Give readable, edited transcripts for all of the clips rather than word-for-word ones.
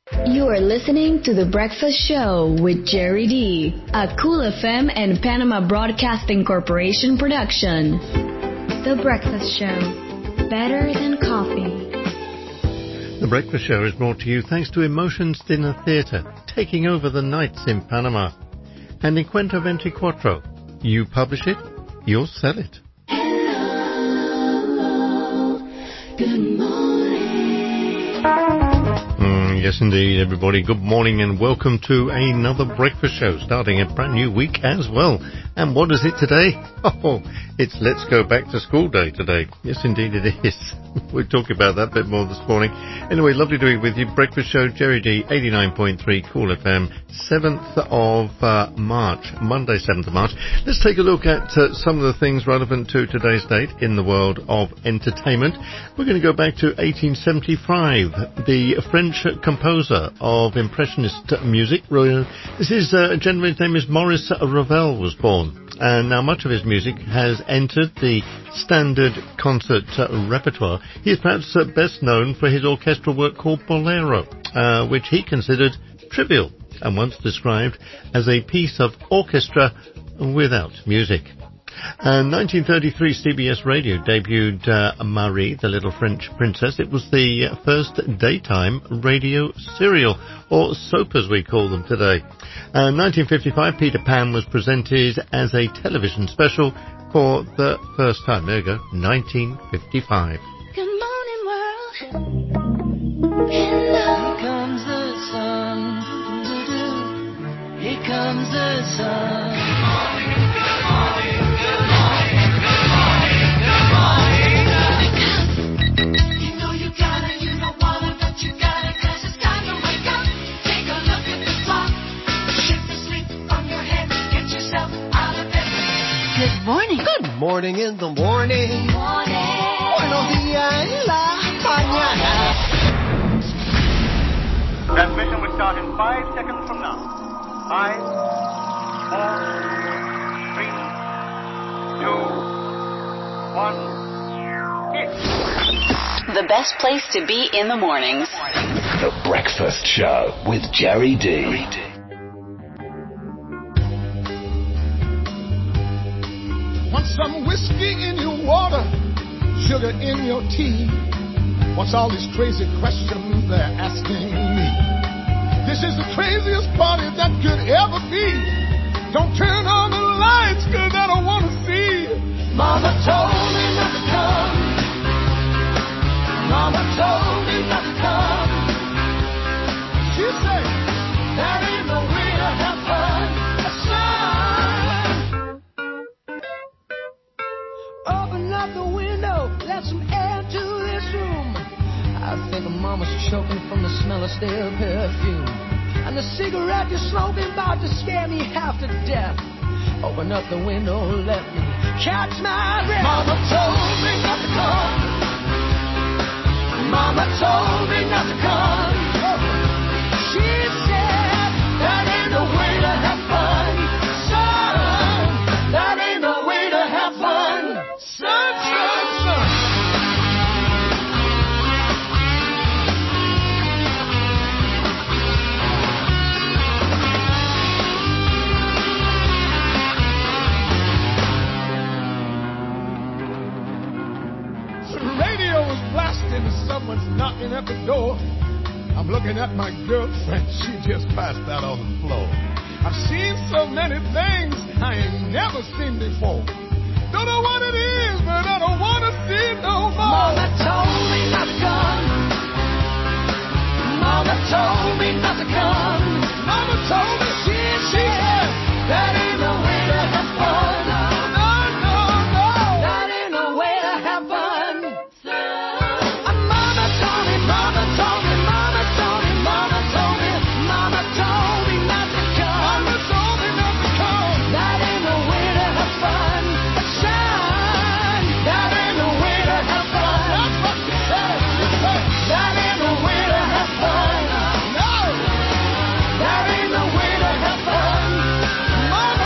You are listening to The Breakfast Show with Jerry D, a Cool FM and Panama Broadcasting Corporation production. The Breakfast Show, better than coffee. The Breakfast Show is brought to you thanks to Emotions Dinner Theatre, taking over the nights in Panama. And in Cuento 24, you publish it, you'll sell it. Hello, good morning. Yes, indeed, everybody. Good morning and welcome to another breakfast show, starting a brand new week as well. And what is it today? Oh, it's Let's Go Back to School Day today. Yes, indeed it is. We'll talk about that a bit more this morning. Anyway, lovely to be with you. Breakfast show, Jerry D, 89.3 Cool FM, 7th of March, Monday, 7th of March. Let's take a look at some of the things relevant to today's date in the world of entertainment. We're going to go back to 1875. The French composer of Impressionist music. This is a gentleman, his name is Maurice Ravel, was born. And now much of his music has entered the standard concert repertoire. He is perhaps best known for his orchestral work called Bolero, which he considered trivial and once described as a piece of orchestra without music. In 1933, CBS Radio debuted Marie, the Little French Princess. It was the first daytime radio serial, or soap as we call them today. In 1955, Peter Pan was presented as a television special for the first time. There you go, 1955. Good morning, world. Hello. Here comes the sun. Here comes the sun. Good morning, good morning, good morning, good morning, good morning. You know you gotta, you don't wanna, but you gotta, 'cause it's time to wake up. Take a look at the clock. Shake the sleep from your head. Get yourself out of bed. Good morning. Good morning in the morning. Morning. Buenos días en la mañana. Transmission will start in 5 seconds from now. 5, 4, 3, 2, 1, hit. The best place to be in the mornings. The Breakfast Show with Jerry D. Want some whiskey in your water, sugar in your tea? What's all these crazy questions they're asking me? This is the craziest party that could ever be. Don't turn on the lights, 'cause I don't want to see. Mama told me not to come. Mama told me not to come. She said, There ain't no way to have fun. Son, open up the window, let some air to this room. I think Mama's choking from the smell of stale perfume. And the cigarette you're smoking about to scare me half to death. Open up the window, let me catch my breath. Mama told me not to come. Mama told me not to come. She said, that ain't no way to have fun. Son, that ain't no way to have fun. Son, son, son. the radio is blasting, someone's knocking at the door. I'm looking at my girlfriend, she just passed out on the floor. I've seen so many things I ain't never seen before. Don't know what it is, but I don't want to see it no more. Mama told me not to come. Mama told me not to come. Mama told me She said, that ain't no way to have fun. no. That ain't no way to have fun. Mama told me, Mama told me, Mama told me, Mama told me, Mama told me not to come. Mama told me not to come. That ain't no way to have fun. Son, that ain't no way to have fun. That's what she said. She said, That ain't no way to have fun. no. That ain't no way to have fun. Mama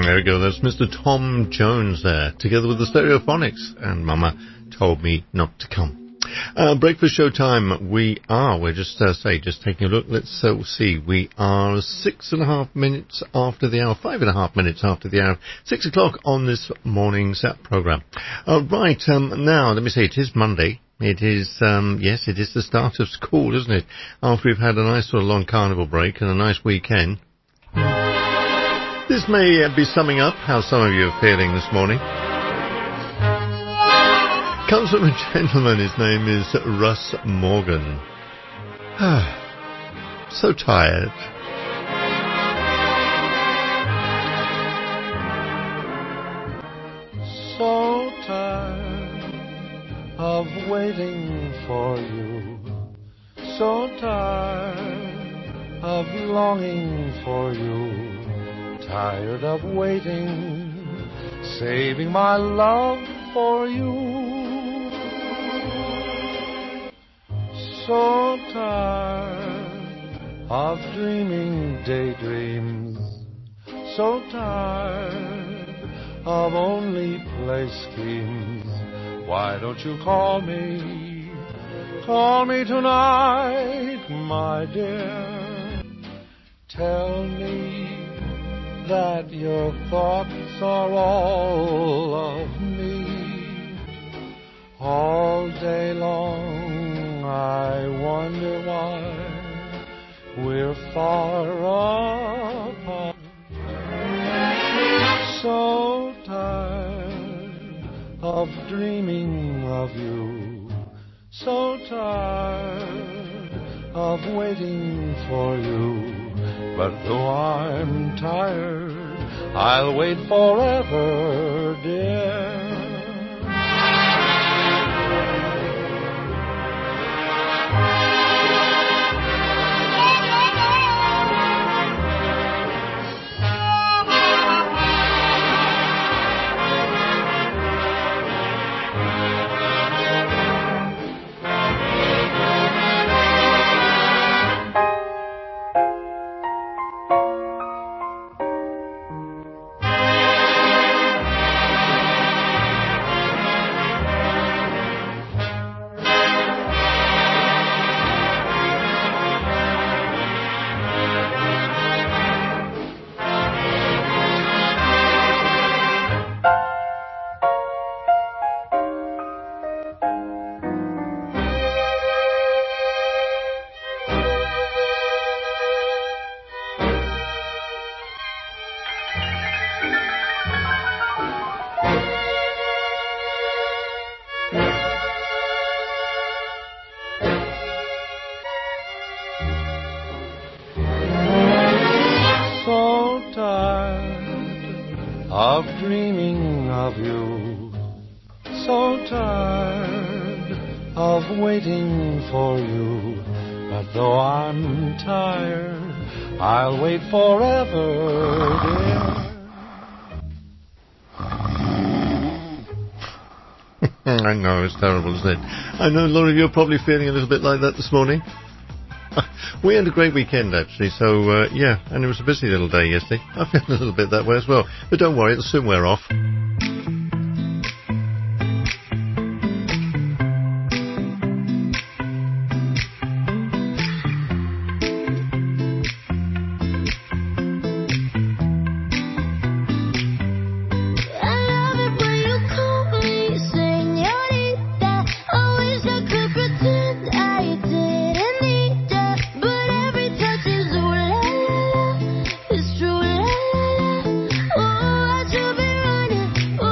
There we go. That's Mr. Tom Jones there, together with the Stereophonics and Mama Told Me Not to Come. Breakfast show time. We're just taking a look. Let's see. We are 6.5 minutes after the hour, 5.5 minutes after the hour, 6 o'clock on this morning's program. Right, now, let me say, it is Monday. It is, yes, it is the start of school, isn't it? After we've had a nice sort of long carnival break and a nice weekend. This may be summing up how some of you are feeling this morning. Comes from a gentleman, his name is Russ Morgan. So tired. So tired of waiting for you. So tired of longing for you. Tired of waiting, saving my love for you. So tired of dreaming daydreams. So tired of only play schemes. Why don't you call me? Call me tonight, my dear. Tell me that your thoughts are all of me. All day long I wonder why we're far apart. So tired of dreaming of you. So tired of waiting for you. But though I'm tired, I'll wait forever, dear. of dreaming of you. So tired of waiting for you. But though I'm tired, I'll wait forever, dear. I know, it's terrible, isn't it? I know a lot of you are probably feeling a little bit like that this morning. We had a great weekend, actually, so, yeah, and it was a busy little day yesterday. I feel a little bit that way as well. But don't worry, it'll soon wear off. Oh, I should be running.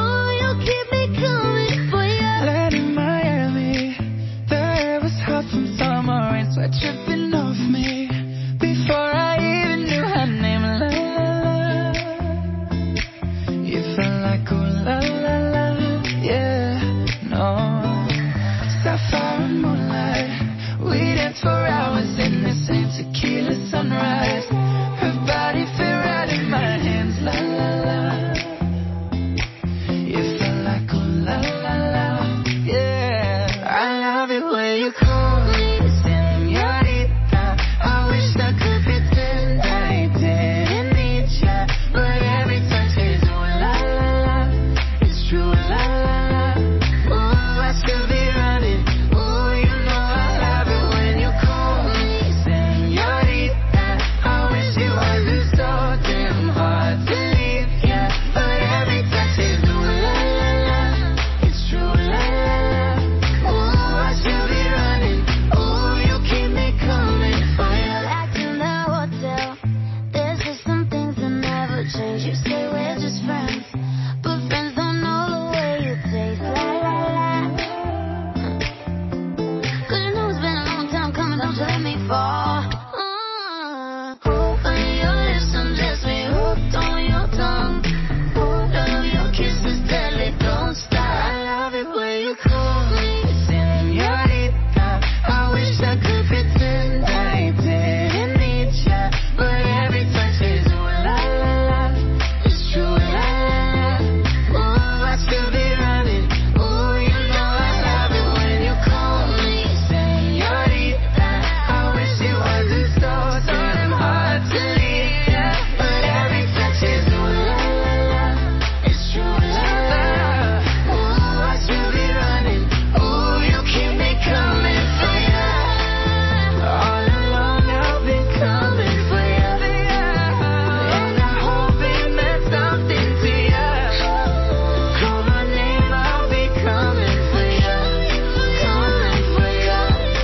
hooked on your tongue. Love your kisses till they don't stop. I love it when you call me señorita. I wish I could pretend I didn't need ya, but every touch is ooh la la la. It's true la la la. Ooh, I still be running. Ooh, you know I love it when you call me señorita. I wish it wasn't so damn hard to leave ya, but every touch is ooh la la la. It's true la la. Ooh, I still be running. Ooh, you keep me coming for ya. All along I've been coming for ya, and I hope it meant something to ya. Call my name, I'll be coming for ya, coming for ya.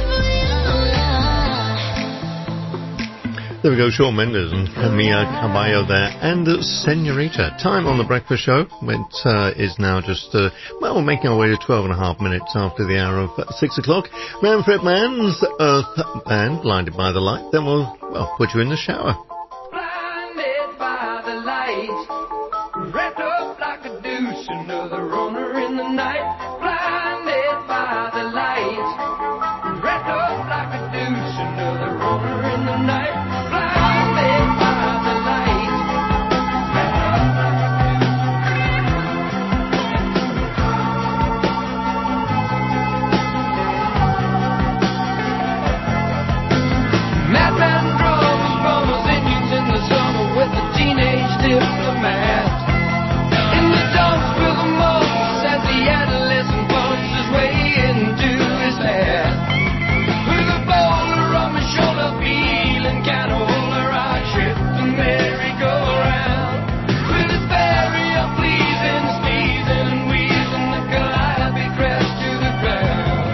There we go, Shawn Mendes and Camila Cabello there, and Senorita. Time on the Breakfast Show. It is now just, well, we're making our way to 12 and a half minutes after the hour of 6 o'clock. Manfred Mann's Earth Band, Blinded by the Light. Then we'll put you in the shower. Blinded by the light, wrapped up like a douche, another runner in the night. Blinded by the light, wrapped up like a douche, another runner in the night. Blinded by the light, wrapped up like a madman drums, bombers, engines in the summer with the teenage diplomat. In the dumps with the mumps as the adolescent bumps his way into his hat. With a boulder on my shoulder, feeling kinda older, I trip the merry-go-round. With his barrier pleasing, sneezing and wheezing, the Calliope crashed to the ground.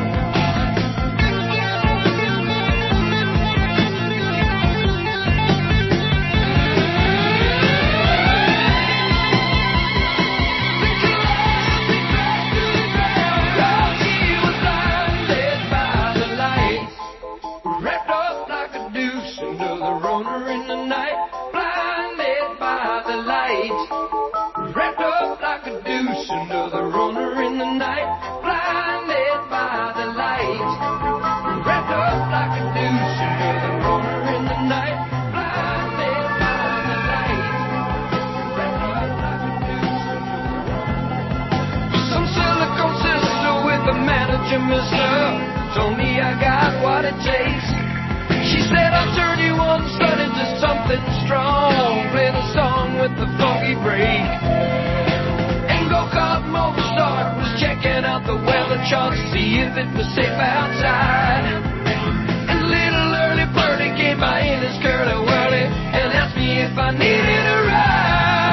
Wrapped up like a deuce, another runner in the night. Blinded by the light. Wrapped up like a deuce, another runner in the night. Blinded by the light. Wrapped up like a deuce, another runner in the night. Blinded by the light. Wrapped up like a deuce, another runner. Some silicone sister with a manager, mister, told me I got what it takes. She said I'll turn you on, son, into something strong. Play the song with the funky break. And go-kart Mozart was checking out the weather chart to see if it was safe outside. And little early birdie came by in his curly-whirly and asked me if I needed a ride.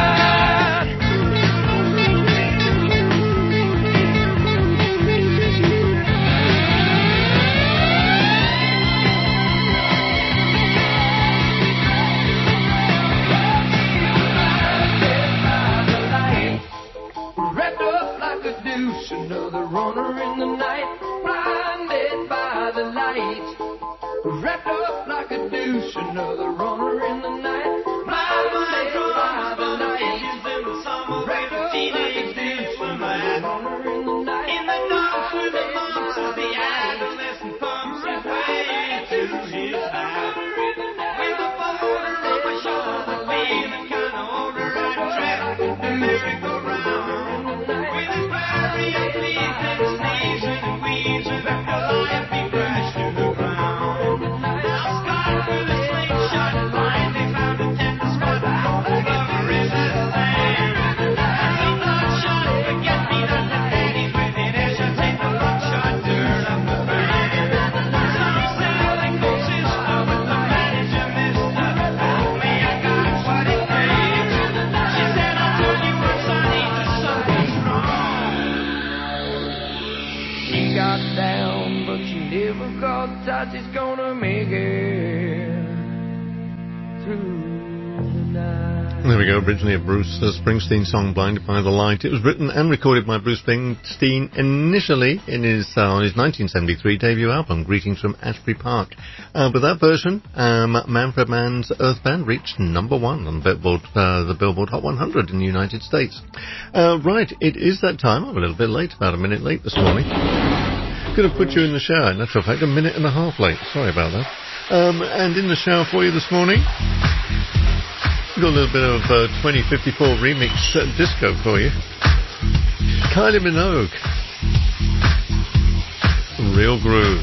Wrapped up like a deuce, another runner in the night. Blinded by the light. Wrapped up like a deuce, another runner in the night. Blinded by the light. Wrapped up like a deuce, another runner in the night. In the dark with the lumps of the adolescent pumps his way to his heart. With a boulder on my shoulder, feeling kinda older, I track the merry-go-round. With his barrier pleasing, sneezing and wheezing, the Calliope crashed to the ground. Now Scott with a slingshot blindly found a tender spot. Lover is his land. As a bloodshot forget-me-not the daddies with inertia take the buckshot, turn up the band. Some silicone sister with the manager, mister, told me I got what it takes. She said I'll turn you on, sonny, to something strong. She got down, but she never got touch. She's gonna make it through the night. There we go, originally a Bruce Springsteen song, Blinded by the Light. It was written and recorded by Bruce Springsteen initially in his 1973 debut album, Greetings from Asbury Park. With that version, Manfred Mann's Earth Band reached number 1 on the Billboard Hot 100 in the United States. Right, it is that time. I'm a little bit late, about a minute late this morning. Could have put you in the shower, in actual fact, a minute and a half late. Sorry about that. And in the shower for you this morning, we've got a little bit of 2054 remix disco for you. Kylie Minogue, Real Groove.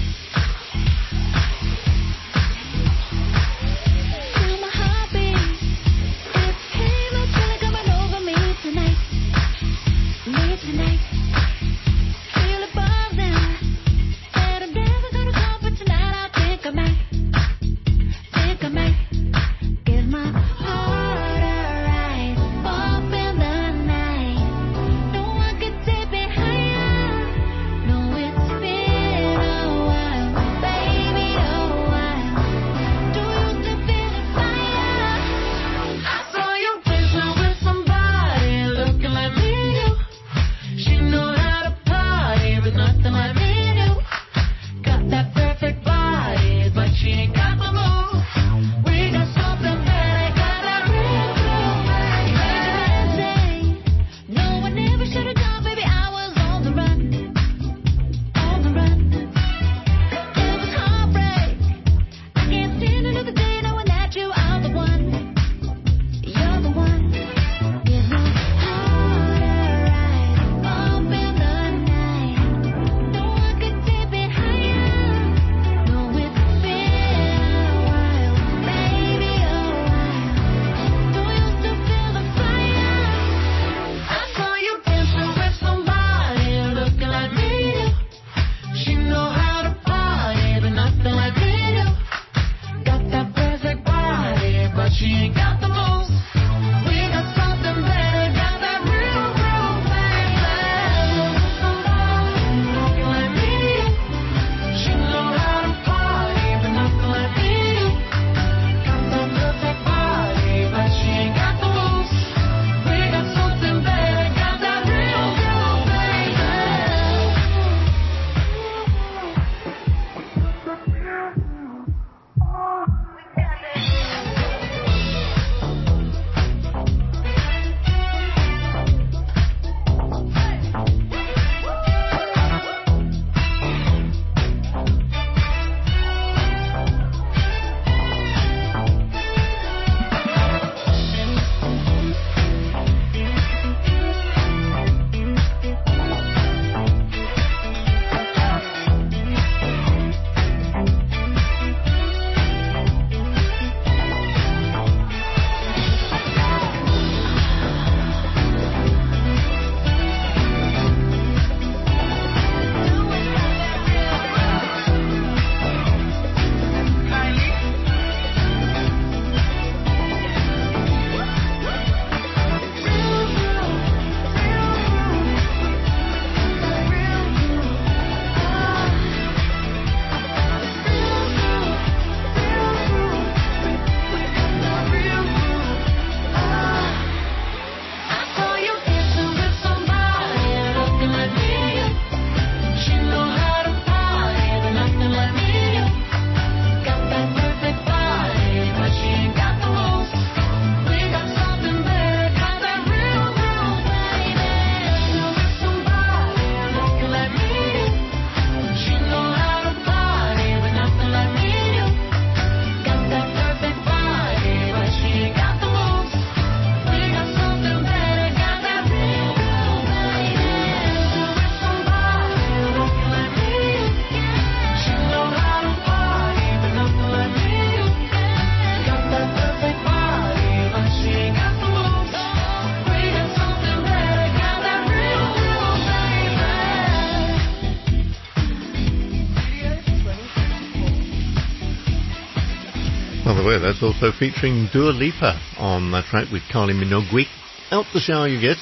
By the way, that's also featuring Dua Lipa on that track with Kylie Minogue. Out the shower you get.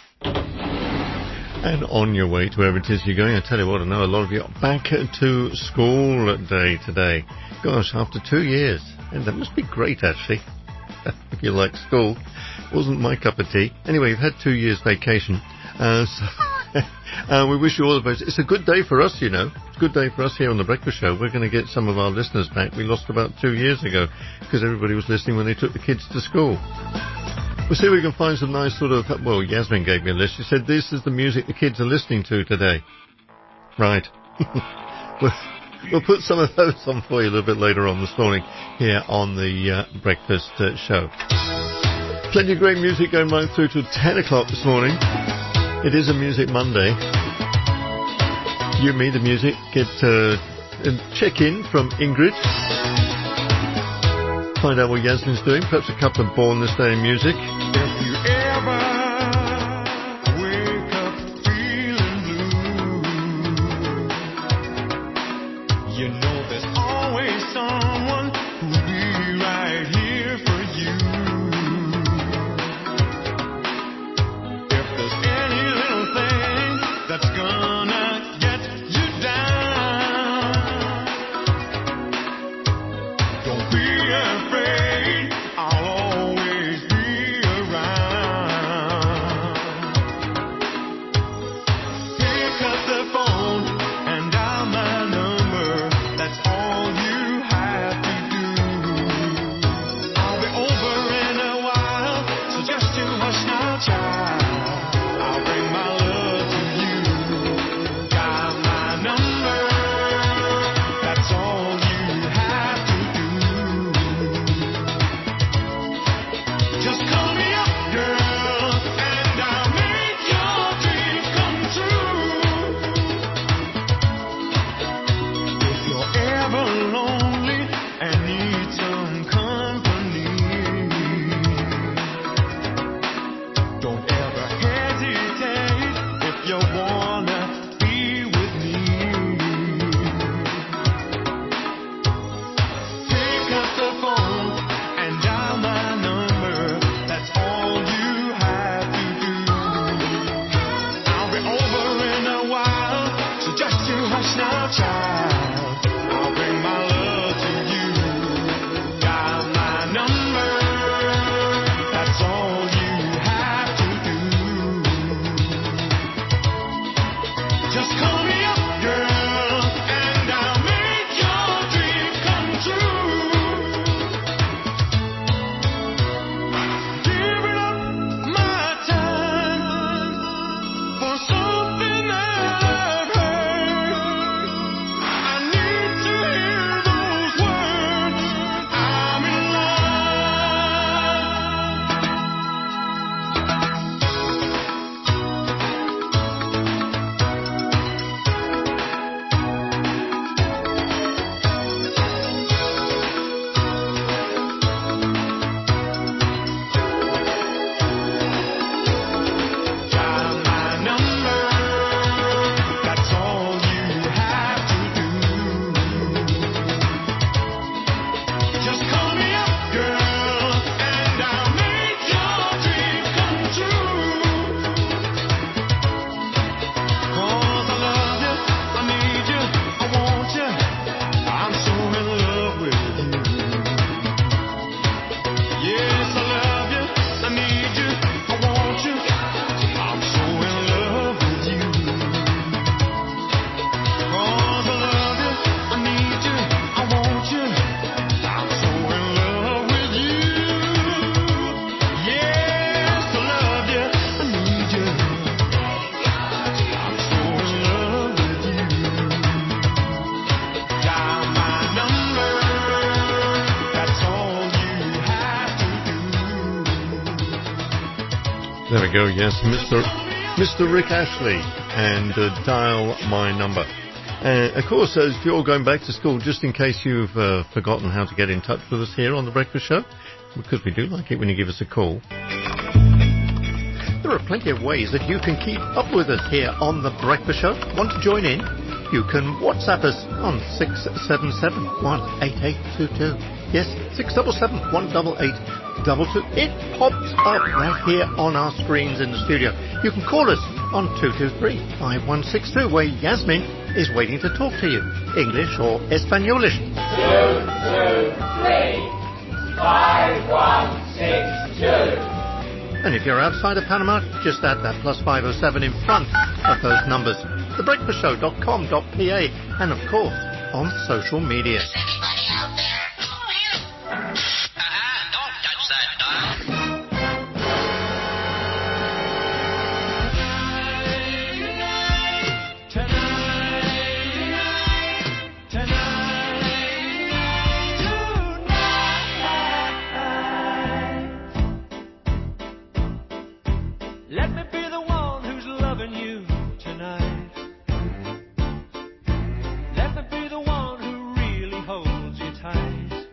And on your way to wherever it is you're going. I tell you what, I know a lot of you are back to school day today. Gosh, after 2 years. And that must be great, actually. if you like school. Wasn't my cup of tea. Anyway, you've had 2 years vacation. We wish you all the best. It's a good day for us, you know. It's a good day for us here on The Breakfast Show. We're going to get some of our listeners back. We lost about 2 years ago because everybody was listening when they took the kids to school. We'll see if we can find some nice sort of... Well, Yasmin gave me a list. She said this is the music the kids are listening to today. Right. We'll put some of those on for you a little bit later on this morning here on the Breakfast Show. Plenty of great music going right through to 10 o'clock this morning. It is a Music Monday. You and me, the music, get a check-in from Ingrid. Find out what Yasmin's doing, perhaps a couple of Born This Day in music. If you ever wake up feeling blue, you know there's always someone who'll be right here for you. If there's any little thing that's gonna get you down, don't be afraid, I'll always be around. Pick up the phone and dial my number, that's all you have to do. I'll be over in a while, so just you hush now, child. I'll bring my love to you. Dial my number, that's all you have to do. Just call me up, girl, and I'll make your dreams come true. If you're ever lonely and need some company, don't ever hesitate if you wanna be with me. Pick up the phone and dial my number, that's all you have to do. I'll be over in a while, so just you hush now, child. I'll bring my love to you. Dial my number, that's all you have to do. Just call me up, girl, and I'll make your dreams come true. Giving up my time for something that I've heard. I need to hear those words. I'm in dial my number, that's all you have to do. Just call me up, girl, and I'll make your dreams come true. 'Cause I love you, I need you, I want you, I'm so in love with you. Yes, I love you, I need you, I want you, I'm so in love with you. 'Cause I love you, I need you, I want you, I'm so in love with you. Yes, I love you, I need you, I'm so in love with you. Dial my number, that's all you have to do. There we go, yes, Mr. Rick Ashley, and dial my number. Of course, if you're going back to school, just in case you've forgotten how to get in touch with us here on The Breakfast Show, because we do like it when you give us a call, there are plenty of ways that you can keep up with us here on The Breakfast Show. Want to join in? You can WhatsApp us on 677-18822. Yes, 677-18822. It pops up right here on our screens in the studio. You can call us on 223-5162, where Yasmin is waiting to talk to you. English or Espanolish. 2, 2, 3. 5162. And if you're outside of Panama, just add that plus 507 in front of those numbers. thebreakfastshow.com.pa, and of course, on social media. Don't touch that dial. Let me be the one who's loving you tonight. Let me be the one who really holds you tight.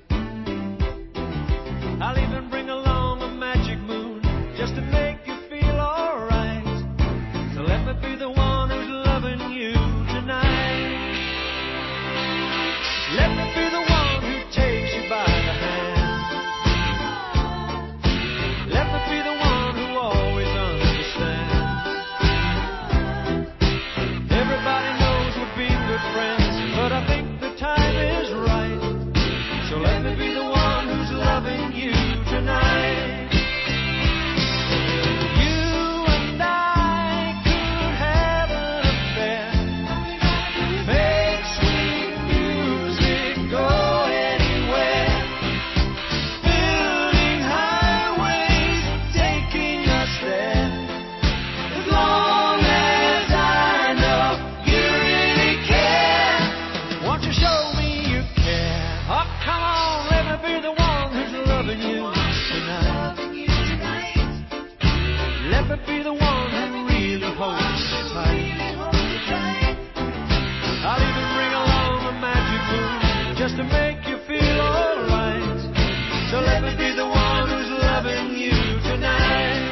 I'll even bring along a magic moon just to make you feel alright. So let me be the one who's loving you tonight. Let me be the one who takes you by the hand. Let me be the one who always understands. Everybody knows we've been good friends, but I think the time is right. So let me be the one who's loving you tonight. You and I could have an affair, make sweet music, go anywhere, building highways, taking us there. As long as I know you really care, won't you show me you care? Oh, come on, let me be the one who's loving you tonight. Let me be the one who really holds you tight. I'll even bring along a magic moon just to make you feel alright. So let me be the one who's loving you tonight.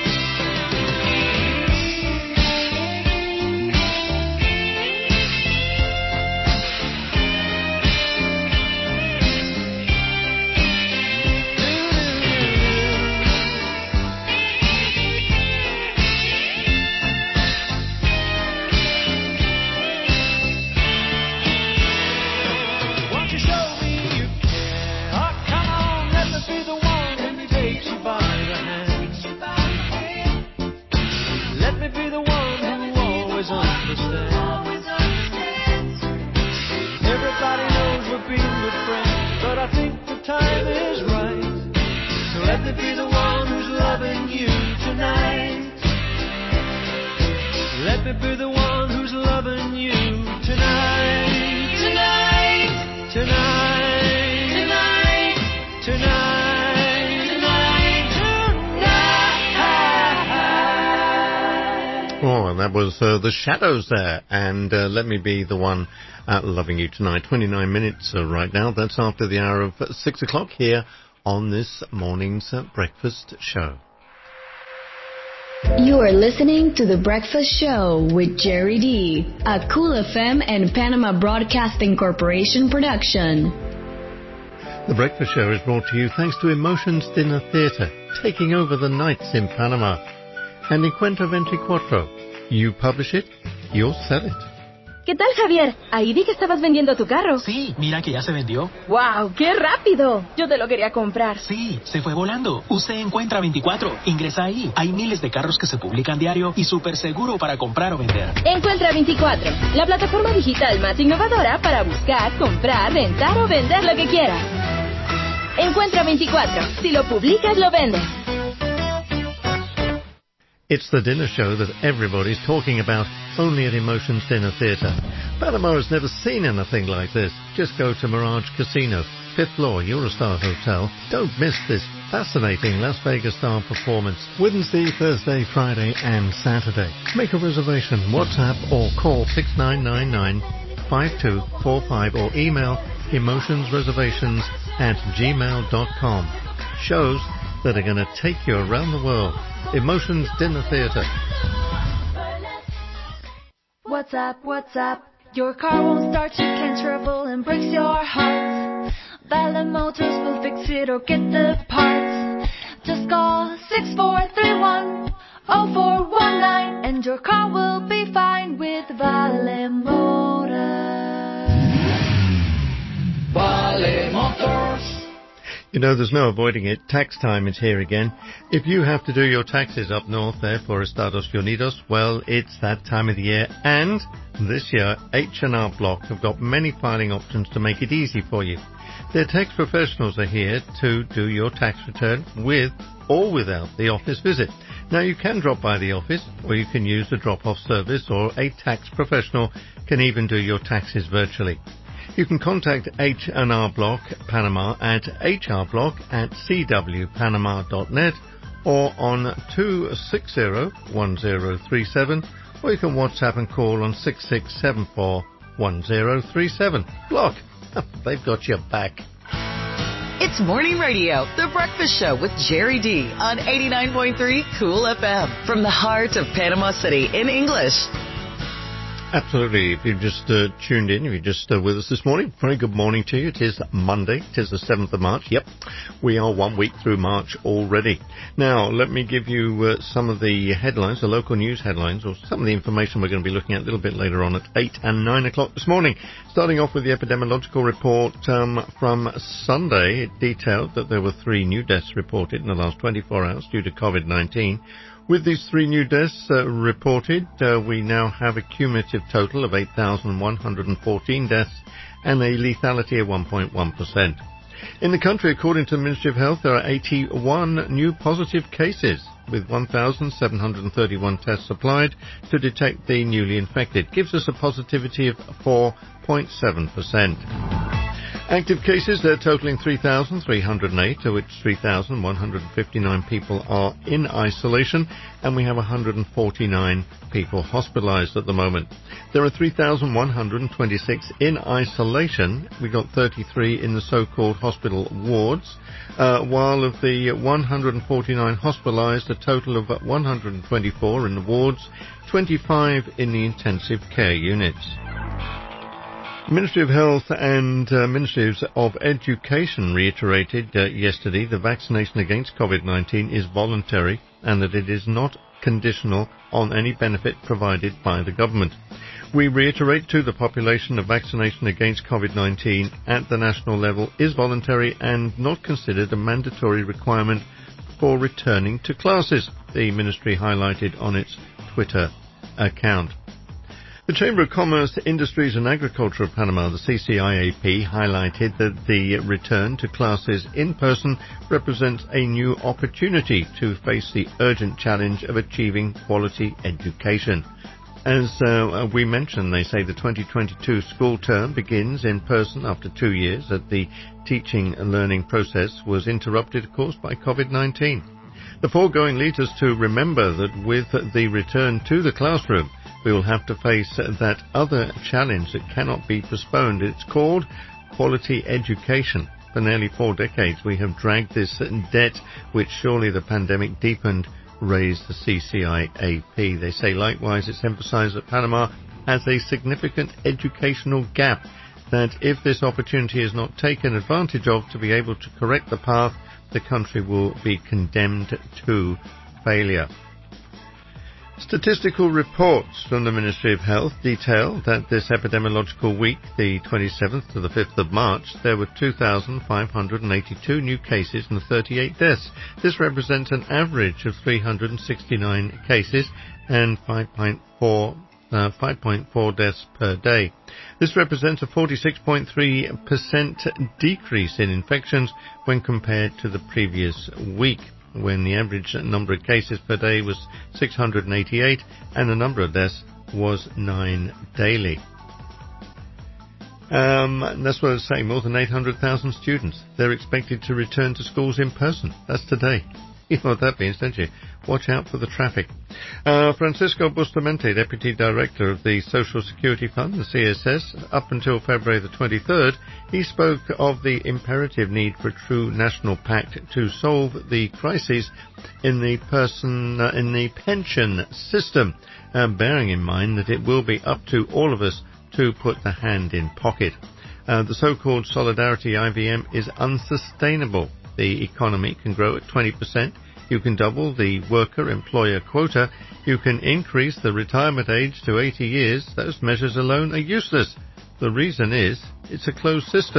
Won't you show me you care? Oh, come on, let me be the one who takes you by the hand. Let me be the one who always understands. Everybody knows we've been good friends, but I think the time is right. So let me be the one who's loving you tonight. Let me be the one who's loving you tonight. Tonight. Tonight. Tonight. Tonight. Tonight. Tonight. Oh, and that was The Shadows there, and Let Me Be the One loving you tonight. 29 minutes right now. That's after the hour of 6 o'clock here on this morning's breakfast show. You are listening to The Breakfast Show with Jerry D, a Cool FM and Panama Broadcasting Corporation production. The Breakfast Show is brought to you thanks to Emotions Dinner Theatre, taking over the nights in Panama. And Encuentro 24. You publish it, you'll sell it. ¿Qué tal, Javier? Ahí vi que estabas vendiendo tu carro. Sí, mira que ya se vendió. ¡Wow! ¡Qué rápido! Yo te lo quería comprar. Sí, se fue volando. Usted Encuentra 24. Ingresa ahí. Hay miles de carros que se publican diario y súper seguro para comprar o vender. Encuentra 24, la plataforma digital más innovadora para buscar, comprar, rentar o vender lo que quieras. Encuentra 24. Si lo publicas, lo vendes. It's the dinner show that everybody's talking about, only at Emotions Dinner Theatre. Panama has never seen anything like this. Just go to Mirage Casino, 5th floor, Eurostar Hotel. Don't miss this fascinating Las Vegas style performance, Wednesday, Thursday, Friday and Saturday. Make a reservation, WhatsApp or call 6999-5245 or email emotionsreservations@gmail.com. Shows that are going to take you around the world. Emotions Dinner Theatre. What's up, what's up? Your car won't start, you can't travel and breaks your heart. Valet Motors will fix it or get the parts. Just call 6431-0419 and your car will be fine with Valet Motors. Valet Motors. You know, there's no avoiding it. Tax time is here again. If you have to do your taxes up north there for Estados Unidos, well, it's that time of the year. And this year, H&R Block have got many filing options to make it easy for you. Their tax professionals are here to do your tax return with or without the office visit. Now, you can drop by the office, or you can use the drop-off service, or a tax professional can even do your taxes virtually. You can contact H&R Block Panama at hrblock@cwpanama.net or on 260-1037, or you can WhatsApp and call on 6674-1037. Block, they've got your back. It's Morning Radio, The Breakfast Show with Jerry D on 89.3 Cool FM from the heart of Panama City in English. Absolutely. If you've just tuned in, if you're just with us this morning, very good morning to you. It is Monday. It is the 7th of March. Yep, we are 1 week through March already. Now, let me give you some of the headlines, the local news headlines, or some of the information we're going to be looking at a little bit later on at 8 and 9 o'clock this morning. Starting off with the epidemiological report from Sunday, it detailed that there were 3 new deaths reported in the last 24 hours due to COVID-19. With these 3 new deaths reported, we now have a cumulative total of 8,114 deaths and a lethality of 1.1%. In the country, according to the Ministry of Health, there are 81 new positive cases, with 1,731 tests applied to detect the newly infected. Gives us a positivity of 4.7%. Active cases, they're totaling 3,308, of which 3,159 people are in isolation, and we have 149 people hospitalized at the moment. There are 3,126 in isolation. We got 33 in the so-called hospital wards, while of the 149 hospitalized, a total of 124 in the wards, 25 in the intensive care units. Ministry of Health and Ministries of Education reiterated yesterday the vaccination against COVID-19 is voluntary and that it is not conditional on any benefit provided by the government. We reiterate to the population the vaccination against COVID-19 at the national level is voluntary and not considered a mandatory requirement for returning to classes, the ministry highlighted on its Twitter account. The Chamber of Commerce, Industries and Agriculture of Panama, the CCIAP, highlighted that the return to classes in person represents a new opportunity to face the urgent challenge of achieving quality education. As we mentioned, they say the 2022 school term begins in person after 2 years, that the teaching and learning process was interrupted, of course, by COVID-19. The foregoing leads us to remember that with the return to the classroom, we will have to face that other challenge that cannot be postponed. It's called quality education. For nearly 4 decades, we have dragged this debt, which surely the pandemic deepened, raised the CCIAP. They say likewise it's emphasized that Panama has a significant educational gap, that if this opportunity is not taken advantage of to be able to correct the path, the country will be condemned to failure. Statistical reports from the Ministry of Health detail that this epidemiological week, the 27th to the 5th of March, there were 2,582 new cases and 38 deaths. This represents an average of 369 cases and 5.4 deaths per day. This represents a 46.3% decrease in infections when compared to the previous week, when the average number of cases per day was 688 and the number of deaths was 9 daily. That's what I was saying, more than 800,000 students. They're expected to return to schools in person. That's today. You know what that means, don't you? Watch out for the traffic. Francisco Bustamante, Deputy Director of the Social Security Fund, the CSS, up until February the 23rd, he spoke of the imperative need for a true national pact to solve the crises in the pension system, bearing in mind that it will be up to all of us to put the hand in pocket. The so-called Solidarity IVM is unsustainable. The economy can grow at 20%. You can double the worker-employer quota. You can increase the retirement age to 80 years. Those measures alone are useless. The reason is it's a closed system.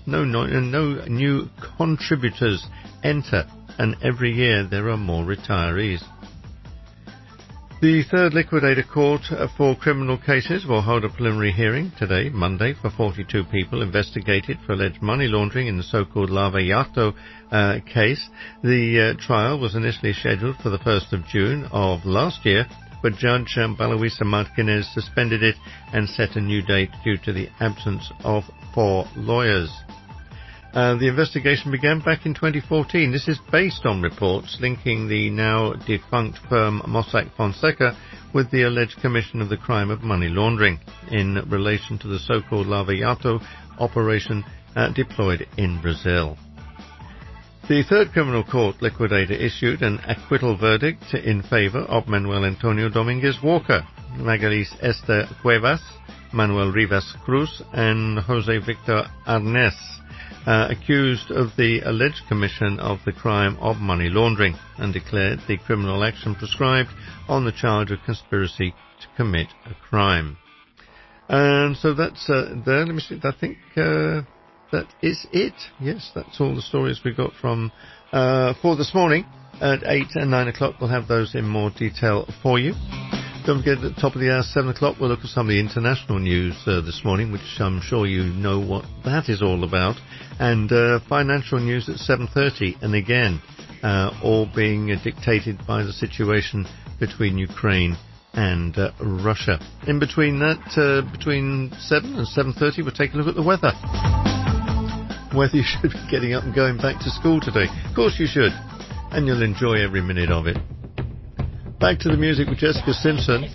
no new contributors enter, and every year there are more retirees. The third liquidator court for criminal cases will hold a preliminary hearing today, Monday, for 42 people investigated for alleged money laundering in the so-called Lava Jato case. The trial was initially scheduled for the 1st of June of last year, but Judge Baloisa Martinez suspended it and set a new date due to the absence of 4 lawyers. The investigation began back in 2014. This is based on reports linking the now defunct firm Mossack Fonseca with the alleged commission of the crime of money laundering in relation to the so-called Lava Jato operation deployed in Brazil. The third criminal court liquidator issued an acquittal verdict in favor of Manuel Antonio Dominguez Walker, Magalis Esther Cuevas, Manuel Rivas Cruz, and Jose Victor Arnes, accused of the alleged commission of the crime of money laundering, and declared the criminal action prescribed on the charge of conspiracy to commit a crime. And so that's there. Let me see. I think that is it. Yes, that's all the stories we got from for this morning. At 8 and 9 o'clock, we'll have those in more detail for you. Don't forget, at the top of the hour, 7 o'clock, we'll look at some of the international news this morning, which I'm sure you know what that is all about. And financial news at 7:30, and again, all being dictated by the situation between Ukraine and Russia. In between that, between 7 and 7:30, we'll take a look at the weather. Whether you should be getting up and going back to school today. Of course you should, and you'll enjoy every minute of it. Back to the music with Jessica Simpson.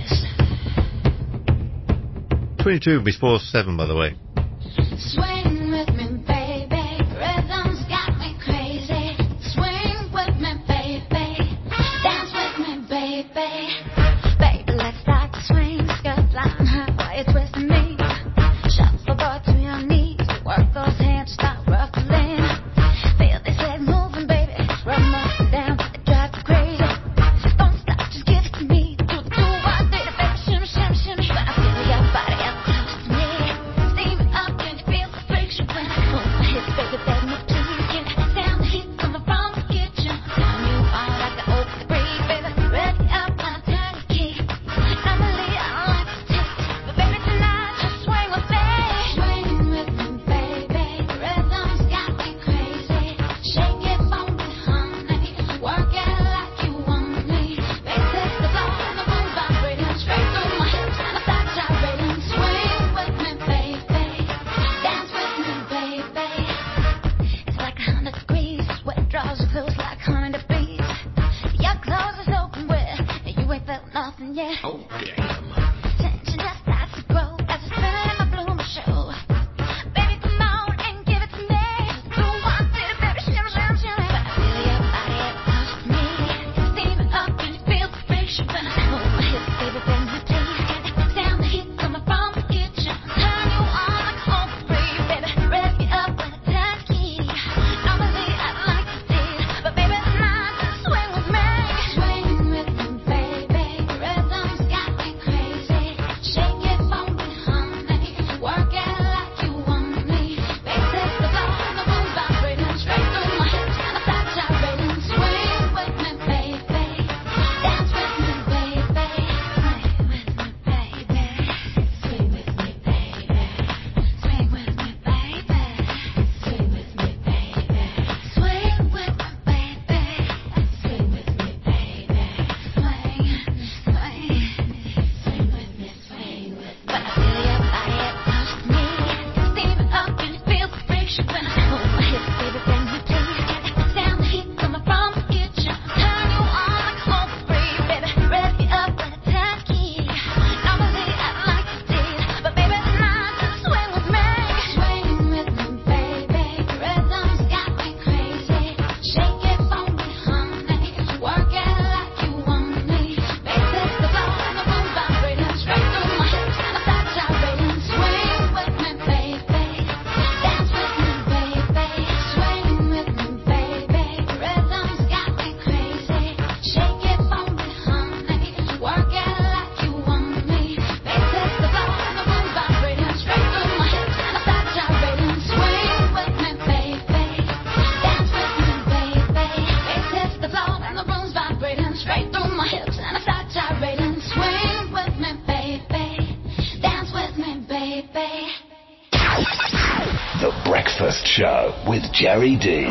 22 before 7, by the way. Swing with me, baby. Rhythm's got me crazy. Swing with me, baby. Dance with me, baby. Baby, let's start to swing. Skirt flying high while you're twisting me. Shuffle boy to your knees. Work those hands, start ruffling. Feel this leg moving, baby. Rub 'em up and down, it drives you crazy. Don't stop, just give it to me. Do what did it, baby. Shimmy, shimmy, shimmy. When I feel your body up close to me. Steam it up, can you feel the friction when I move my hips, baby, baby, move to you. Can I sound the heat coming from the kitchen? Turn you on like an open breeze, baby. Ready up when I turn the key. Normally I don't like to taste, but baby tonight just swing with me. Swing with me, baby. Rhythm's got me crazy. Shake it for me, honey. Work it like you want me. Bass hits the floor and the room vibrating. Straight through my hips and I start gyrating. Swing with me, baby. Dance with me, baby. It's like 100 degrees. Sweat draws you close like 100 bees. Your clothes is open wet and you ain't felt nothing yet. Oh, damn. Tension just starts to grow as I spin in my bloomer show. Baby, come on and give it to me. Do one did it, baby, shimmy, shimmy, shimmy. When I feel your body up close to me. Steam it up and you feel the friction when I move my hips, baby, bend me please. Can I sound the heat coming from the kitchen? Turn you on like an open breeze, baby. Rev me up when I turn the key. Normally I don't like to tease, but baby tonight just swing with me. Swing with me, baby. Rhythm's got me crazy. Breakfast Show with Jerry D.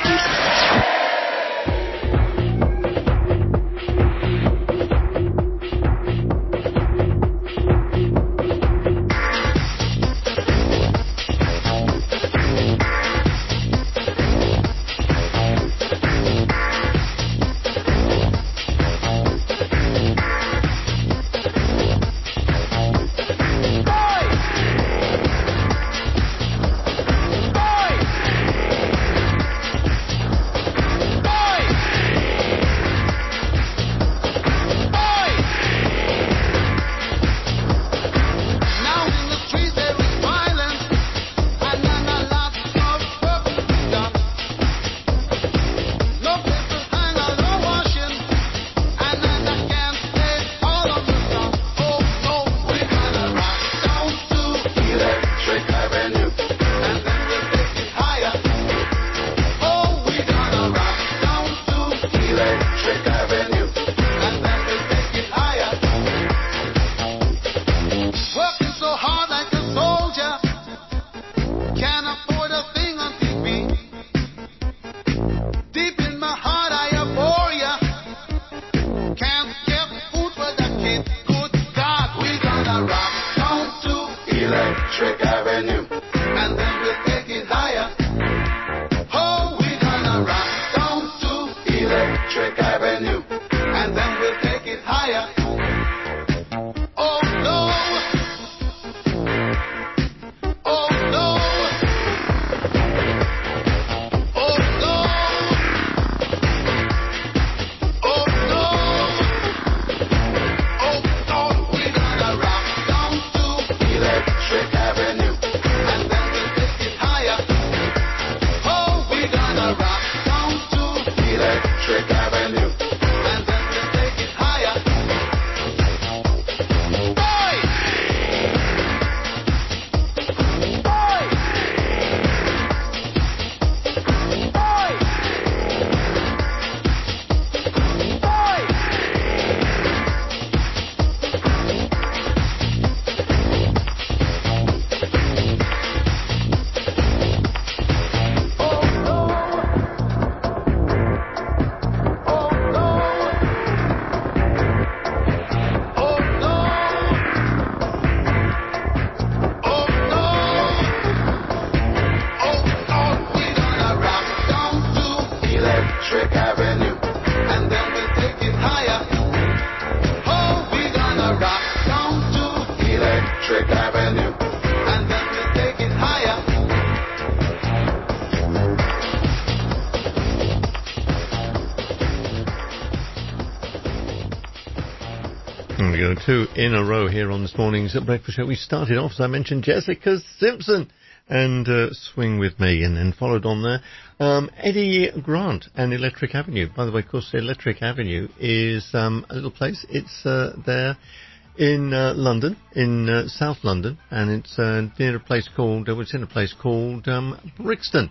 Two in a row here on this morning's Breakfast Show. We started off, as I mentioned, Jessica Simpson and Swing With Me, and then followed on there Eddie Grant and Electric Avenue. By the way, of course, Electric Avenue is a little place. It's there in London, in South London, and it's near a place called, it's in a place called Brixton.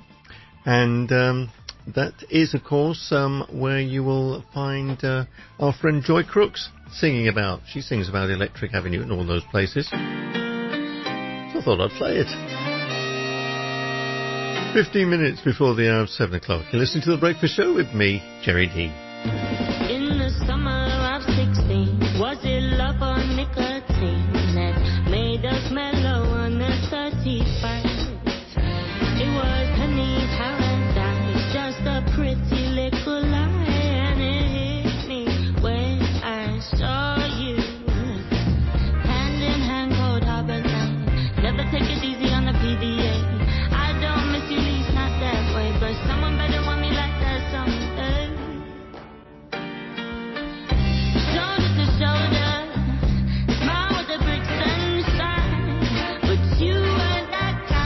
And that is, of course, where you will find our friend Joy Crooks singing about. She sings about Electric Avenue and all those places. So I thought I'd play it. 15 minutes before the hour of 7 o'clock. You're listening to The Breakfast Show with me, Jerry D. In the summer of 16, was it love or nicotine that made us mellow on the 31st? It was honey paradise, just a pretty little lie, and it hit me when I saw you. Hand in hand, cold harbor night. Never take it easy on the PDA. I don't miss you, least not that way, but someone better want me like that someday. Shoulder to shoulder, smile with the brick sunshine, but you weren't that kind.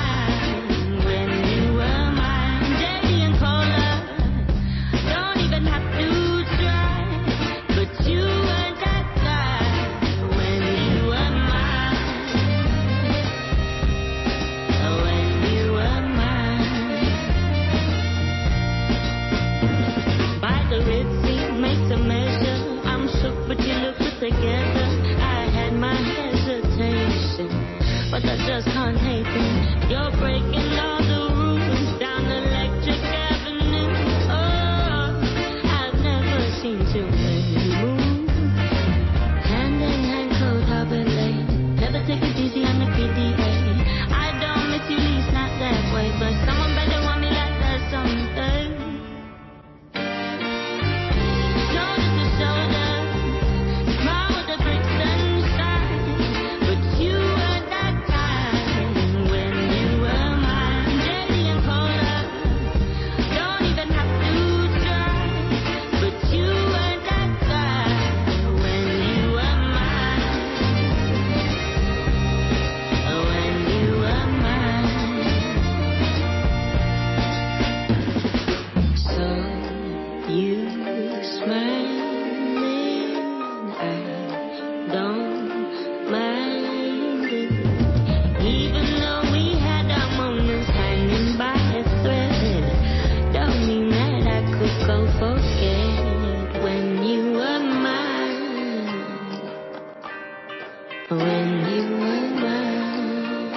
when you were mine.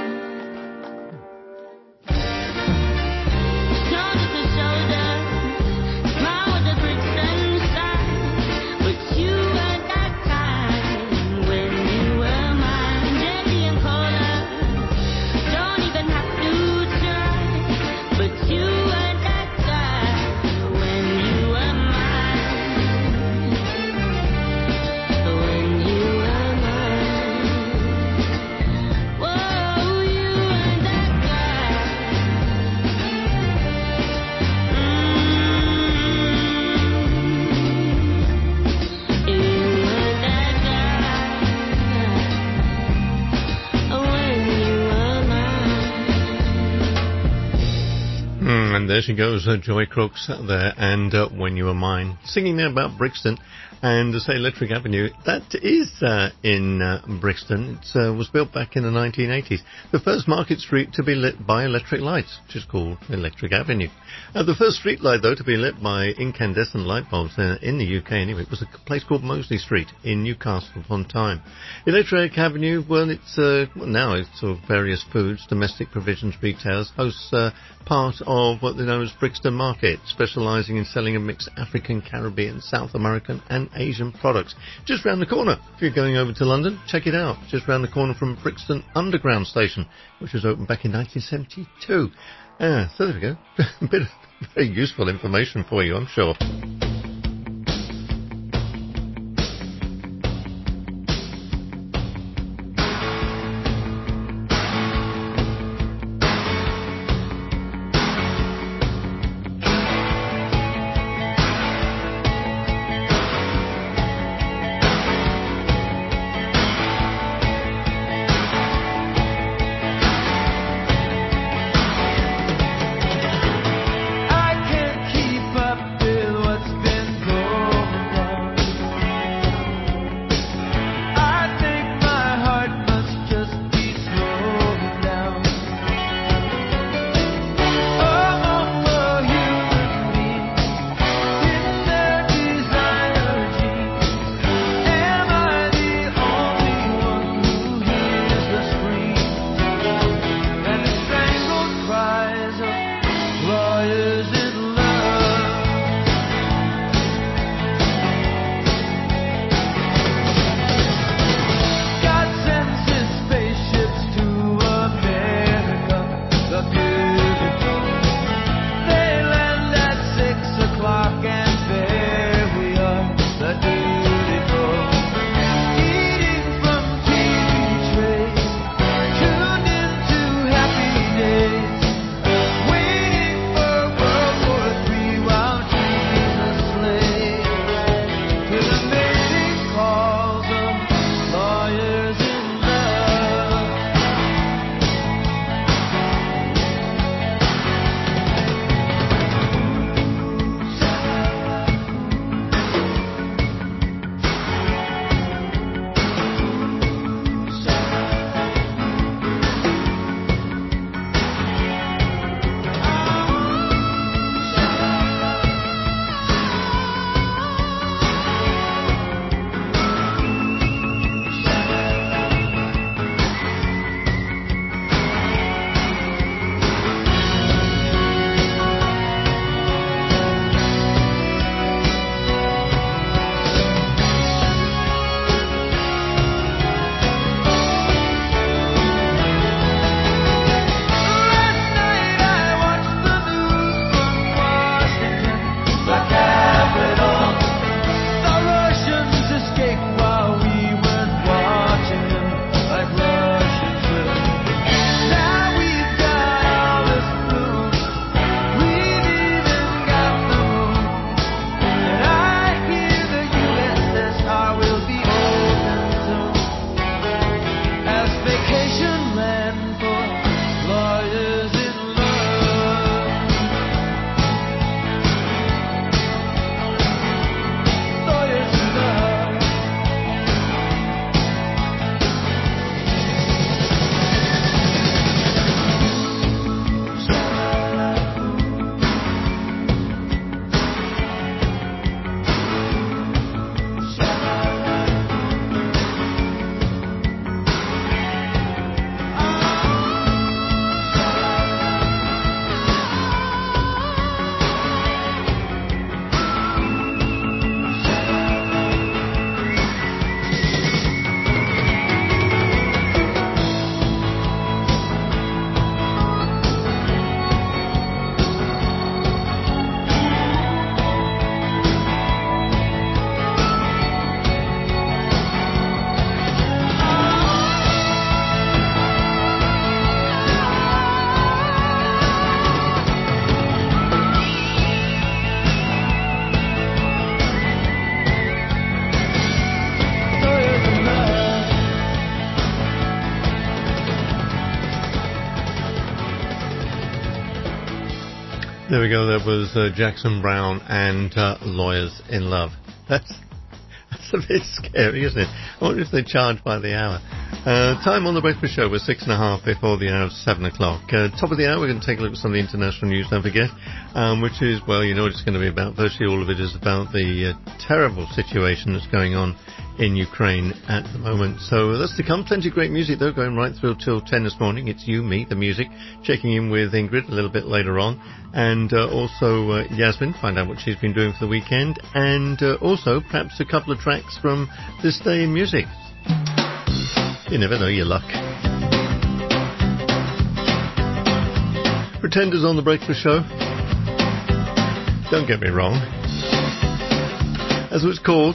Shoulder to shoulder, smile with the bricks inside. But you were that kind when you were mine. Jelly and cola, don't even have to try. But you were that guy when you were mine. When you were mine. Whoa, you were that guy. You were that guy when you were mine. And there she goes, Joy Crooks there, and When You Were Mine, singing there about Brixton and say Electric Avenue. That is in Brixton. It was built back in the 1980s. The first market street to be lit by electric lights, which is called Electric Avenue. The first street light, though, to be lit by incandescent light bulbs in the UK anyway, was a place called Mosley Street in Newcastle upon Tyne. Electric Avenue, well, it's now it's sort of various foods, domestic provisions retailers, hosts part of what they know as Brixton Market, specialising in selling a mixed African, Caribbean, South American and Asian products. Just round the corner. If you're going over to London, check it out. Just round the corner from Brixton Underground Station, which was opened back in 1972. So there we go. A bit of very useful information for you, I'm sure. I can't keep up with what's been There we go. That was Jackson Browne and Lawyers in Love. That's a bit scary, isn't it? I wonder if they charge by the hour. Time on the Breakfast Show was 6:30 before the hour of 7 o'clock. Top of the hour, we're going to take a look at some of the international news, don't forget, which is, well, you know what it's going to be about. Virtually all of it is about the terrible situation that's going on in Ukraine at the moment. So that's to come. Plenty of great music, though, going right through till 10 this morning. It's You, Me, the music. Checking in with Ingrid a little bit later on. And also Yasmin, find out what she's been doing for the weekend. And also perhaps a couple of tracks from This Day in Music. You never know your luck. Pretenders on the Breakfast Show. Don't get me wrong. As it was called.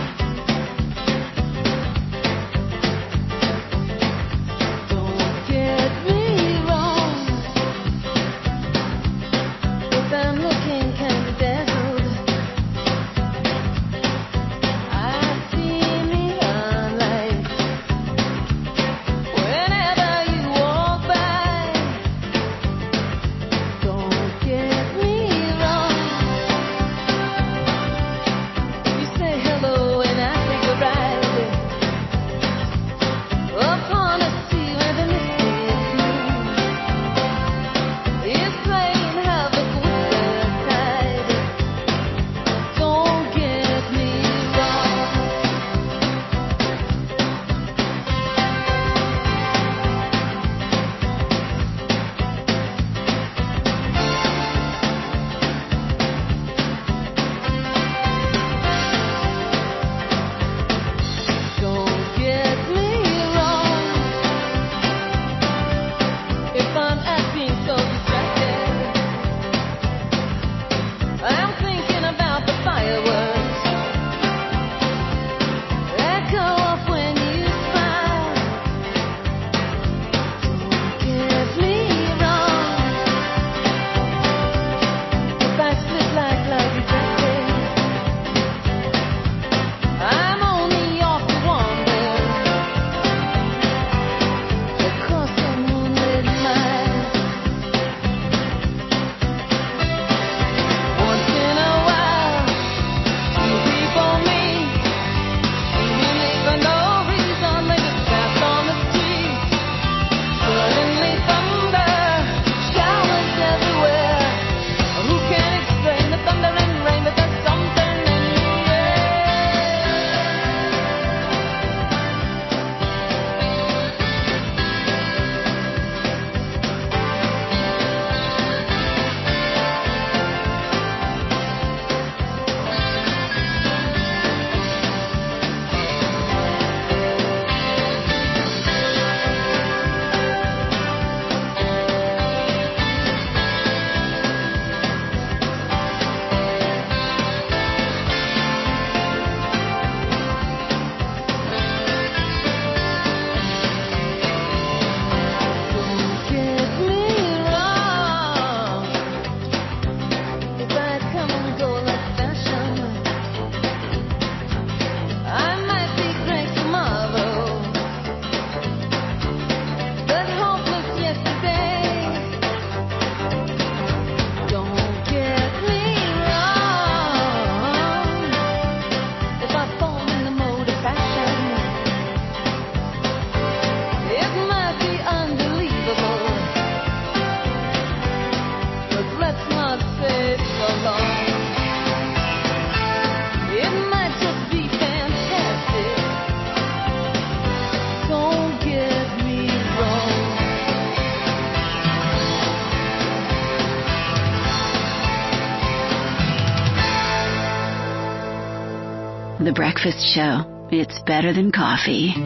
The Breakfast Show. It's better than coffee.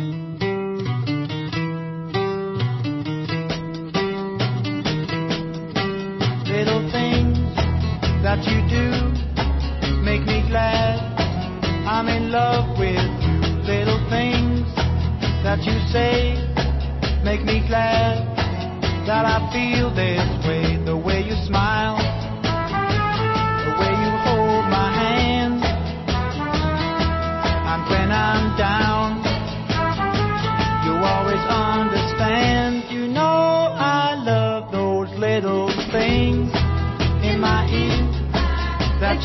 Little things that you do make me glad I'm in love with you. Little things that you say make me glad that I feel this way. The way you smile, the way you hold my hand, and when I'm down, you always understand. You know I love those little things in my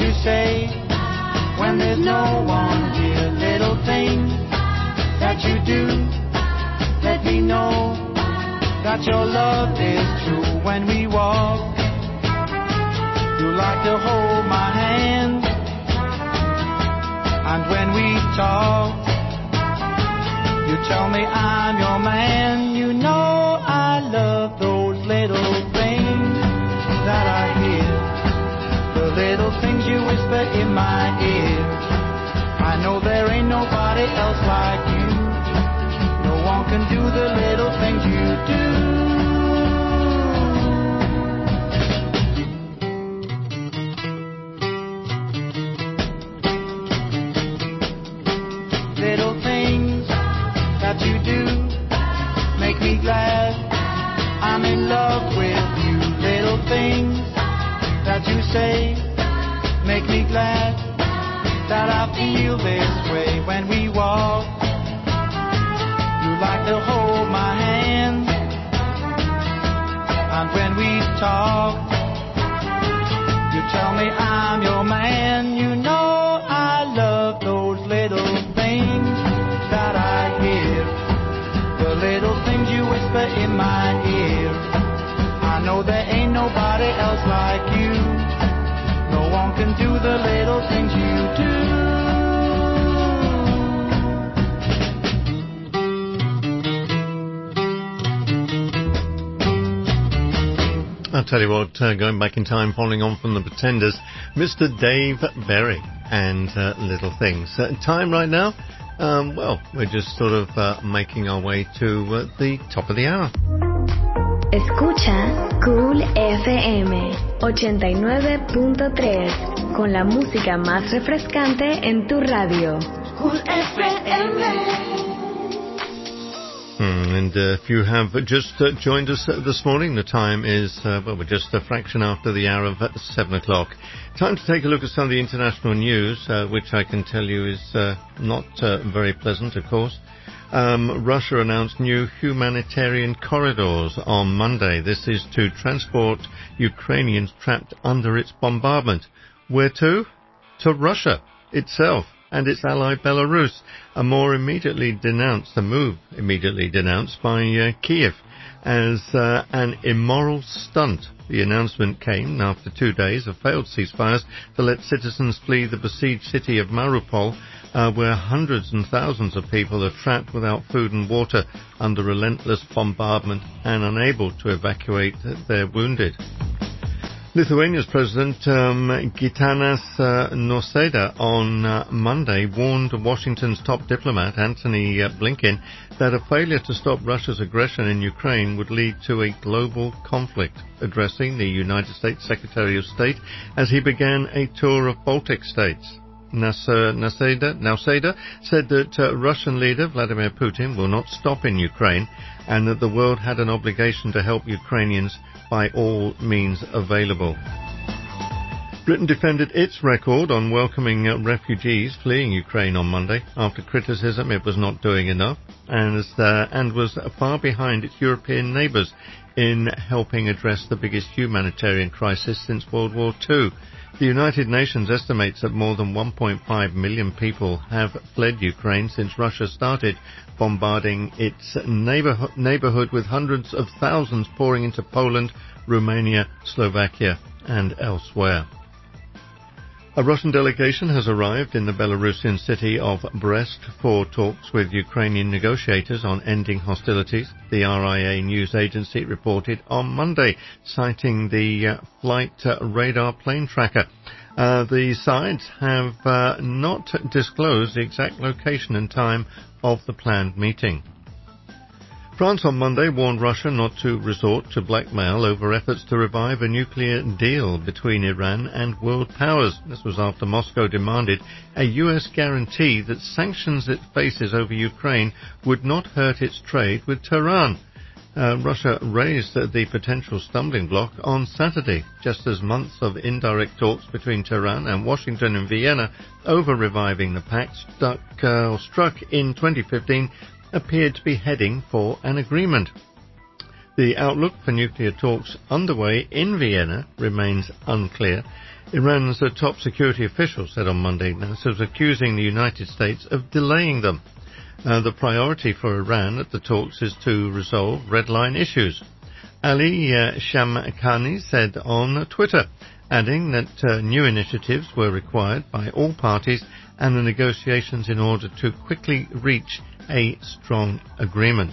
you say when there's no one here? Little things that you do, let me know that your love is true. When we walk, you like to hold my hand, and when we talk, you tell me I'm your man. You know I love those little things that I hear, the little things you whisper in my ear. I know there ain't nobody else like you. No one can do the little things you do. Little things that you do make me glad I'm in love with you. Little things that you say make me glad that I feel this way. When we walk, you like to hold my hand, and when we talk, you tell me I'm your man. You know I love those little things that I hear, the little things you whisper in my ear. I know there ain't nobody else like you. No one can do the little things you do. I'll tell you what, going back in time, following on from the Pretenders, Mr. Dave Berry and Little Things. Time right now? Well, we're just sort of making our way to the top of the hour. Escucha Cool FM 89.3 con la música más refrescante en tu radio. Cool FM. And if you have just joined us this morning, the time is, well, we're just a fraction after the hour of 7 o'clock. Time to take a look at some of the international news, which I can tell you is not very pleasant, of course. Russia announced new humanitarian corridors on Monday. This is to transport Ukrainians trapped under its bombardment. Where to? To Russia itself and its ally Belarus. A move immediately denounced by Kiev as an immoral stunt. The announcement came after 2 days of failed ceasefires to let citizens flee the besieged city of Mariupol, where hundreds and thousands of people are trapped without food and water under relentless bombardment and unable to evacuate their wounded. Lithuania's President Gitanas Nausėda on Monday warned Washington's top diplomat Antony Blinken that a failure to stop Russia's aggression in Ukraine would lead to a global conflict, addressing the United States Secretary of State as he began a tour of Baltic states. Nausėda said that Russian leader Vladimir Putin will not stop in Ukraine and that the world had an obligation to help Ukrainians by all means available. Britain defended its record on welcoming refugees fleeing Ukraine on Monday after criticism it was not doing enough and was far behind its European neighbours in helping address the biggest humanitarian crisis since World War II. The United Nations estimates that more than 1.5 million people have fled Ukraine since Russia started bombarding its neighbourhood, with hundreds of thousands pouring into Poland, Romania, Slovakia and elsewhere. A Russian delegation has arrived in the Belarusian city of Brest for talks with Ukrainian negotiators on ending hostilities, the RIA news agency reported on Monday, citing the flight radar plane tracker. The sides have not disclosed the exact location and time of the planned meeting. France on Monday warned Russia not to resort to blackmail over efforts to revive a nuclear deal between Iran and world powers. This was after Moscow demanded a US guarantee that sanctions it faces over Ukraine would not hurt its trade with Tehran. Russia raised the potential stumbling block on Saturday, just as months of indirect talks between Tehran and Washington and Vienna over reviving the pact struck in 2015 appeared to be heading for an agreement. The outlook for nuclear talks underway in Vienna remains unclear. Iran's top security official said on Monday NASA was accusing the United States of delaying them. The priority for Iran at the talks is to resolve red line issues. Ali Shamkhani said on Twitter, adding that new initiatives were required by all parties and the negotiations in order to quickly reach a strong agreement.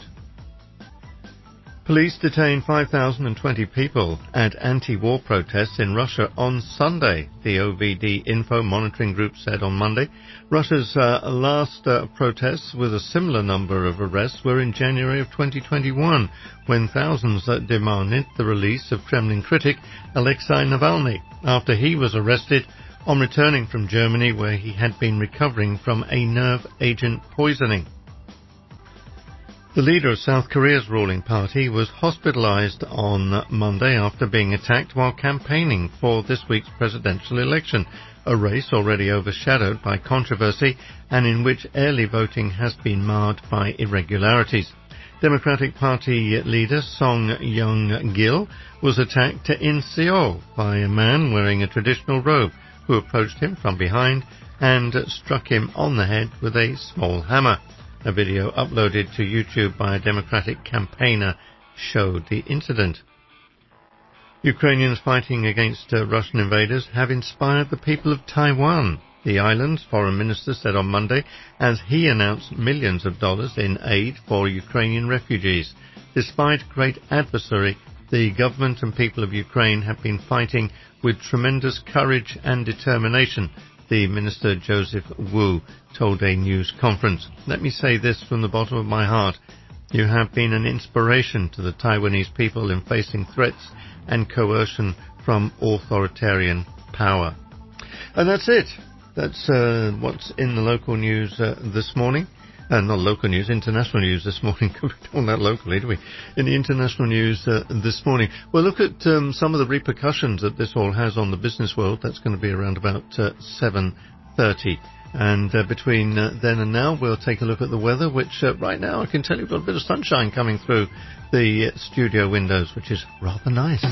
Police detained 5,020 people at anti-war protests in Russia on Sunday, the OVD Info Monitoring Group said on Monday. Russia's last protests with a similar number of arrests were in January of 2021, when thousands demanded the release of Kremlin critic Alexei Navalny after he was arrested on returning from Germany, where he had been recovering from a nerve agent poisoning. The leader of South Korea's ruling party was hospitalized on Monday after being attacked while campaigning for this week's presidential election, a race already overshadowed by controversy and in which early voting has been marred by irregularities. Democratic Party leader Song Young-gil was attacked in Seoul by a man wearing a traditional robe who approached him from behind and struck him on the head with a small hammer. A video uploaded to YouTube by a Democratic campaigner showed the incident. Ukrainians fighting against Russian invaders have inspired the people of Taiwan, the island's foreign minister said on Monday, as he announced millions of dollars in aid for Ukrainian refugees. Despite great adversary, the government and people of Ukraine have been fighting with tremendous courage and determination, the Minister Joseph Wu told a news conference. Let me say this from the bottom of my heart. You have been an inspiration to the Taiwanese people in facing threats and coercion from authoritarian power. And that's it. That's what's in the local news this morning. Not local news, international news this morning. We don't that locally, do we? In the international news this morning. We'll look at some of the repercussions that this all has on the business world. That's going to be around about 7:30. And between then and now, we'll take a look at the weather, which right now I can tell you we've got a bit of sunshine coming through the studio windows, which is rather nice.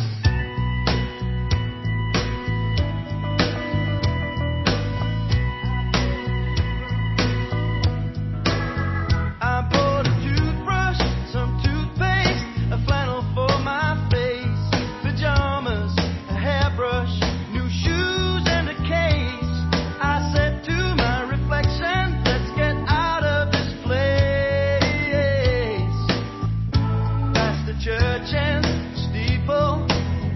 Church and steeple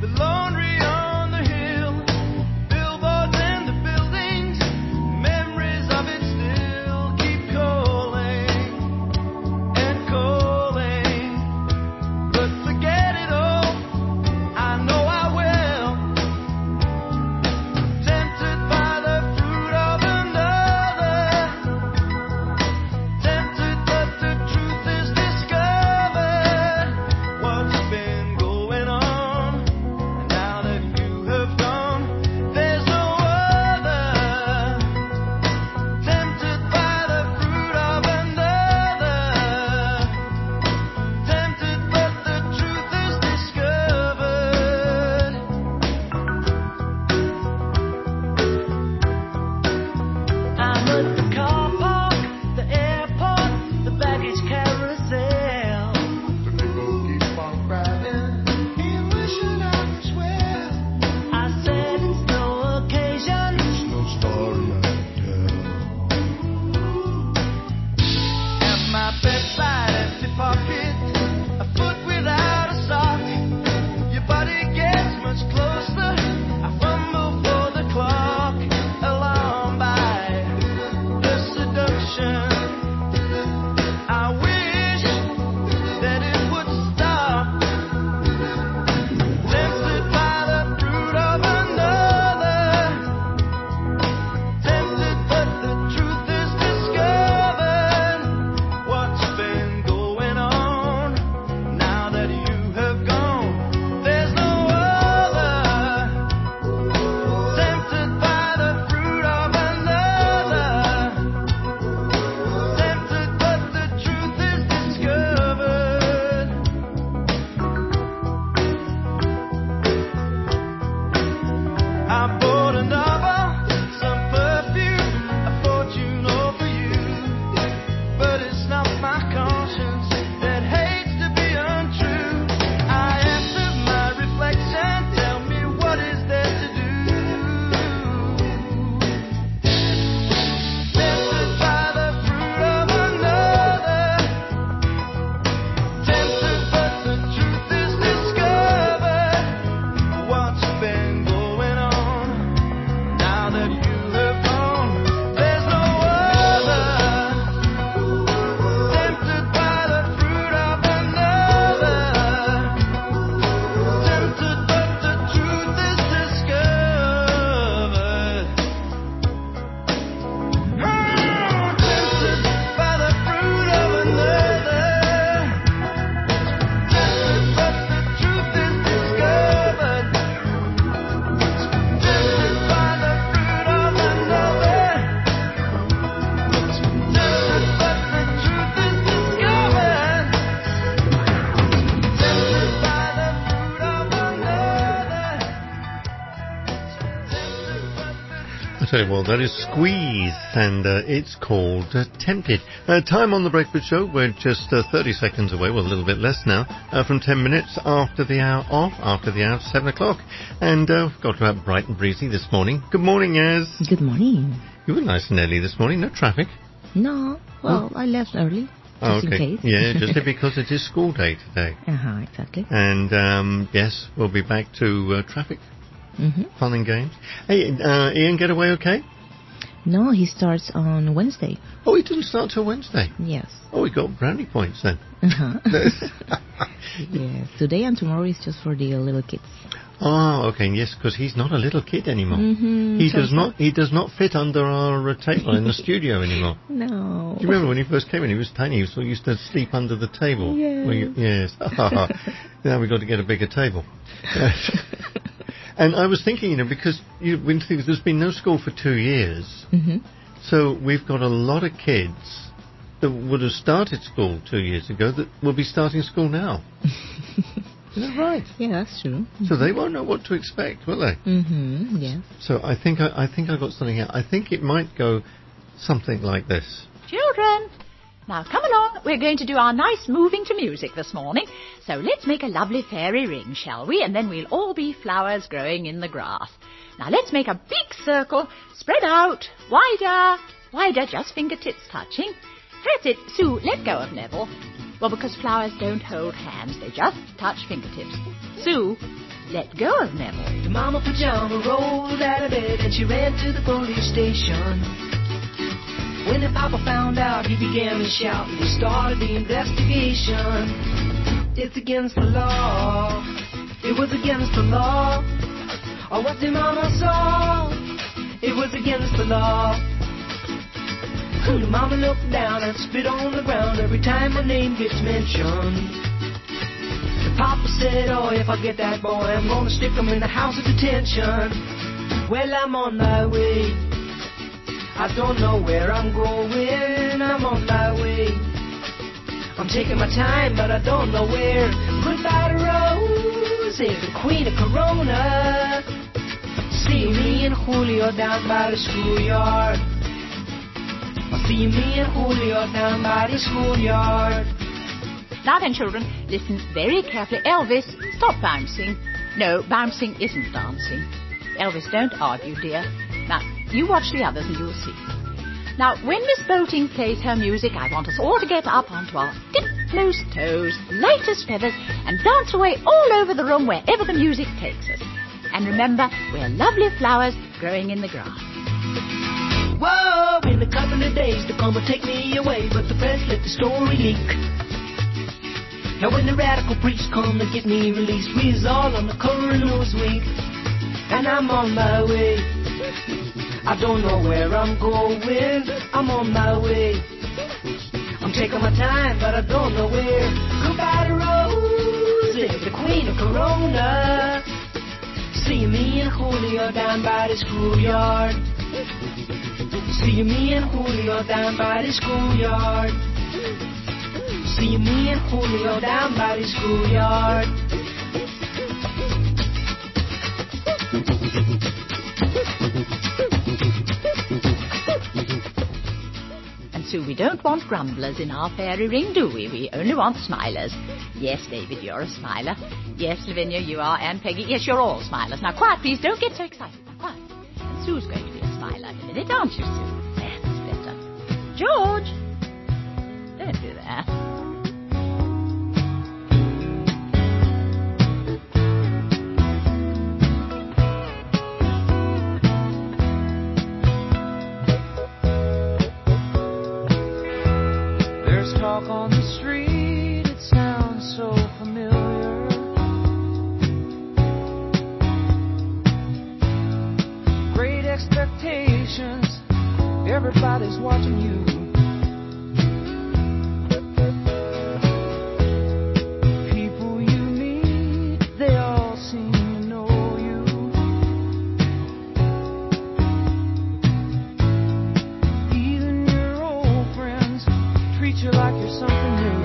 tell you what, that is Squeeze, and it's called Tempted. Time on the Breakfast Show, we're just 30 seconds away, well, a little bit less now, from 10 minutes after the hour off, after the hour of 7 o'clock. And we've got to have bright and breezy this morning. Good morning, Az. Good morning. You were nice and early this morning, no traffic. No, well, I left early, just in case. Yeah, just because it is school day today. Exactly. And, yes, we'll be back to traffic. Fun and games. Hey, Ian, get away okay? No, he starts on Wednesday. Oh, he didn't start till Wednesday? Yes. Oh, he got brownie points then. Yes, today and tomorrow is just for the little kids. Oh, okay, yes, because he's not a little kid anymore. He does not fit under our table in the studio anymore. No. Do you remember when he first came in? He was tiny. He used to sleep under the table. Yes. Yes. Now we've got to get a bigger table. And I was thinking, because there's been no school for 2 years, so we've got a lot of kids that would have started school 2 years ago that will be starting school now. Is that right? Yeah, that's true. So they won't know what to expect, will they? Yes. So I think I got something out. I think it might go something like this. Children, now come along. We're going to do our nice moving to music this morning. So let's make a lovely fairy ring, shall we? And then we'll all be flowers growing in the grass. Now let's make a big circle. Spread out. Wider. Wider, just fingertips touching. That's it. Sue, let go of Neville. Well, because flowers don't hold hands. They just touch fingertips. Sue, let go of Neville. The mama pajama rolled out of bed and she ran to the police station. When the papa found out, he began to shout and he started the investigation. It's against the law. It was against the law. Or what the mama saw. It was against the law. The mama looked down and spit on the ground every time my name gets mentioned. The papa said, oh, if I get that boy, I'm gonna stick him in the house of detention. Well, I'm on my way. I don't know where I'm going. I'm on my way. I'm taking my time, but I don't know where. Goodbye to Rose, the queen of Corona. See me and Julio down by the schoolyard. See me and Julio down by the schoolyard. Now then, children, listen very carefully. Elvis, stop bouncing. No, bouncing isn't dancing. Elvis, don't argue, dear. Now, you watch the others and you'll see. Now, when Miss Boating plays her music, I want us all to get up onto our tip-most toes, light as feathers, and dance away all over the room wherever the music takes us. And remember, we're lovely flowers growing in the grass. Whoa, in a couple of days they're gonna take me away, but the press let the story leak. Now when the radical priests come to get me released, we's all on the cover of Newsweek. And I'm on my way. I don't know where I'm going. I'm on my way. I'm taking my time, but I don't know where. Goodbye to Rose, the queen of Corona. See me and Julio down by the schoolyard. See me and Julio down by the schoolyard. See me and Julio down by the schoolyard. And Sue, we don't want grumblers in our fairy ring, do we? We only want smilers. Yes, David, you're a smiler. Yes, Lavinia, you are. And Peggy, yes, you're all smilers. Now, quiet, please. Don't get so excited. Now, quiet. And Sue's going to be a smiler in a minute, aren't you, Sue? That's better. George! Don't do that. There's talk on the street, it sounds so familiar. Great expectations, everybody's watching you. People you meet, they all seem to know you. Even your old friends treat you like you're something new.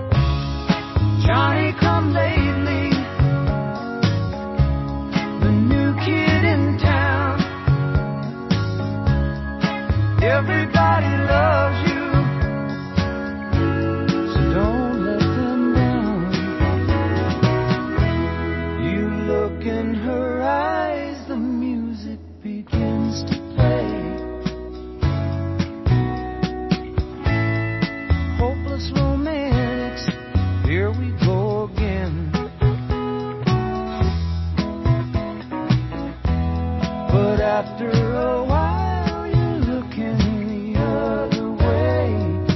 Johnny come lately, the Everybody loves you, so don't let them down. You look in her eyes, the music begins to play. Hopeless romantics, here we go again. But after a while you're looking the other way.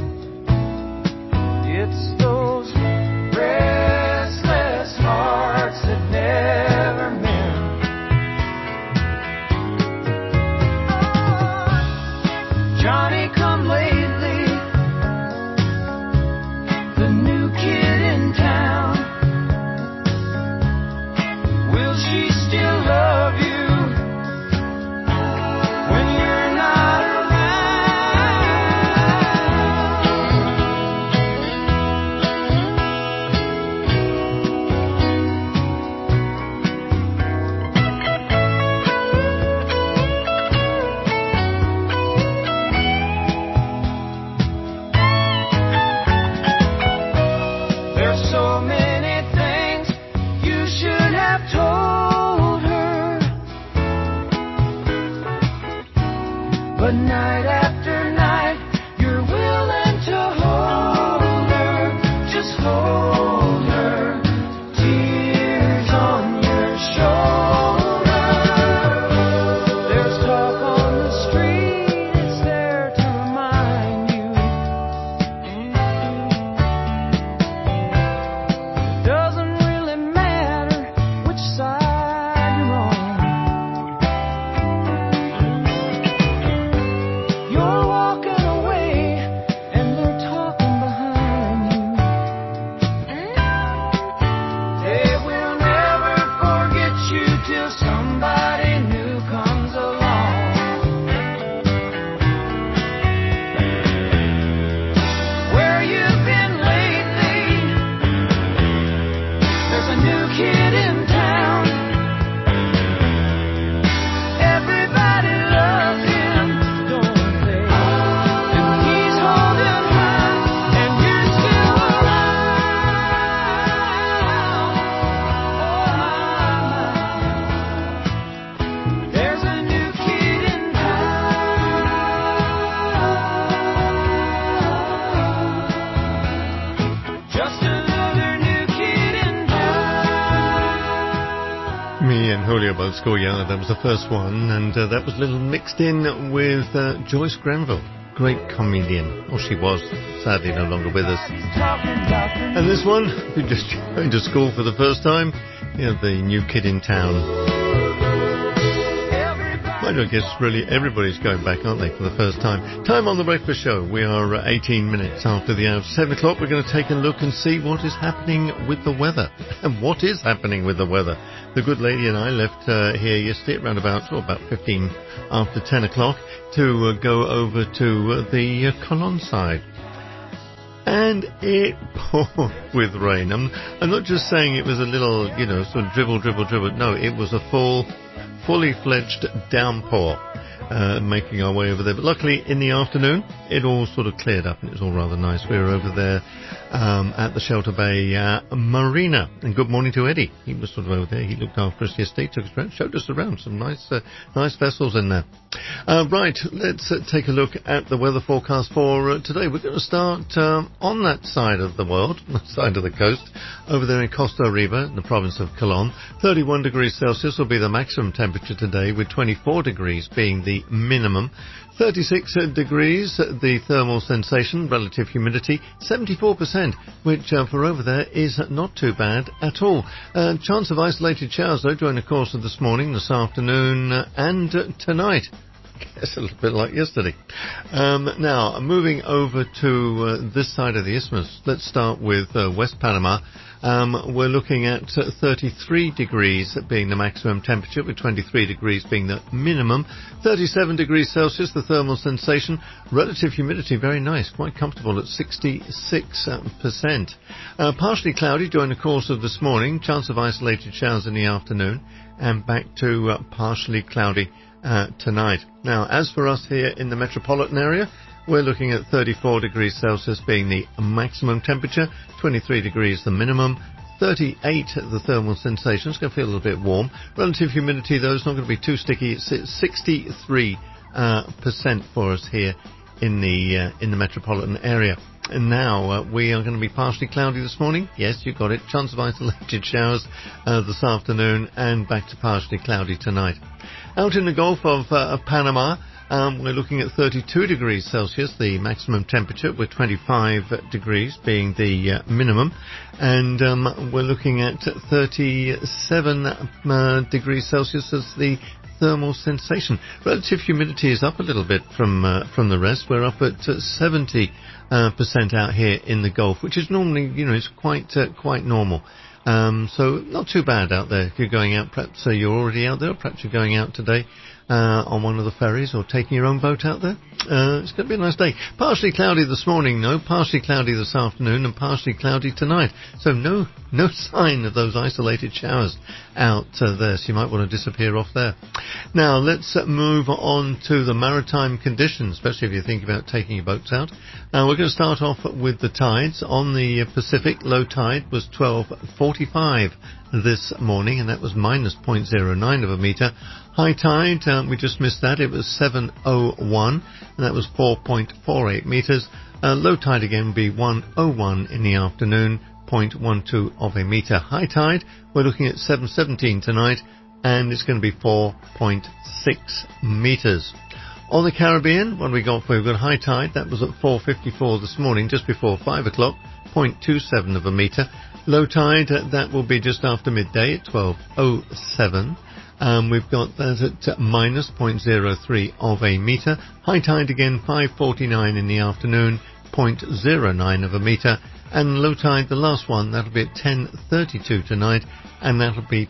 It's those restless hearts that never mend. Johnny come lately, the new kid in town. Will she still love you when you're not There's so many things you should have told her, but night after night you're willing to hold her, just hold her, tears on your shoulder. There's talk on the street, it's there to remind you. Doesn't really matter which side you're on. You're walking away and they're talking behind you. They will never forget you till somebody new comes along. Where you've been lately, there's a new kid in town. Everybody loves him, don't they? And he's holding her, and you're still around. Oh my, there's a new kid in town. Just another new kid in town. Me and Julio both schoolyard. That was the first one, and that was a little mixed in with Joyce Granville, great comedian. Oh, she was, sadly no longer with us. And this one, who just joined to school for the first time, the new kid in town. I guess really everybody's going back, aren't they, for the first time. Time on the breakfast show. We are 18 minutes after the hour of 7 o'clock. We're going to take a look and see what is happening with the weather. And what is happening with the weather? The good lady and I left here yesterday at around about 15 after 10 o'clock to go over to the Cologne side. And it poured with rain. I'm not just saying it was a little, sort of dribble. No, it was a fully fledged downpour, making our way over there. But luckily, in the afternoon, it all sort of cleared up and it was all rather nice. We were over there at the Shelter Bay Marina. And good morning to Eddie. He was sort of over there. He looked after us yesterday, took us around, showed us around. Some nice vessels in there. Right, let's take a look at the weather forecast for today. We're going to start on that side of the world, the side of the coast, over there in Costa Riba, in the province of Colón. 31 degrees Celsius will be the maximum temperature today, with 24 degrees being the minimum. 36 degrees, the thermal sensation, relative humidity 74%, which for over there is not too bad at all. Chance of isolated showers, though, during the course of this morning, this afternoon, and tonight. I guess a little bit like yesterday. Now, moving over to this side of the isthmus, let's start with West Panama. We're looking at 33 degrees being the maximum temperature, with 23 degrees being the minimum. 37 degrees Celsius, the thermal sensation. Relative humidity, very nice, quite comfortable at 66%. Partially cloudy during the course of this morning. Chance of isolated showers in the afternoon. And back to partially cloudy tonight. Now, as for us here in the metropolitan area, we're looking at 34 degrees Celsius being the maximum temperature, 23 degrees the minimum, 38 the thermal sensation. It's going to feel a little bit warm. Relative humidity, though, is not going to be too sticky. It's 63% for us here in the metropolitan area. And now we are going to be partially cloudy this morning. Yes, you got it. Chance of isolated showers this afternoon, and back to partially cloudy tonight. Out in the Gulf of Panama, we're looking at 32 degrees Celsius, the maximum temperature, with 25 degrees being the minimum. And we're looking at 37 degrees Celsius as the thermal sensation. Relative humidity is up a little bit from the rest. We're up at 70% out here in the Gulf, which is normally, is quite normal. So not too bad out there. If you're going out, perhaps you're already out there, perhaps you're going out today on one of the ferries or taking your own boat out there. It's going to be a nice day. Partially cloudy this morning, no. Partially cloudy this afternoon, and partially cloudy tonight. So no sign of those isolated showers out there. So you might want to disappear off there. Now let's move on to the maritime conditions, especially if you think about taking your boats out. We're going to start off with the tides. On the Pacific, low tide was 12:45 this morning, and that was minus 0.09 of a metre. High tide, we just missed that. It was 7:01, and that was 4.48 metres. Low tide again would be 1:01 in the afternoon, 0.12 of a metre. High tide, we're looking at 7:17 tonight, and it's going to be 4.6 metres. On the Caribbean, what we got for? We've got high tide. That was at 4:54 this morning, just before 5 o'clock, 0.27 of a metre. Low tide, that will be just after midday at 12:07. We've got that at minus 0.03 of a metre. High tide again, 5:49 in the afternoon, 0.09 of a metre. And low tide, the last one, that'll be at 10:32 tonight, and that'll be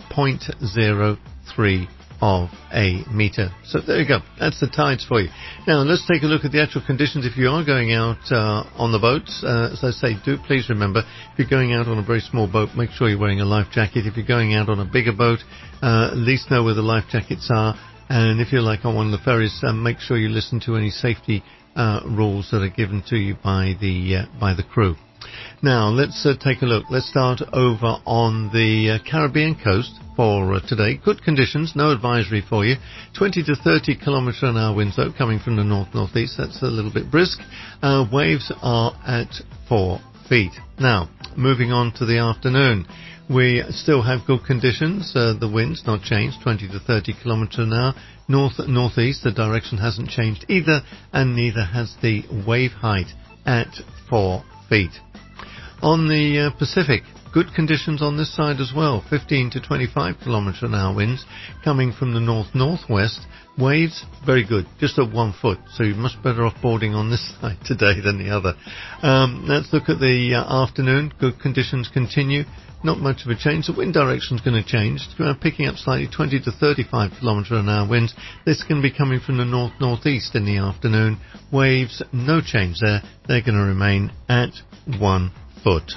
0.03 of a metre. So there you go. That's the tides for you. Now let's take a look at the actual conditions if you are going out on the boats. As I say, do please remember, if you're going out on a very small boat, make sure you're wearing a life jacket. If you're going out on a bigger boat, at least know where the life jackets are. And if you're like on one of the ferries, make sure you listen to any safety rules that are given to you by the crew. Now, let's take a look. Let's start over on the Caribbean coast for today. Good conditions, no advisory for you. 20 to 30 kilometre an hour winds though, coming from the north-northeast. That's a little bit brisk. Waves are at 4 feet. Now, moving on to the afternoon. We still have good conditions. The wind's not changed, 20 to 30 kilometre an hour. North-northeast, the direction hasn't changed either, and neither has the wave height at 4 feet. On the Pacific, good conditions on this side as well. 15 to 25 kilometre an hour winds coming from the north-northwest. Waves, very good, just at 1 foot. So you're much better off boarding on this side today than the other. Let's look at the afternoon. Good conditions continue. Not much of a change. The wind direction's going to change. It's picking up slightly, 20 to 35 kilometre an hour winds. This is going to be coming from the north-northeast in the afternoon. Waves, no change there. They're going to remain at 1 foot.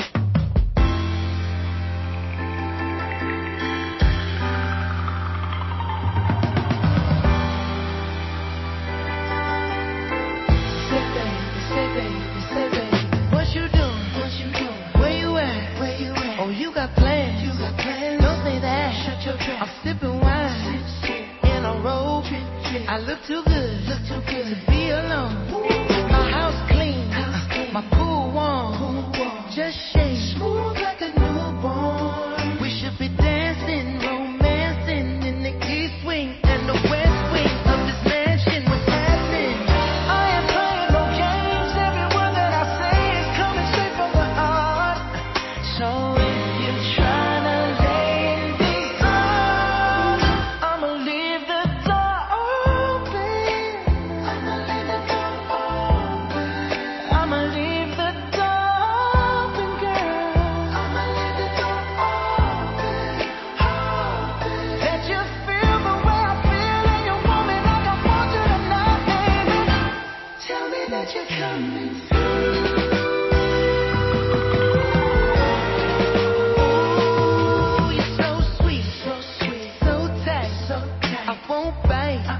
I look too good to be alone. My house clean, my pool warm. Just shake smooth like a newborn. We should be dancing, romancing in the east wing and the west wing of this mansion. What's happening? I ain't playing no games. Every word that I say is coming straight from the heart. So if you're trying to lay in these arms, I'ma leave the door open. I'ma leave the door open. I'ma leave the door open, girl. I'ma leave the door open. That you feel the way I feel and you want me like I want you tonight, baby. Tell me that you're coming through. Ooh, you're so sweet, so tight, I won't bite.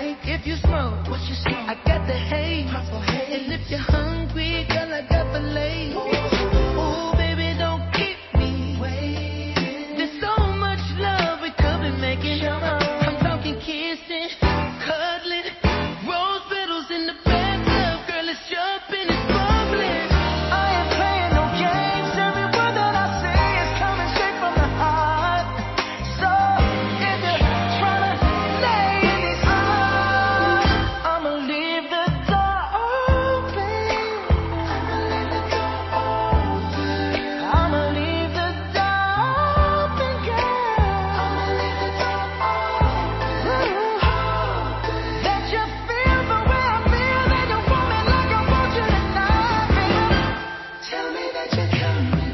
like if you smoke. What you smoke? I got the haze. And if you're hungry, girl, I got filet. Ooh, baby, don't keep me waiting. There's so much love we could be making. I'm talking kissing, cuddling, rose petals in the bathtub. Girl, it's jumping, it's bubbling. I ain't playing no games. Every word that I say is coming straight from the heart. So if you're trying to lay in these arms, I'ma leave the door open. I'ma leave the door open, girl. That you feel the way I feel, and you want me like I want you tonight, baby. Tell me that you're coming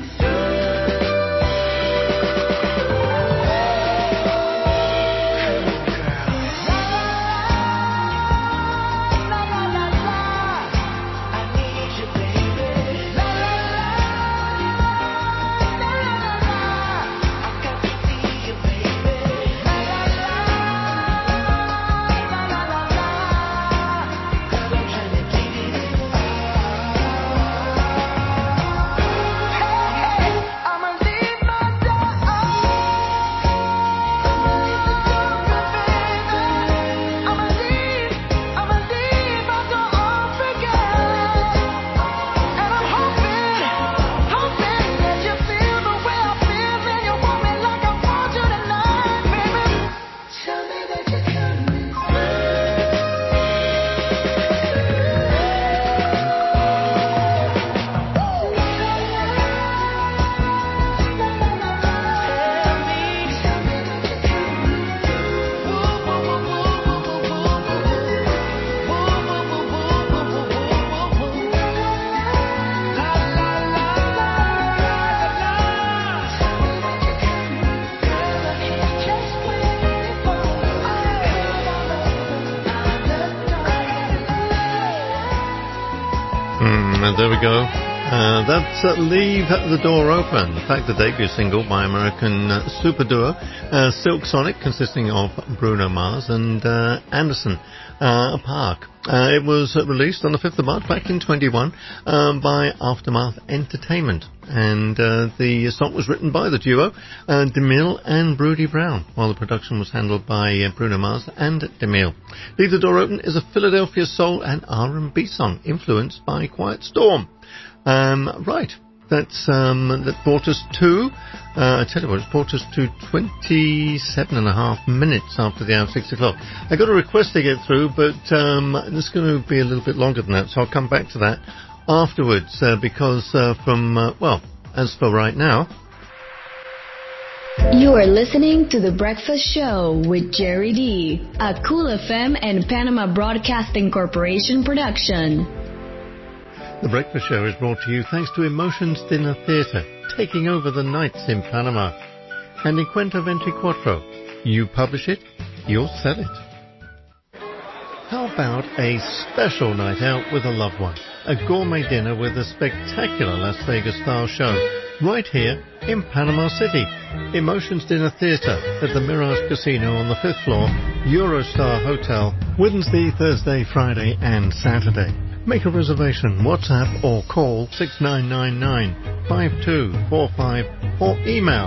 And there we go. That's Leave the Door Open. In fact, the debut single by American super duo Silk Sonic, consisting of Bruno Mars and Anderson .Paak. It was released on the 5th of March back in 21 by Aftermath Entertainment. And the song was written by the duo, DeMille and Brody Brown, while the production was handled by Bruno Mars and DeMille. Leave the Door Open is a Philadelphia soul and R&B song influenced by Quiet Storm. Right, that brought us to, I tell you what, it brought us to 27.5 minutes after the hour of 6 o'clock. I got a request to get through, but it's going to be a little bit longer than that, so I'll come back to that afterwards, because as for right now... You are listening to The Breakfast Show with Jerry D, a Cool FM and Panama Broadcasting Corporation production. The Breakfast Show is brought to you thanks to Emotions Dinner Theatre, taking over the nights in Panama. And Encuentro 24, you publish it, you'll sell it. How about a special night out with a loved one? A gourmet dinner with a spectacular Las Vegas-style show, right here in Panama City. Emotions Dinner Theatre at the Mirage Casino on the 5th floor, Eurostar Hotel, Wednesday, Thursday, Friday and Saturday. Make a reservation, WhatsApp or call 6999-5245 or email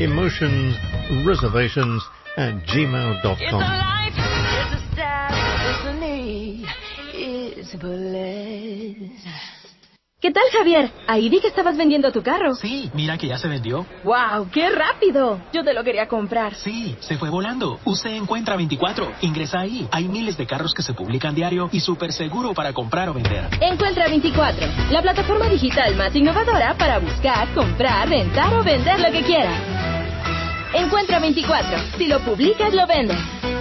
emotionsreservations@gmail.com. It's a life, it's a style, it's a need, it's a bliss. ¿Qué tal, Javier? Ahí vi que estabas vendiendo tu carro. Sí, mira que ya se vendió. ¡Wow! ¡Qué rápido! Yo te lo quería comprar. Sí, se fue volando. Usted Encuentra 24. Ingresa ahí. Hay miles de carros que se publican diario y súper seguro para comprar o vender. Encuentra 24, la plataforma digital más innovadora para buscar, comprar, rentar o vender lo que quieras. Encuentra 24. Si lo publicas, lo vendes.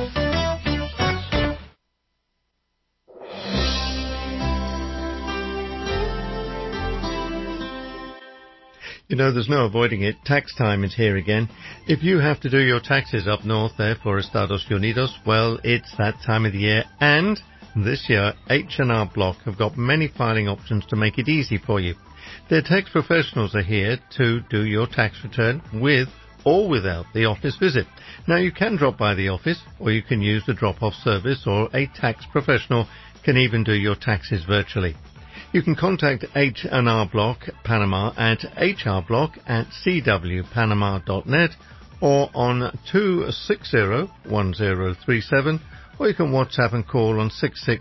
You know, there's no avoiding it. Tax time is here again. If you have to do your taxes up north there for Estados Unidos, well, it's that time of the year. And this year, H&R Block have got many filing options to make it easy for you. Their tax professionals are here to do your tax return with or without the office visit. Now, you can drop by the office, or you can use the drop-off service, or a tax professional can even do your taxes virtually. You can contact H&R Block Panama at hrblock@cwpanama.net or on 260-1037, or you can WhatsApp and call on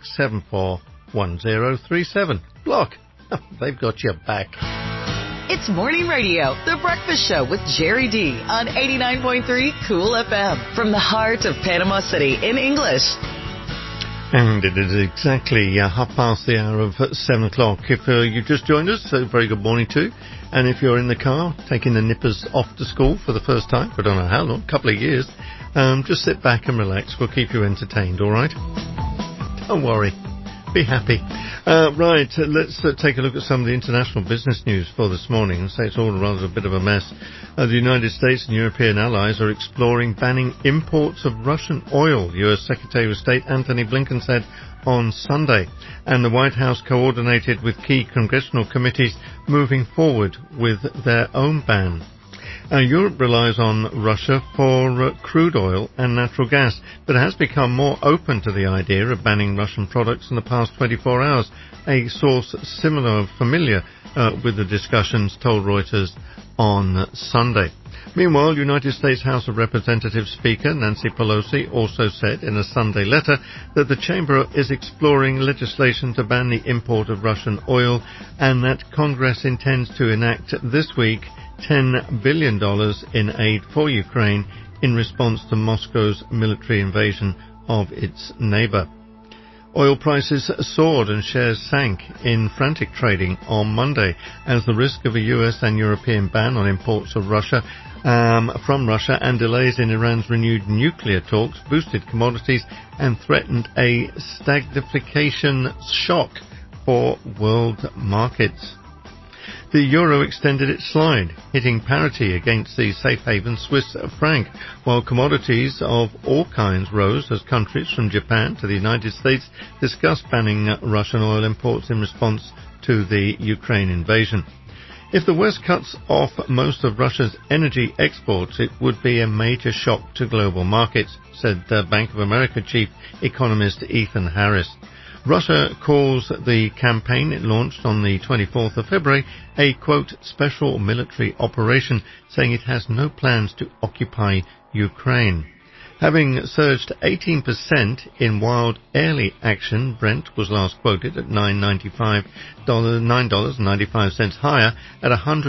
6674-1037. Block, they've got your back. It's Morning Radio, The Breakfast Show with Jerry D on 89.3 Cool FM from the heart of Panama City in English. And it is exactly half past the hour of 7 o'clock. If you've just joined us, so very good morning to you. And if you're in the car, taking the nippers off to school for the first time, for I don't know how long, a couple of years, just sit back and relax. We'll keep you entertained, all right? Don't worry. Be happy. Right, let's take a look at some of the international business news for this morning and say it's all rather a bit of a mess. The United States and European allies are exploring banning imports of Russian oil, U.S. Secretary of State Antony Blinken said on Sunday. And the White House coordinated with key congressional committees moving forward with their own ban. Europe relies on Russia for crude oil and natural gas, but has become more open to the idea of banning Russian products in the past 24 hours. A source familiar with the discussions told Reuters on Sunday. Meanwhile, United States House of Representatives Speaker Nancy Pelosi also said in a Sunday letter that the chamber is exploring legislation to ban the import of Russian oil and that Congress intends to enact this week $10 billion in aid for Ukraine in response to Moscow's military invasion of its neighbor. Oil prices soared and shares sank in frantic trading on Monday as the risk of a US and European ban on imports of from Russia and delays in Iran's renewed nuclear talks boosted commodities and threatened a stagflation shock for world markets. The euro extended its slide, hitting parity against the safe haven Swiss franc, while commodities of all kinds rose as countries from Japan to the United States discussed banning Russian oil imports in response to the Ukraine invasion. If the West cuts off most of Russia's energy exports, it would be a major shock to global markets, said Bank of America chief economist Ethan Harris. Russia calls the campaign it launched on the 24th of February a, quote, special military operation, saying it has no plans to occupy Ukraine. Having surged 18% in wild early action, Brent was last quoted at $9.95 higher at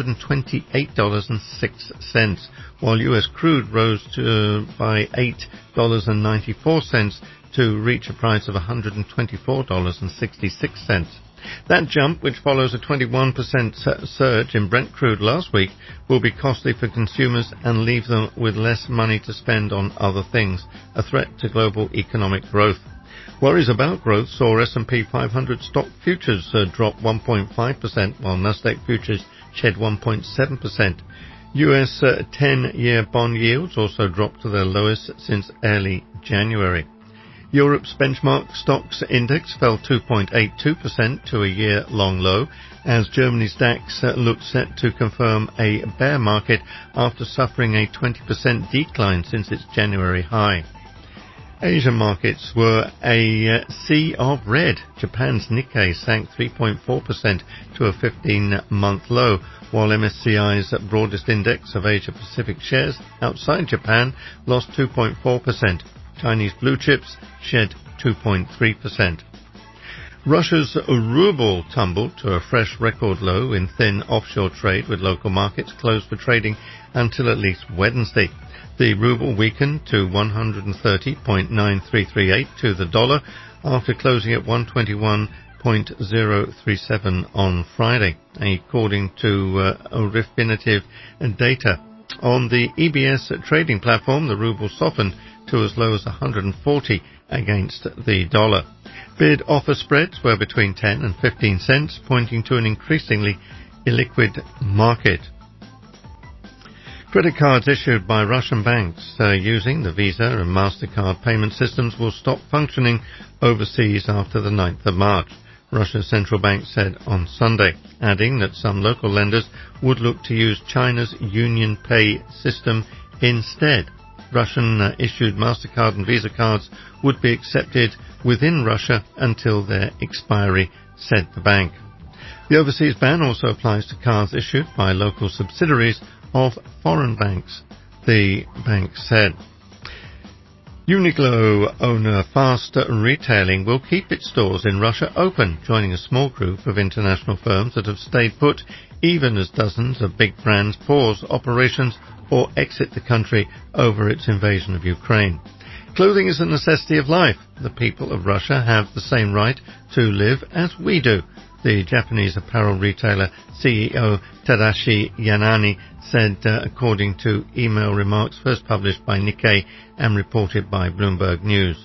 $128.06, while U.S. crude rose by $8.94 to reach a price of $124.66. That jump, which follows a 21% surge in Brent crude last week, will be costly for consumers and leave them with less money to spend on other things, a threat to global economic growth. Worries about growth saw S&P 500 stock futures drop 1.5%, while Nasdaq futures shed 1.7%. US 10-year bond yields also dropped to their lowest since early January. Europe's benchmark stocks index fell 2.82% to a year-long low as Germany's DAX looked set to confirm a bear market after suffering a 20% decline since its January high. Asian markets were a sea of red. Japan's Nikkei sank 3.4% to a 15-month low, while MSCI's broadest index of Asia-Pacific shares outside Japan lost 2.4%. Chinese blue chips shed 2.3%. Russia's ruble tumbled to a fresh record low in thin offshore trade, with local markets closed for trading until at least Wednesday. The ruble weakened to 130.9338 to the dollar after closing at 121.037 on Friday, according to Refinitiv data. On the EBS trading platform, the ruble softened to as low as 140 against the dollar. Bid-offer spreads were between 10 and 15 cents, pointing to an increasingly illiquid market. Credit cards issued by Russian banks using the Visa and MasterCard payment systems will stop functioning overseas after the 9th of March, Russia's central bank said on Sunday, adding that some local lenders would look to use China's Union Pay system instead. Russian-issued MasterCard and Visa cards would be accepted within Russia until their expiry, said the bank. The overseas ban also applies to cards issued by local subsidiaries of foreign banks, the bank said. Uniqlo owner Fast Retailing will keep its stores in Russia open, joining a small group of international firms that have stayed put, even as dozens of big brands pause operations or exit the country over its invasion of Ukraine. Clothing is a necessity of life. The people of Russia have the same right to live as we do, the Japanese apparel retailer CEO Tadashi Yanagi said, according to email remarks first published by Nikkei and reported by Bloomberg News.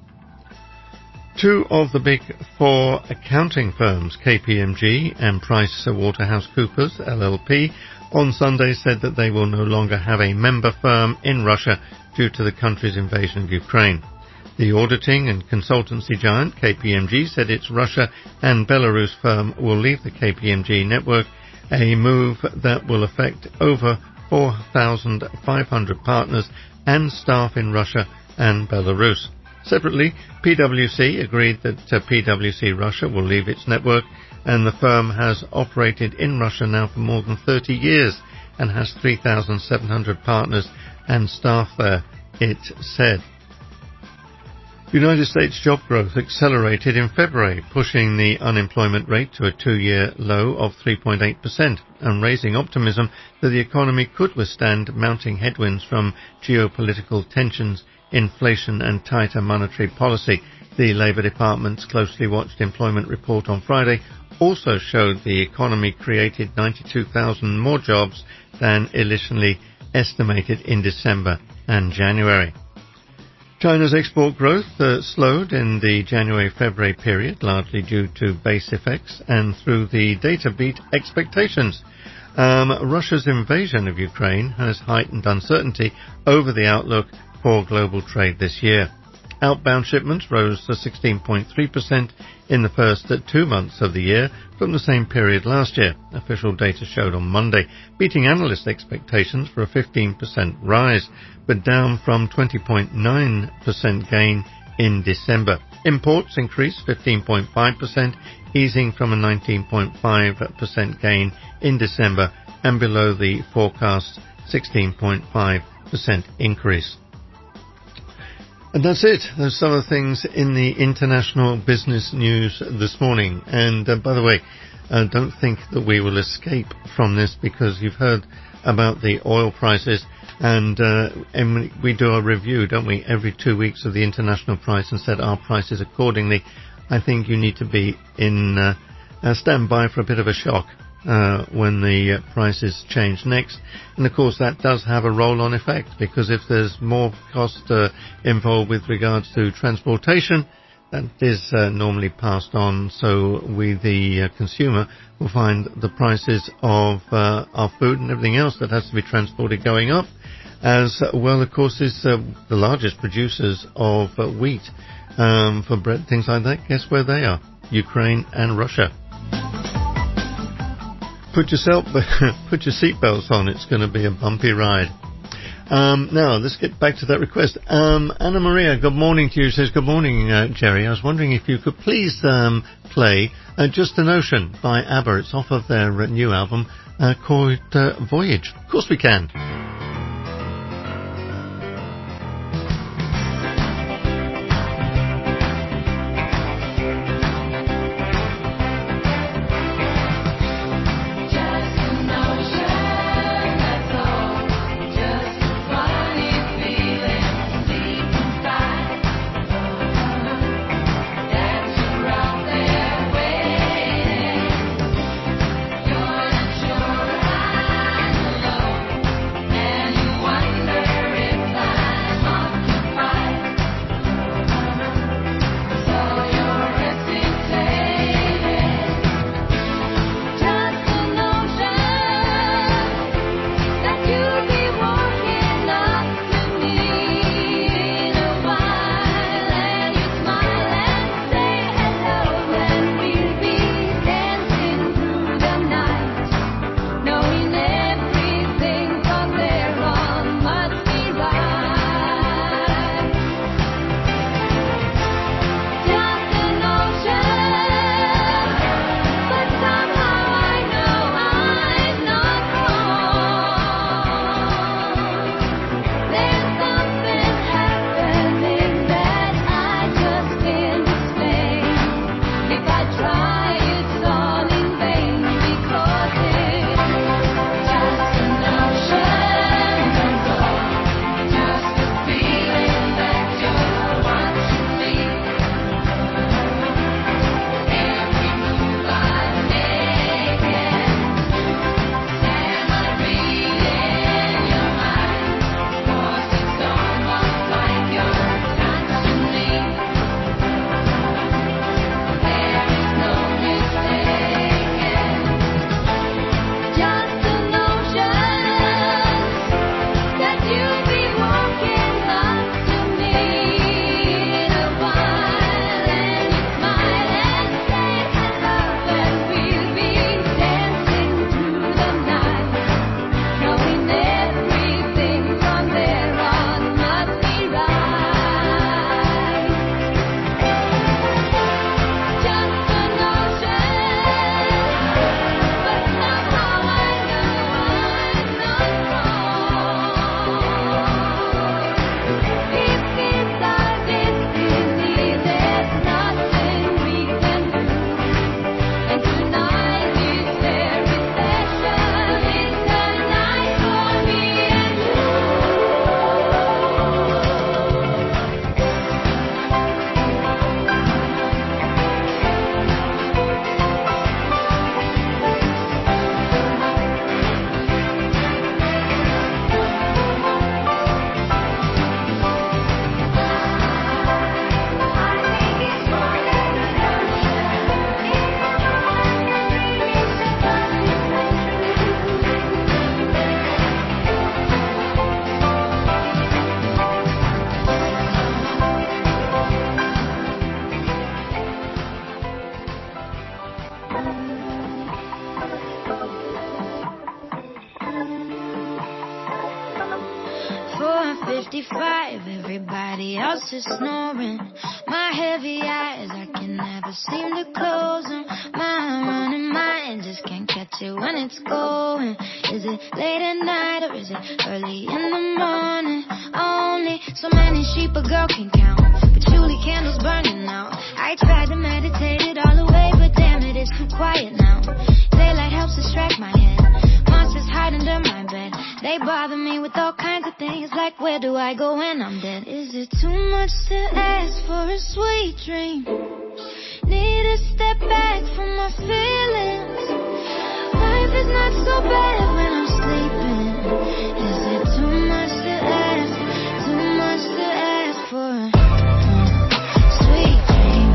Two of the big four accounting firms, KPMG and PricewaterhouseCoopers LLP, on Sunday said that they will no longer have a member firm in Russia due to the country's invasion of Ukraine. The auditing and consultancy giant KPMG said its Russia and Belarus firm will leave the KPMG network, a move that will affect over 4,500 partners and staff in Russia and Belarus. Separately, PwC agreed that PwC Russia will leave its network, and the firm has operated in Russia now for more than 30 years and has 3,700 partners and staff there, it said. United States job growth accelerated in February, pushing the unemployment rate to a two-year low of 3.8% and raising optimism that the economy could withstand mounting headwinds from geopolitical tensions, inflation and tighter monetary policy. The Labour Department's closely watched employment report on Friday also showed the economy created 92,000 more jobs than initially estimated in December and January. China's export growth slowed in the January-February period, largely due to base effects and through the data beat expectations. Russia's invasion of Ukraine has heightened uncertainty over the outlook for global trade this year. Outbound shipments rose to 16.3% in the first 2 months of the year from the same period last year, official data showed on Monday, beating analyst expectations for a 15% rise, but down from 20.9% gain in December. Imports increased 15.5%, easing from a 19.5% gain in December and below the forecast 16.5% increase. And that's it. There's some of the things in the international business news this morning. And by the way, don't think that we will escape from this, because you've heard about the oil prices, and we do a review, don't we, every 2 weeks of the international price and set our prices accordingly. I think you need to be in standby for a bit of a shock when the prices change next. And of course that does have a roll-on effect, because if there's more cost involved with regards to transportation, that is normally passed on, so we, the consumer, will find the prices of our food and everything else that has to be transported going up. As well, of course, is the largest producers of wheat for bread, things like that. Guess where they are? Ukraine and Russia. Put your seatbelts on. It's going to be a bumpy ride. Now, let's get back to that request. Anna Maria, good morning to you. Says, good morning, Jerry. I was wondering if you could please play Just an Ocean by ABBA. It's off of their new album called Voyage. Of course we can. You're not sure I know 6:55, everybody else is snoring. My heavy eyes, I can never seem to close them. My running mind just can't catch it when it's going. Is it late at night or is it early in the morning? Only so many sheep a girl can count. Patchouli candles burning out. I tried to meditate it all away, but damn it, it's too quiet now. Daylight helps distract my head. Monsters hide under my bed. They bother me with all kinds of things, like where do I go when I'm dead? Is it too much to ask for a sweet dream? Need to step back from my feelings. Life is not so bad when I'm sleeping. Is it too much to ask? Too much to ask for a sweet dream?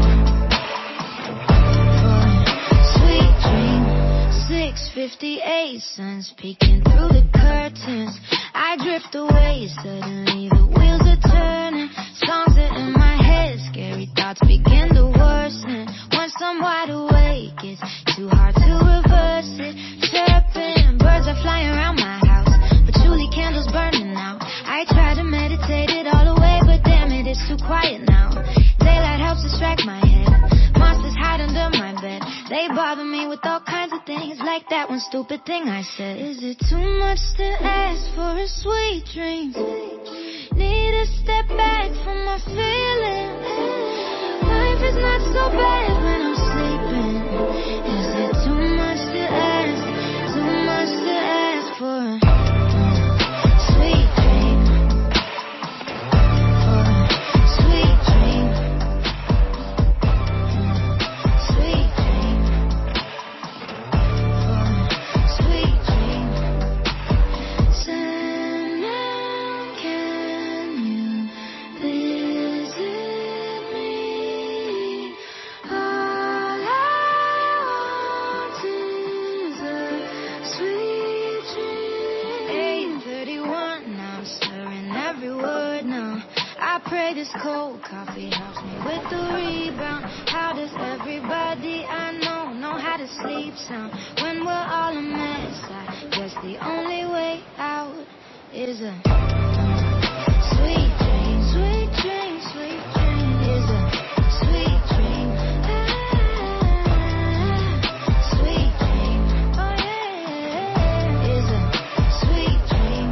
For a sweet dream. 6:58, sun's peeking through the curtains. I drift away, suddenly the wheels are turning. Songs are in my head, scary thoughts begin to worsen. Once I'm wide awake, it's too hard to reverse it. Chirping, birds are flying around my house. Patchouli candles burning out. I try to meditate it all away, but damn it, it's too quiet now. Daylight helps distract my head. Monsters hide under my bed. They bother me with all kinds of things, like that one stupid thing I said. Is it too much to ask for a sweet dream? Need to step back from my feelings. Life is not so bad when I'm sleeping. Is it too much to ask? Too much to ask for a sweet dream? For a sweet dream. Sweet dream. For a sweet dream. Sandman, can you visit me? All I want is a sweet dream. 8:31, now I'm stirring every word now. I pray this cold coffee helps me with the rebound. How does everybody I know how to sleep sound? When we're all a mess, I guess the only way out is a sweet dream, sweet dream, sweet dream. Is a sweet dream. Sweet dream. Oh yeah. Is a sweet dream.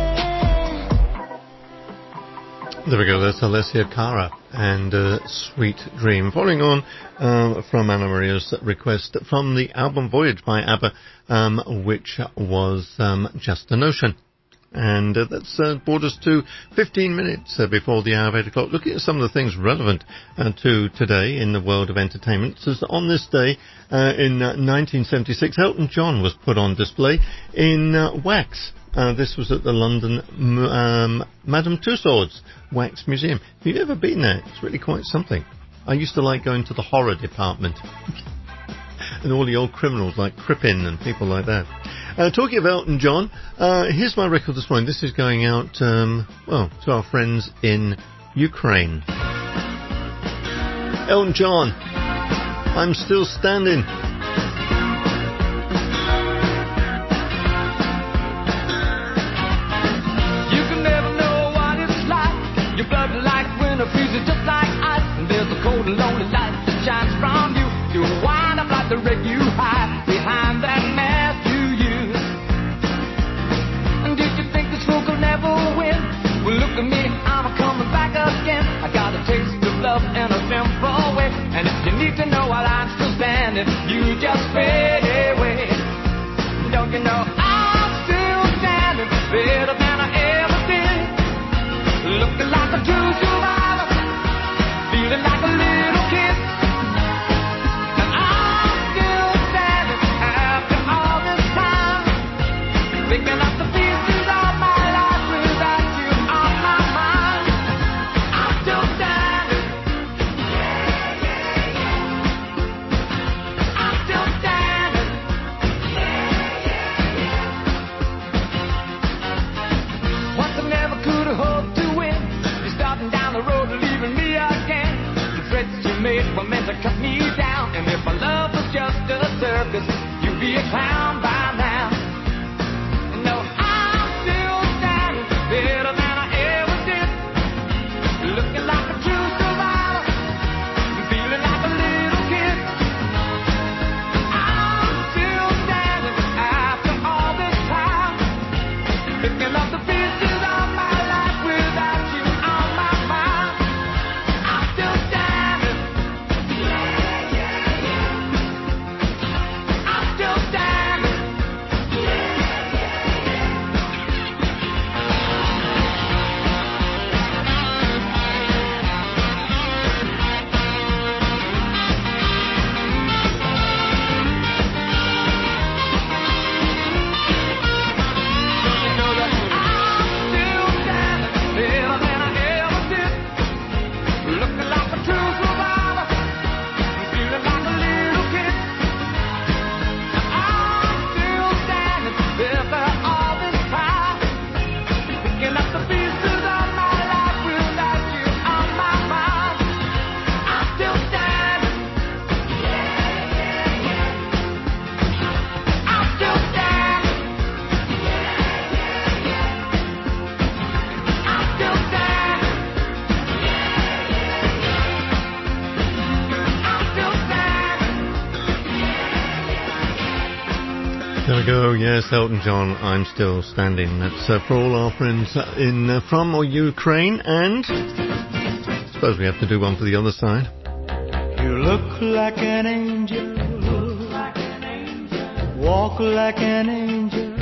There we go, that's Alessia Cara and Sweet Dream. Following on from Anna Maria's request from the album Voyage by ABBA, which was Just a Notion. And that's brought us to 15 minutes before the hour of 8 o'clock, looking at some of the things relevant to today in the world of entertainment. So on this day in 1976, Elton John was put on display in wax. This was at the London Madame Tussauds Wax Museum. Have you ever been there? It's really quite something. I used to like going to the horror department and all the old criminals like Crippen and people like that. Talking of Elton John, here's my record this morning. This is going out, to our friends in Ukraine. Elton John, I'm Still Standing. You can never know what it's like. Your blood like winter freezes just like ice. And there's a cold and lonely light that shines from you. You wind up like the wreck you hide behind that mask you use. And did you think this fool could never win? Well, look at me, I'm coming back again. I got a taste of love in a simple way. And if you need to know while I'm still standing, you just fade away. Don't you know I'm still standing better than I ever did? Looking like a true survivor, feeling like a little kid. And I'm still standing after all this time, picking up the pieces of my life without you on my mind. I'm still standing. I'm still standing. Once I never could have hoped to win. You're starting down the road, leaving me again. The threats you made were meant to cut me down. And if my love was just a circus, you'd be a clown by now. No, I'm still standing better than I ever did. There we go, yes, Elton John, I'm Still Standing. That's for all our friends from or Ukraine, and I suppose we have to do one for the other side. You look like an angel, walk like an angel,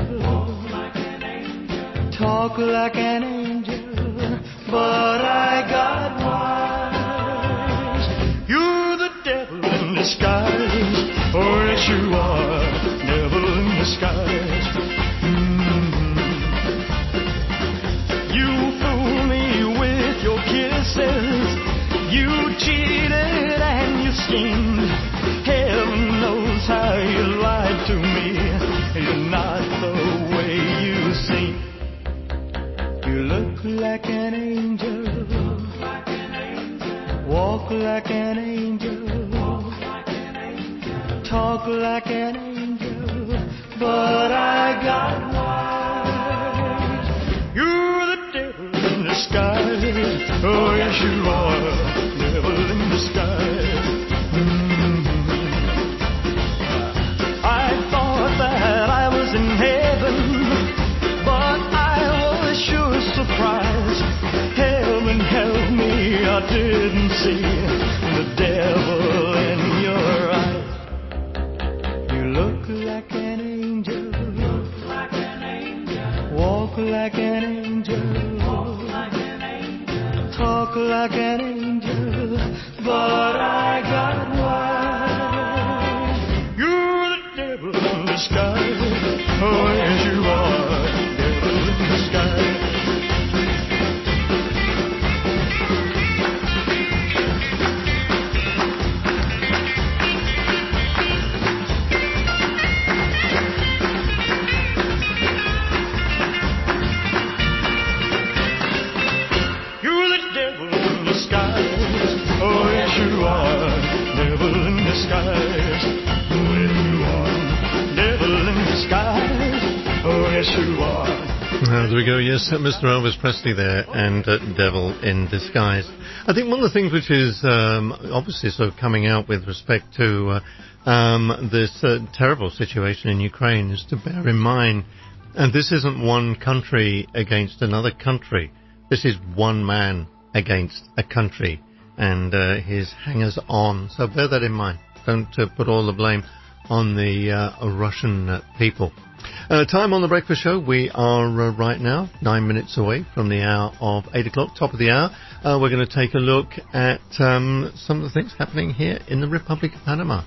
talk like an angel, but I got wise. You're the devil in disguise, oh yes you are, devil in disguise. You fool me with your kisses, you cheated and you schemed. Heaven knows how you lied to me. You're not the way you seem. You look like an angel, walk like an angel, talk like an angel, but I got wise. You're the devil in disguise, oh yes you are, devil in disguise. I thought that I was in heaven, but I was sure surprised. Heaven help me, I didn't see the devil in your eyes. You look like an angel, walk like an angel, talk like an angel, but I got wise. You're the devil in disguise, oh yes you are, devil in disguise. You're the devil in disguise, oh yes you are, devil in disguise. Oh yes you are, devil in disguise, oh yes you are. There we go, yes, Mr. Elvis Presley there, and Devil in Disguise. I think one of the things which is obviously sort of coming out with respect to this terrible situation in Ukraine is to bear in mind, and this isn't one country against another country. This is one man against a country and his hangers-on. So bear that in mind. Don't put all the blame on the Russian people. Time on the Breakfast Show. We are right now 9 minutes away from the hour of 8 o'clock, top of the hour. We're going to take a look at some of the things happening here in the Republic of Panama.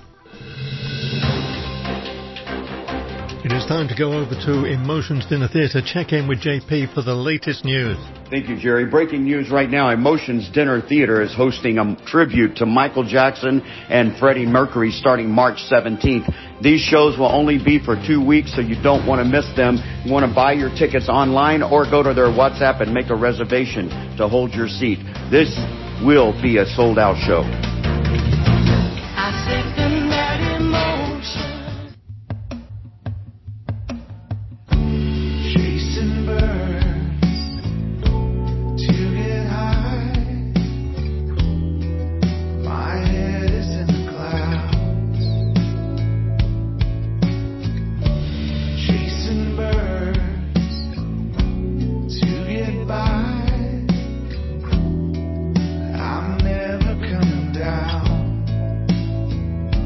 It is time to go over to Emotions Dinner Theatre. Check in with JP for the latest news. Thank you, Jerry. Breaking news right now. Emotions Dinner Theater is hosting a tribute to Michael Jackson and Freddie Mercury starting March 17th. These shows will only be for 2 weeks, so you don't want to miss them. You want to buy your tickets online or go to their WhatsApp and make a reservation to hold your seat. This will be a sold-out show. I second that emotion. Chasing birds to get high. My head is in the clouds. Chasing birds to get by. I'm never coming down.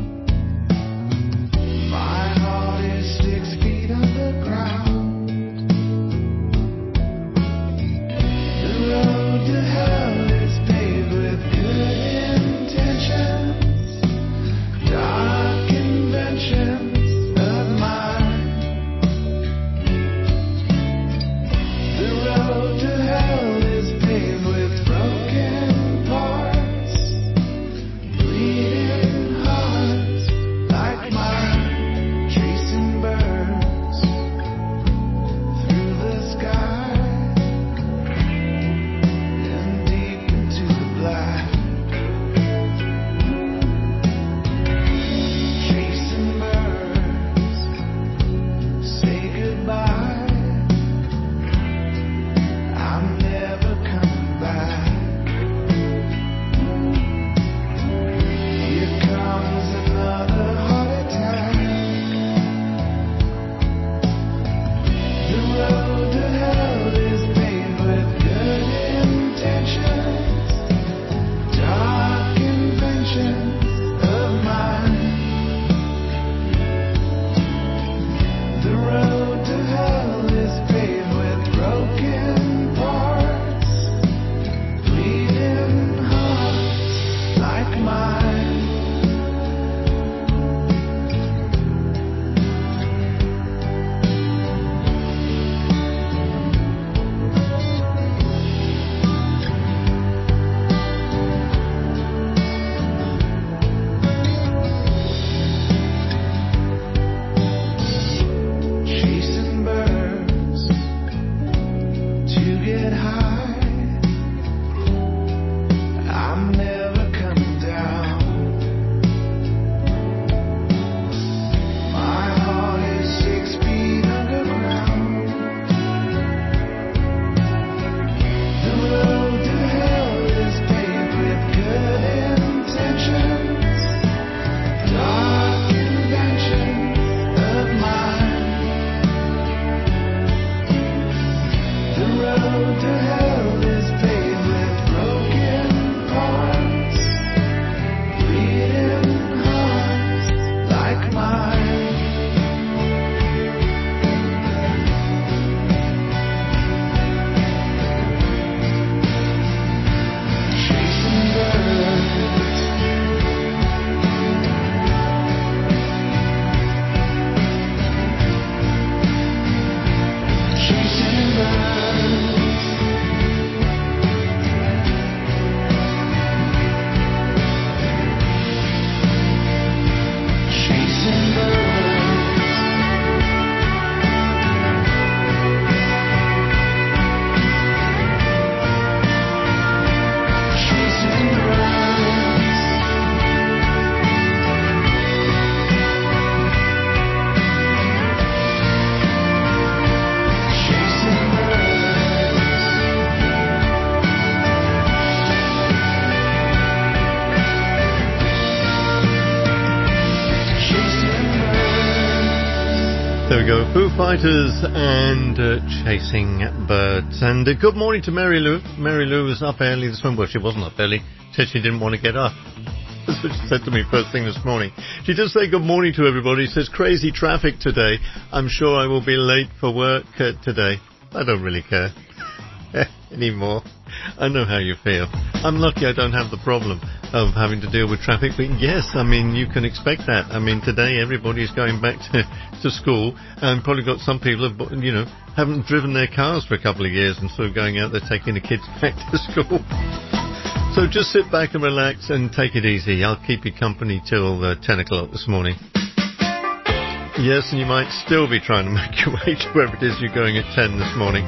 go. Foo Fighters and Chasing Birds. And good morning to Mary Lou. Mary Lou was up early this morning. Well, she wasn't up early. Said she didn't want to get up. That's what she said to me first thing this morning. She just said good morning to everybody. Says crazy traffic today. I'm sure I will be late for work today. I don't really care anymore. I know how you feel. I'm lucky I don't have the problem of having to deal with traffic, but yes, I mean, you can expect that. I mean, today everybody's going back to school, and probably got some people who, you know, haven't driven their cars for a couple of years and sort of going out there taking the kids back to school. So just sit back and relax and take it easy. I'll keep you company till 10 o'clock this morning. Yes, and you might still be trying to make your way to wherever it is you're going at 10 this morning.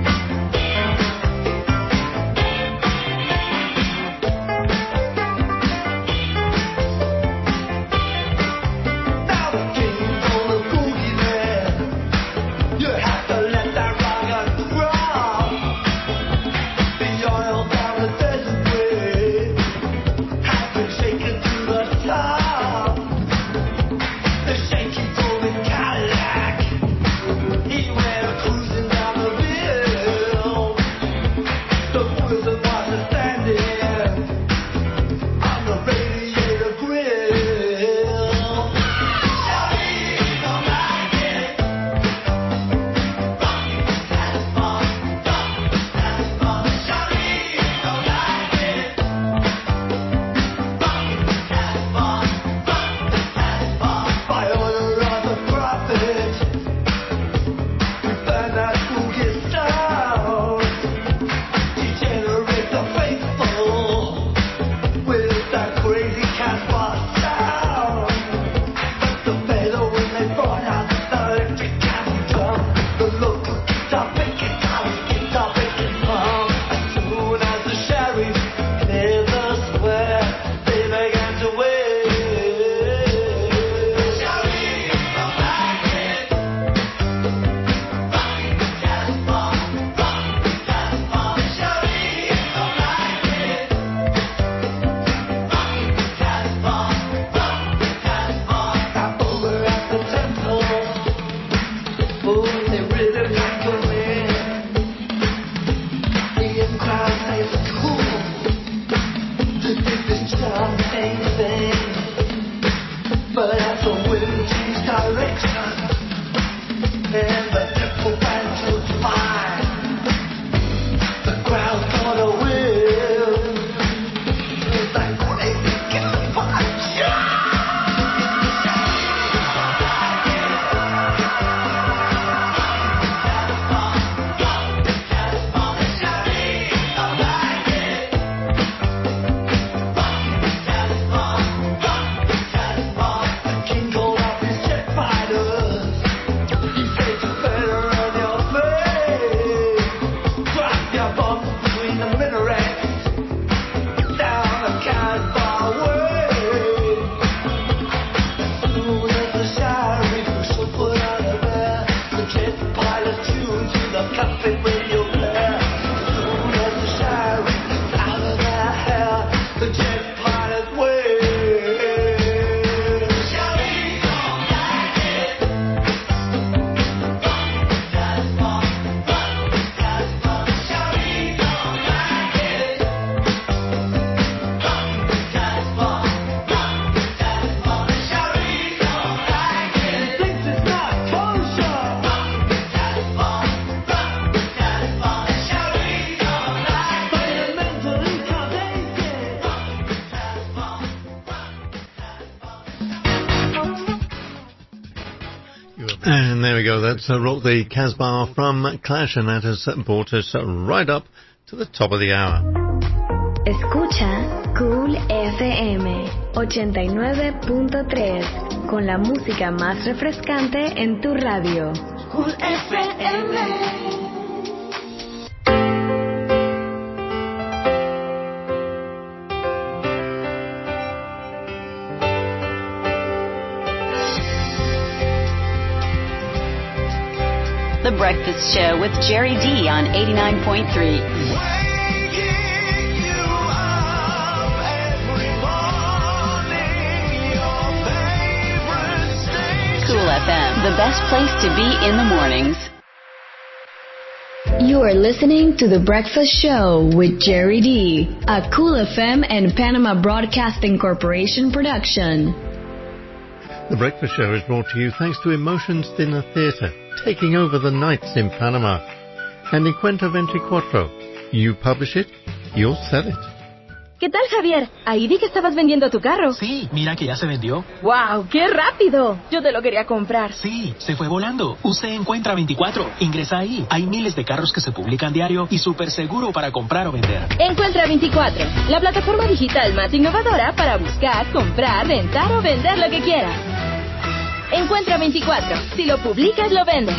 And there we go, that's Rock the Casbah from Clash, and that has brought us right up to the top of the hour. Escucha Cool FM 89.3 con la música más refrescante en tu radio. Cool FM. The Breakfast Show with Jerry D on 89.3. Cool FM, the best place to be in the mornings. You are listening to The Breakfast Show with Jerry D, a Cool FM and Panama Broadcasting Corporation production. The Breakfast Show is brought to you thanks to Emotions Dinner Theatre, taking over the nights in Panama. And in Cuento 24, you publish it, you'll sell it. ¿Qué tal, Javier? Ahí vi que estabas vendiendo tu carro. Sí, mira que ya se vendió. ¡Wow! ¡Qué rápido! Yo te lo quería comprar. Sí, se fue volando. Usted Encuentra 24. Ingresa ahí. Hay miles de carros que se publican diario y súper seguro para comprar o vender. Encuentra 24, la plataforma digital más innovadora para buscar, comprar, rentar o vender lo que quieras. Encuentra 24. Si lo publicas, lo vendes.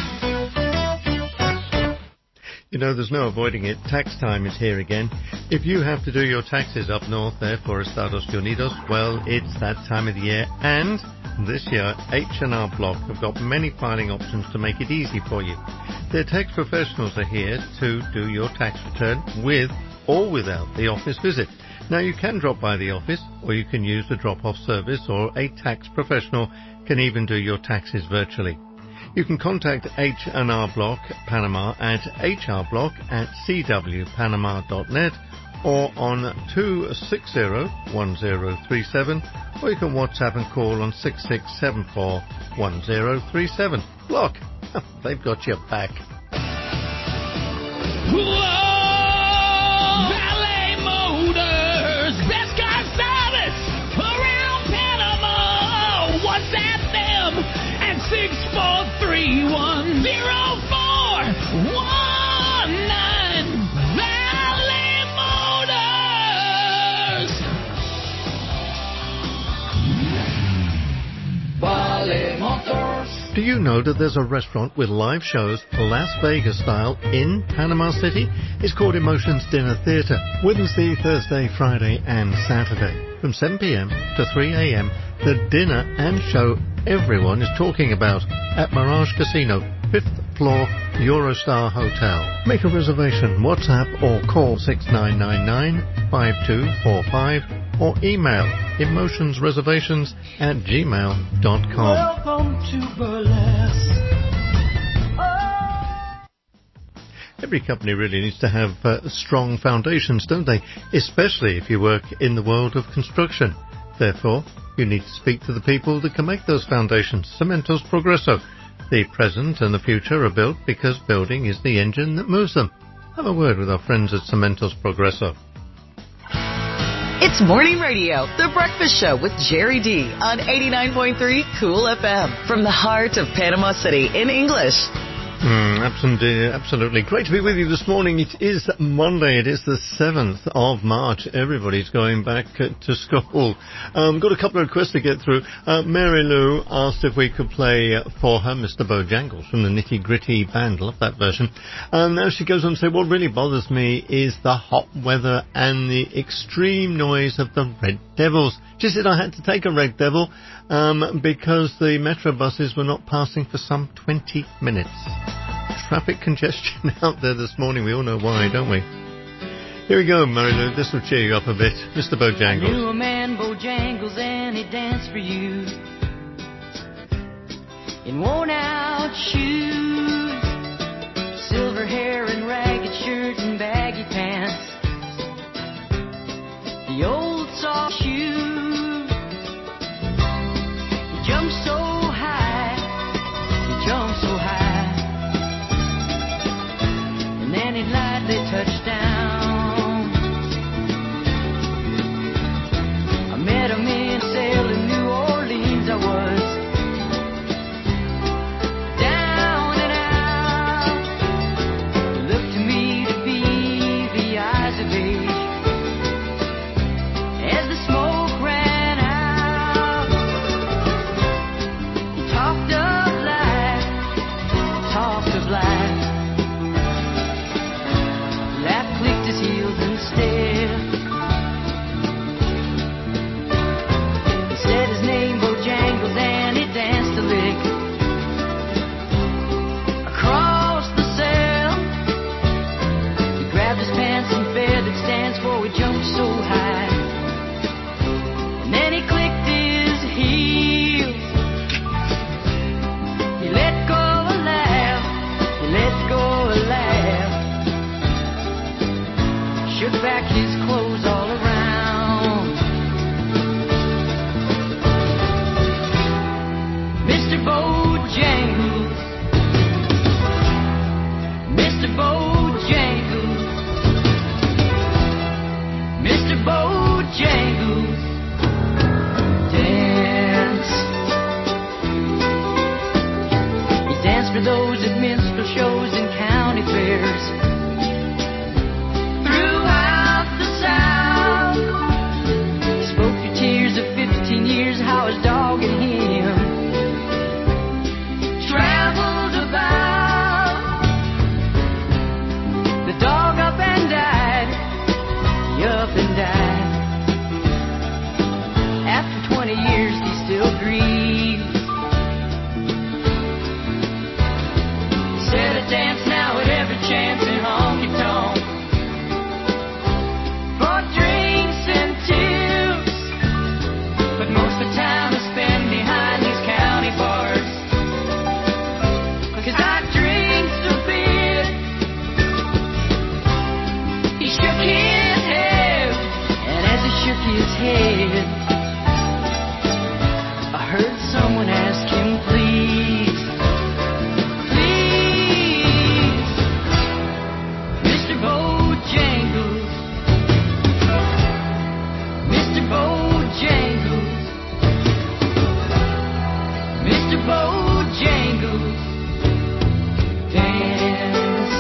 You know, there's no avoiding it. Tax time is here again. If you have to do your taxes up north there for Estados Unidos, well, it's that time of the year. And this year, H&R Block have got many filing options to make it easy for you. Their tax professionals are here to do your tax return with or without the office visit. Now, you can drop by the office, or you can use the drop-off service, or a tax professional can even do your taxes virtually. You can contact H&R Block Panama at hrblock@cwpanama.net or on 260-1037, or you can WhatsApp and call on 6674-1037. Block, they've got your back. Valet Motors, best car service around Panama. WhatsApp them at 643-1041-9. Valet Motors. Valet Motors. Do you know that there's a restaurant with live shows Las Vegas style in Panama City? It's called Emotions Dinner Theatre. Wednesday, Thursday, Friday and Saturday. From 7 p.m. to 3 a.m. the dinner and show everyone is talking about at Mirage Casino, 5th floor, Eurostar Hotel. Make a reservation, WhatsApp or call 6999-5245 or email emotionsreservations@gmail.com. Welcome to Burlesque. Every company really needs to have strong foundations, don't they? Especially if you work in the world of construction. Therefore, you need to speak to the people that can make those foundations. Cementos Progreso. The present and the future are built because building is the engine that moves them. Have a word with our friends at Cementos Progreso. It's Morning Radio, The Breakfast Show with Jerry D on 89.3 Cool FM from the heart of Panama City in English. Absolutely. Great to be with you this morning. It is Monday. It is the 7th of March. Everybody's going back to school. Got a couple of requests to get through. Mary Lou asked if we could play for her Mr. Bojangles from the Nitty Gritty Band. Love that version. Now she goes on to say, what really bothers me is the hot weather and the extreme noise of the Red Devils. She said I had to take a Red Devil because the metro buses were not passing for some 20 minutes. Traffic congestion out there this morning. We all know why, don't we? Here we go, Marilu. This will cheer you up a bit. Mr. Bojangles. I knew a man, Bojangles, and he danced for you in worn-out shoes, silver hair and ragged shirt and baggy pants, the old soft shoes. He jumped so high, he jumped so high. And he'd lightly touch down. I met him in sail in New Orleans. I was down and out. He looked to me to be the eyes of age. As the smoke ran out, ask him, please, please, Mr. Bojangles, Mr. Bojangles, Mr. Bojangles, dance.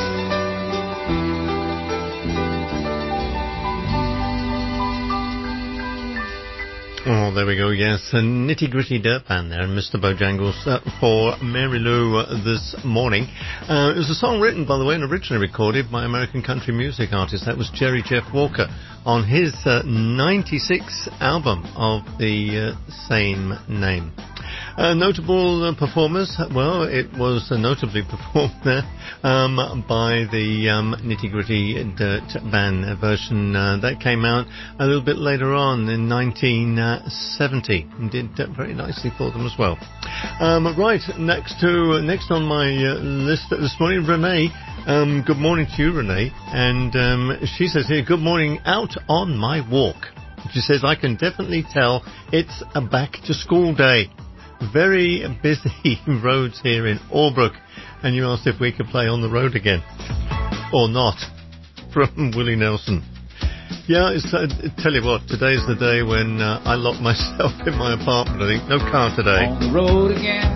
Oh, there we go, yes. A nitty-gritty dirt band there, and Mr. Bojangles for Mary Lou this morning. It was a song written, by the way, and originally recorded by American country music artist. That was Jerry Jeff Walker on his 96 album of the same name. Notable performers, well, it was notably performed there by the Nitty Gritty Dirt Band version that came out a little bit later on in 1970 and did very nicely for them as well. Right, next on my list this morning, Renee. Good morning to you, Renee. And she says here, good morning, out on my walk. She says, I can definitely tell it's a back to school day. Very busy roads here in Albrook, and you asked if we could play On the Road Again or not, from Willie Nelson. Yeah, tell you what, today's the day when I lock myself in my apartment. I think no car today. On the road again,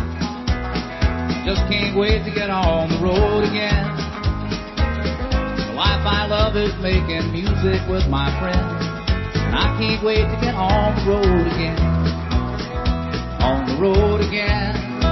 just can't wait to get on the road again. The life I love is making music with my friends, and I can't wait to get on the road again. On the road again,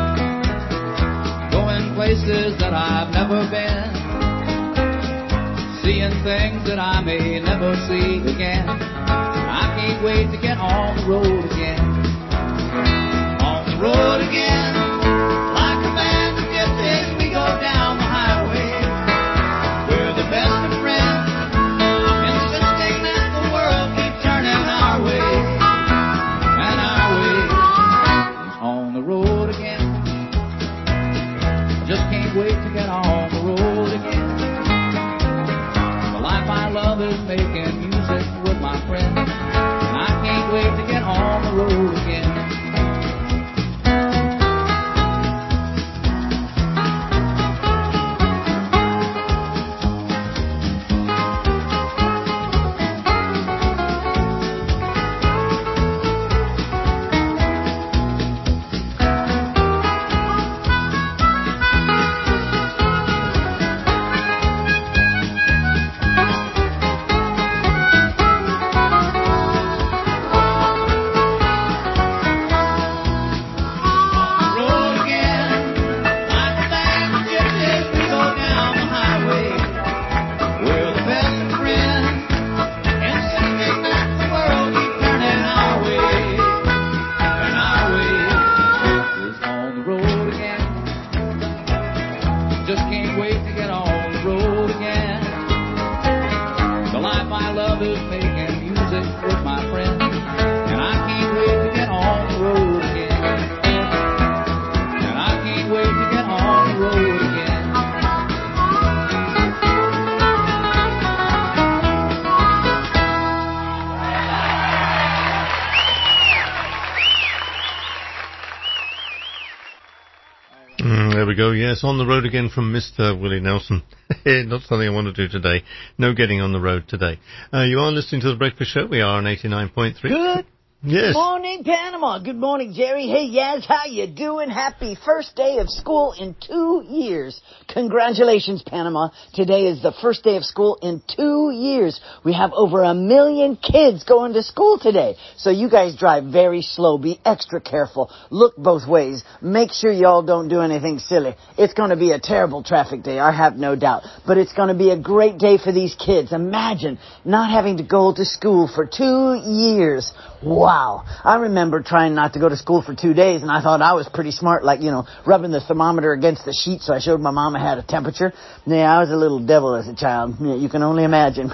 going places that I've never been, seeing things that I may never see again. I can't wait to get on the road again. On the road again, like a band of gypsies, we go down the highway. We're the best of friends, insisting that the world keep turning our way. And our way on the road again. Just can't wait to get on the road again. The life I love is making music with my friends, and I can't wait to get on the road again. There we go, yes, On the Road Again from Mr. Willie Nelson. Not something I want to do today. No getting on the road today. You are listening to The Breakfast Show. We are on 89.3. Good. Yes. Morning, Panama. Good morning, Jerry. Hey, Yaz, how you doing? Happy first day of school in 2 years. Congratulations, Panama. Today is the first day of school in 2 years. We have over 1 million kids going to school today. So you guys drive very slow. Be extra careful. Look both ways. Make sure y'all don't do anything silly. It's going to be a terrible traffic day, I have no doubt. But it's going to be a great day for these kids. Imagine not having to go to school for 2 years. Wow. I remember trying not to go to school for 2 days, and I thought I was pretty smart, like, rubbing the thermometer against the sheet so I showed my mom I had a temperature. Yeah, I was a little devil as a child. You can only imagine.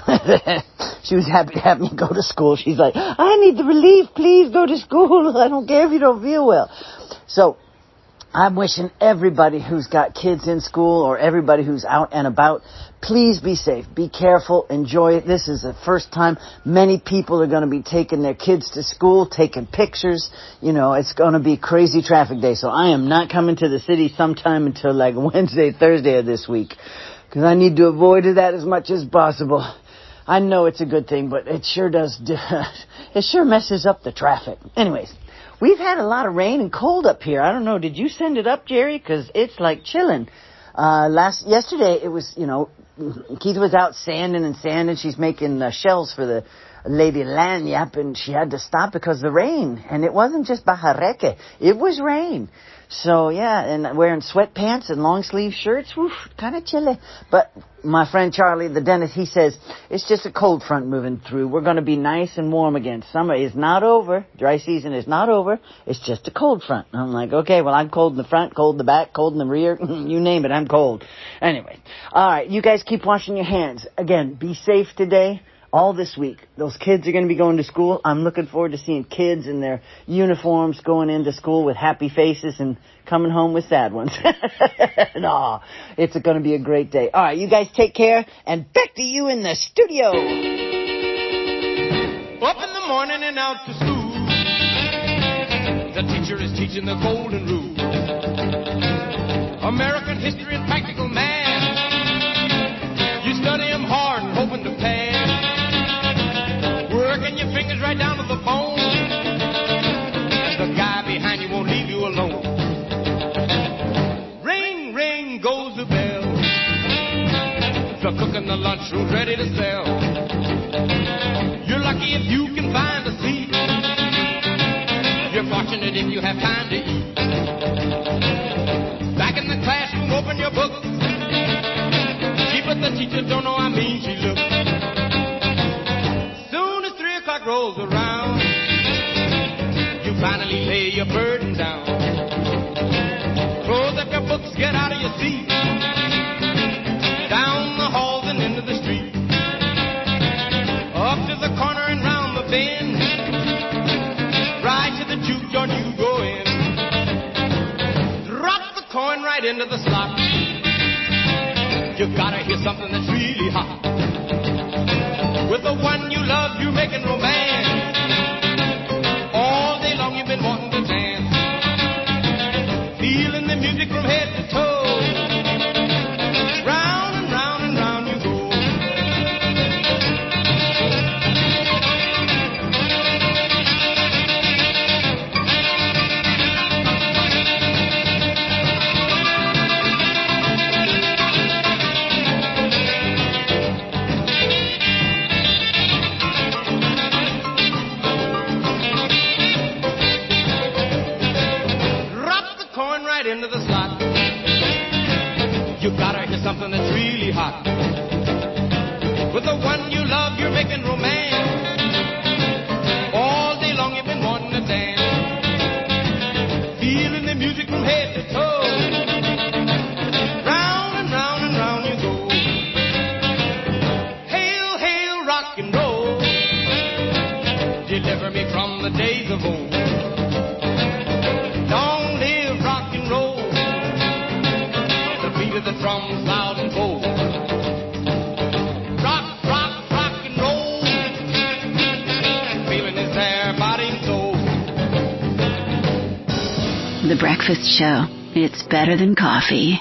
She was happy to have me go to school. She's like, I need the relief. Please go to school. I don't care if you don't feel well. So, I'm wishing everybody who's got kids in school or everybody who's out and about, please be safe, be careful, enjoy it. This is the first time many people are going to be taking their kids to school, taking pictures. You know, it's going to be crazy traffic day. So I am not coming to the city sometime until like Wednesday, Thursday of this week, because I need to avoid that as much as possible. I know it's a good thing, but it sure does, it sure messes up the traffic. Anyways. We've had a lot of rain and cold up here. I don't know. Did you send it up, Jerry? Because it's like chilling. Yesterday it was, you know, Keith was out sanding. She's making shells for the Lady Lanyap, and she had to stop because of the rain. And it wasn't just Bajareke. It was rain. So, yeah, and wearing sweatpants and long-sleeve shirts, kind of chilly. But my friend Charlie, the dentist, he says, it's just a cold front moving through. We're going to be nice and warm again. Summer is not over. Dry season is not over. It's just a cold front. And I'm like, okay, well, I'm cold in the front, cold in the back, cold in the rear. You name it, I'm cold. Anyway, all right, you guys keep washing your hands. Again, be safe today. All this week. Those kids are going to be going to school. I'm looking forward to seeing kids in their uniforms going into school with happy faces and coming home with sad ones. No, it's going to be a great day. All right, you guys take care, and back to you in the studio. Up in the morning and out to school. The teacher is teaching the golden rule. American history and practical math. You study them hard and hoping to pass. Working your fingers right down to the bone. The guy behind you won't leave you alone. Ring, ring goes the bell. The cook in the lunchroom's ready to sell. You're lucky if you can find a seat. You're fortunate if you have time to eat. Back in the classroom, open your book. See, but the teacher don't know how mean she looks. Rolls around, you finally lay your burden down. Close up your books, get out of your seat. Down the halls and into the street. Up to the corner and round the bend. Right to the juke joint you go in. Drop the coin right into the slot. You gotta hear something that's really hot. With the one you love, you're making romance. All day long you've been wanting to dance. Feeling the music from head to toe. Round and round and round you go. Into the slot. You gotta hear something that's really hot. With the one you love, you're making romance. All day long you've been wanting to dance. Feeling the music from head to toe. Round and round and round you go. Hail, hail, rock and roll. Deliver me from the days of old. Long live rock and roll. The beat of the drums loud and bold. Rock, rock, rock and roll. Feeling is there, body and soul. The Breakfast Show. It's better than coffee.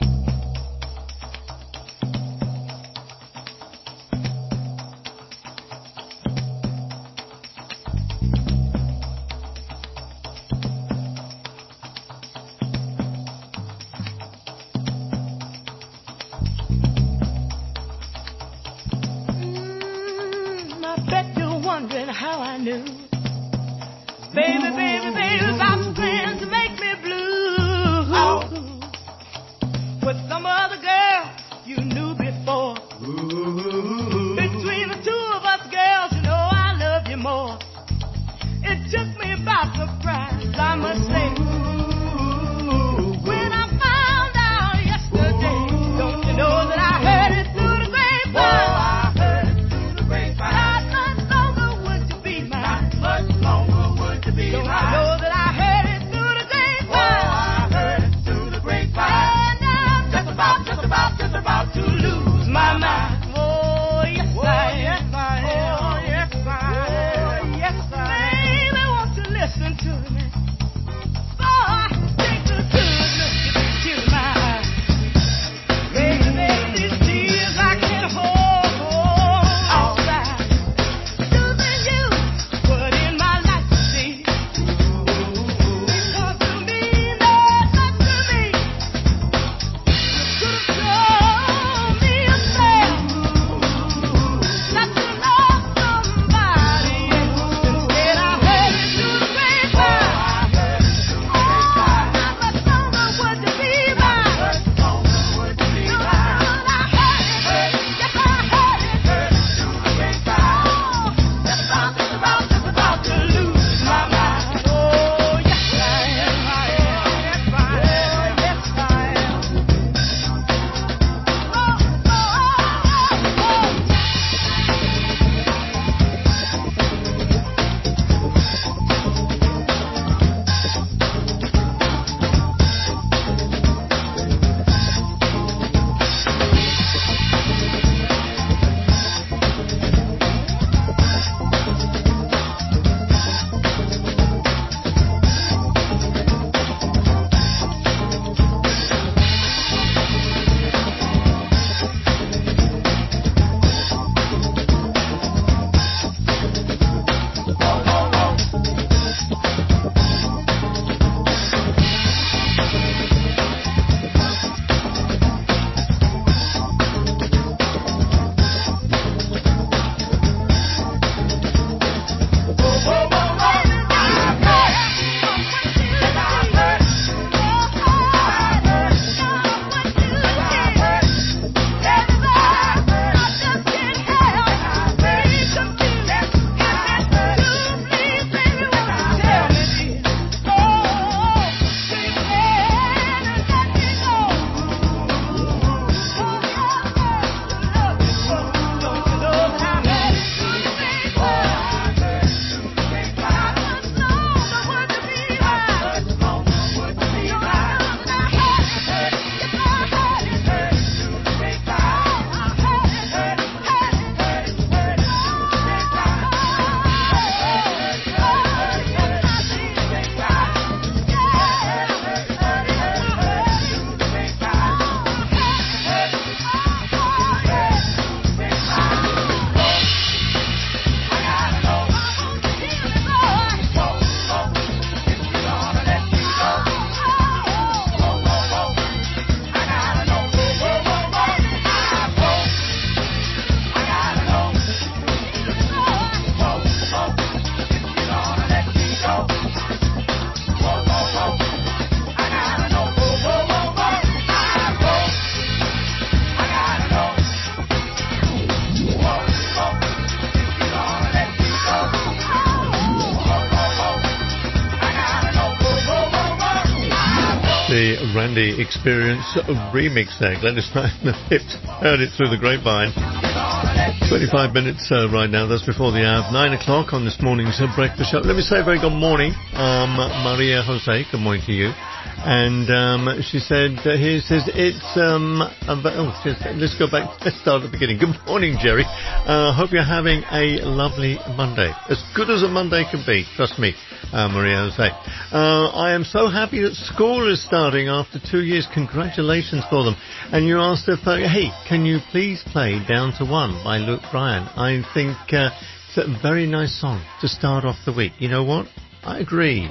the Randy Experience remix there. Gladys Knight and the Pips. Heard it through the grapevine. 25 minutes right now. That's before the hour of 9 o'clock on this morning's breakfast show. Let me say a very good morning, Maria Jose. Good morning to you. And she said, here says it's, let's go back, let's start at the beginning. Good morning, Jerry. Hope you're having a lovely Monday. As good as a Monday can be, trust me, Maria Jose. I am so happy that school is starting after 2 years. Congratulations for them. And you asked if, hey, can you please play Down to One by Luke Bryan? I think it's a very nice song to start off the week. You know what? I agree.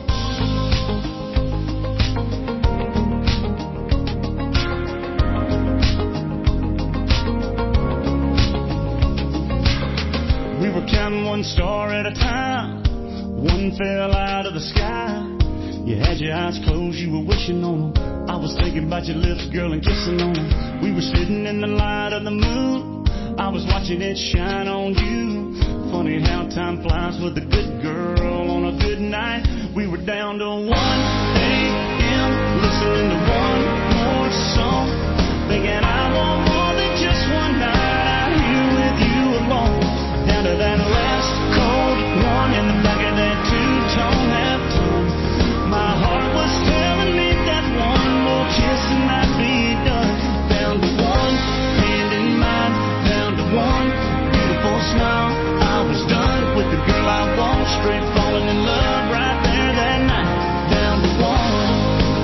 We were counting one star at a time. One fell out of the sky. You had your eyes closed, you were wishing on them. I was thinking about your lips, girl, and kissing on them. We were sitting in the light of the moon. I was watching it shine on you. Funny how time flies with a good girl on a good night. We were down to 1 a.m. listening to one more song. Thinking I want more than just one night out here with you alone. Down to that last cold one in the back of that two-tone halftone. My heart was telling me that one more kiss and I'd be done. Down to one, hand in mind. Down to one, beautiful smile. I was done with the girl I want. Straight falling in love right there that night. Down to one.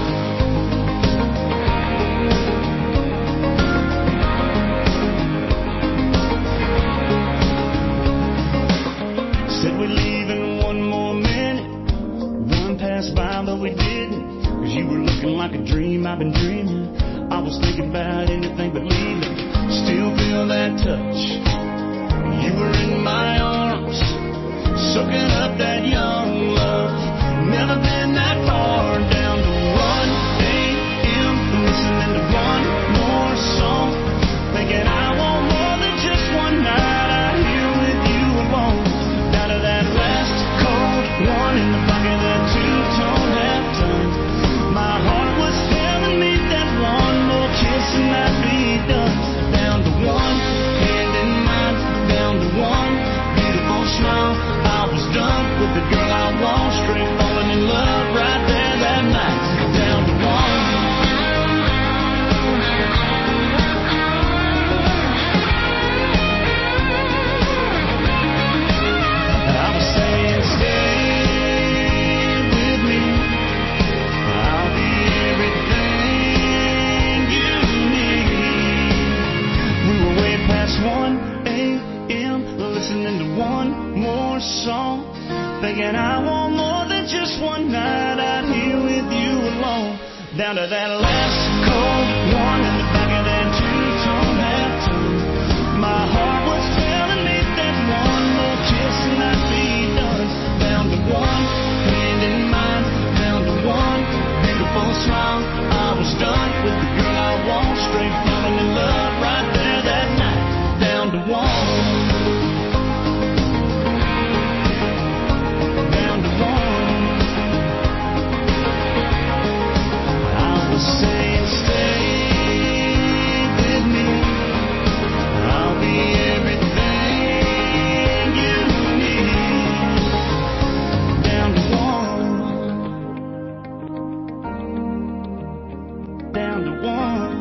Said we'd leave in one more minute. One passed by, but we didn't. Cause you were looking like a dream I've been dreaming. I was thinking about anything but leaving. Still feel that touch. You were in my arms, soaking up that young love. Never been that far. Down to 1 a.m. listening to one more song. Thinking I want more than just one night out here with you alone. Down to that last cold one in the back of that two-tone halftime. My heart was telling me that one more kiss and I'd be done. Down to one, hand in mind. Down to one, beautiful smile. I was done with the girl I want. Straight falling in love right there that night. Down to one. I was saying stay with me. I'll be everything you need. We were way past 1 a.m. listening to one more song. Thinking I want more than just one night out here with you alone. Down to that last cold one in the back of that two-tone halftone. My heart was telling me that one more kiss and I'd be done. Down to one, hand in mind. Down to one, beautiful smile. I was done with the girl I want. Straight falling in love right there that night. Down to one. Down to one. I was saying stay with me. I'll be everything you need. Down to one. Down to one.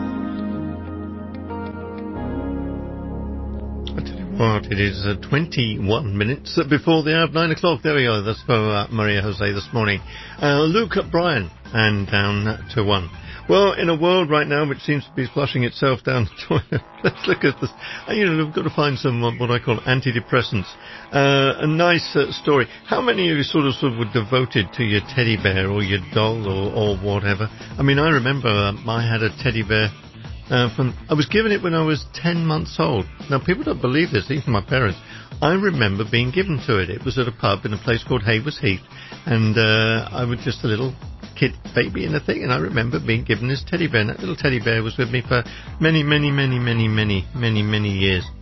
Right, it is 21 minutes before the hour of 9 o'clock. There we go. That's for Maria Jose this morning. Luke Bryan and Down to One. Well, in a world right now which seems to be flushing itself down the toilet, let's look at this. We've got to find some what I call antidepressants. A nice story. How many of you sort of were devoted to your teddy bear or your doll or whatever? I mean, I remember I had a teddy bear. I was given it when I was 10 months old. Now, people don't believe this, even my parents. I remember being given to it. It was at a pub in a place called Haywers Heath, and I was just a little kid baby in the thing, and I remember being given this teddy bear. And that little teddy bear was with me for many, many, many, many, many, many, many years.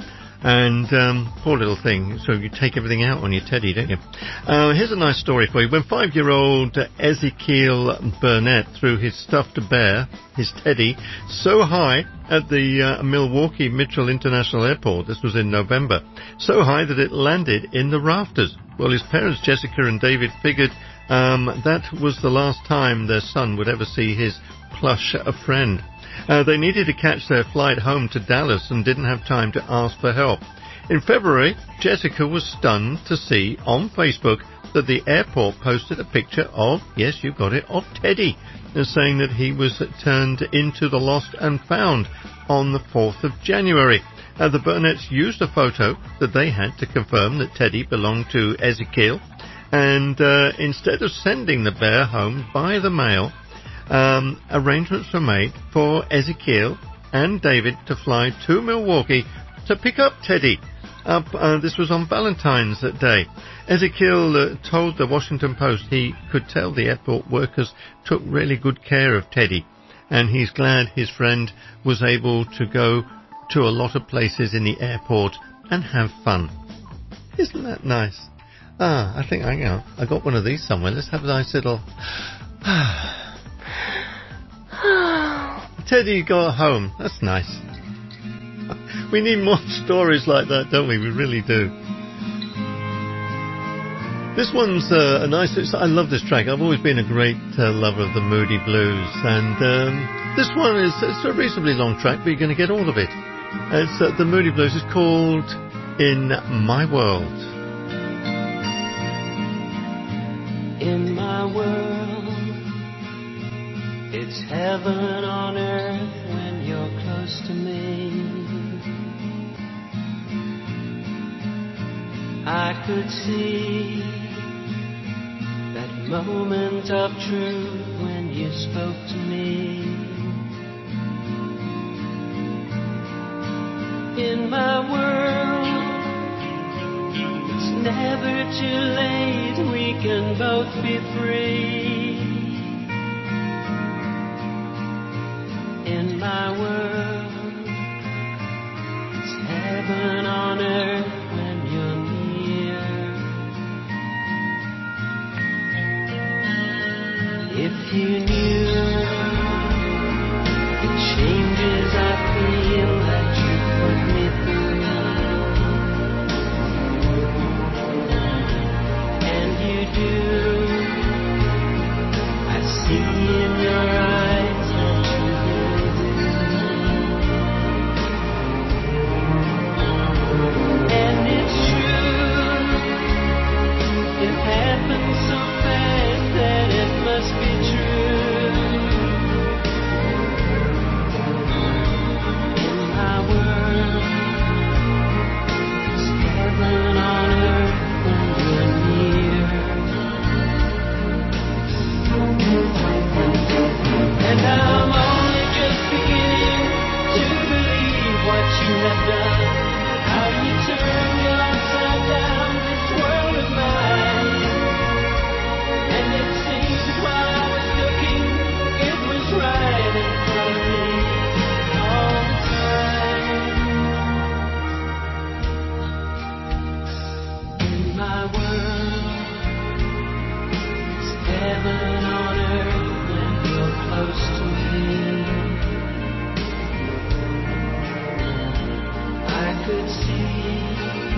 And poor little thing, so you take everything out on your teddy, don't you? Here's a nice story for you. When 5-year-old Ezekiel Burnett threw his stuffed bear, his teddy, so high at the Milwaukee Mitchell International Airport, this was in November, so high that it landed in the rafters. Well, his parents, Jessica and David, figured that was the last time their son would ever see his plush friend. They needed to catch their flight home to Dallas and didn't have time to ask for help. In February, Jessica was stunned to see on Facebook that the airport posted a picture of, yes, you got it, of Teddy, saying that he was turned into the lost and found on the 4th of January. The Burnetts used a photo that they had to confirm that Teddy belonged to Ezekiel, and instead of sending the bear home by the mail, arrangements were made for Ezekiel and David to fly to Milwaukee to pick up Teddy. This was on Valentine's Day. Ezekiel told the Washington Post he could tell the airport workers took really good care of Teddy, and he's glad his friend was able to go to a lot of places in the airport and have fun. Isn't that nice? I think I got one of these somewhere. Let's have a nice little... Teddy got home. That's nice. We need more stories like that, don't we? We really do. This one's a nice... I love this track. I've always been a great lover of the Moody Blues. And this one is it's a reasonably long track, but you're going to get all of it. It's the Moody Blues is called In My World. In my world, it's heaven on earth when you're close to me. I could see that moment of truth when you spoke to me. In my world, it's never too late, we can both be free. In my world, it's heaven on earth when you're near. If you knew the changes I feel that you put me through, and you do, I see in your eyes that you do. And it's true, it happened so fast that it must be true. In my world, it's heaven on earth when you're near. And I'm only just beginning to believe what you have done. How you turned upside down this world of mine. And it seemed while I was looking, it was right in front of me all the time. In my world, it's heaven on earth when you're close to me. I could see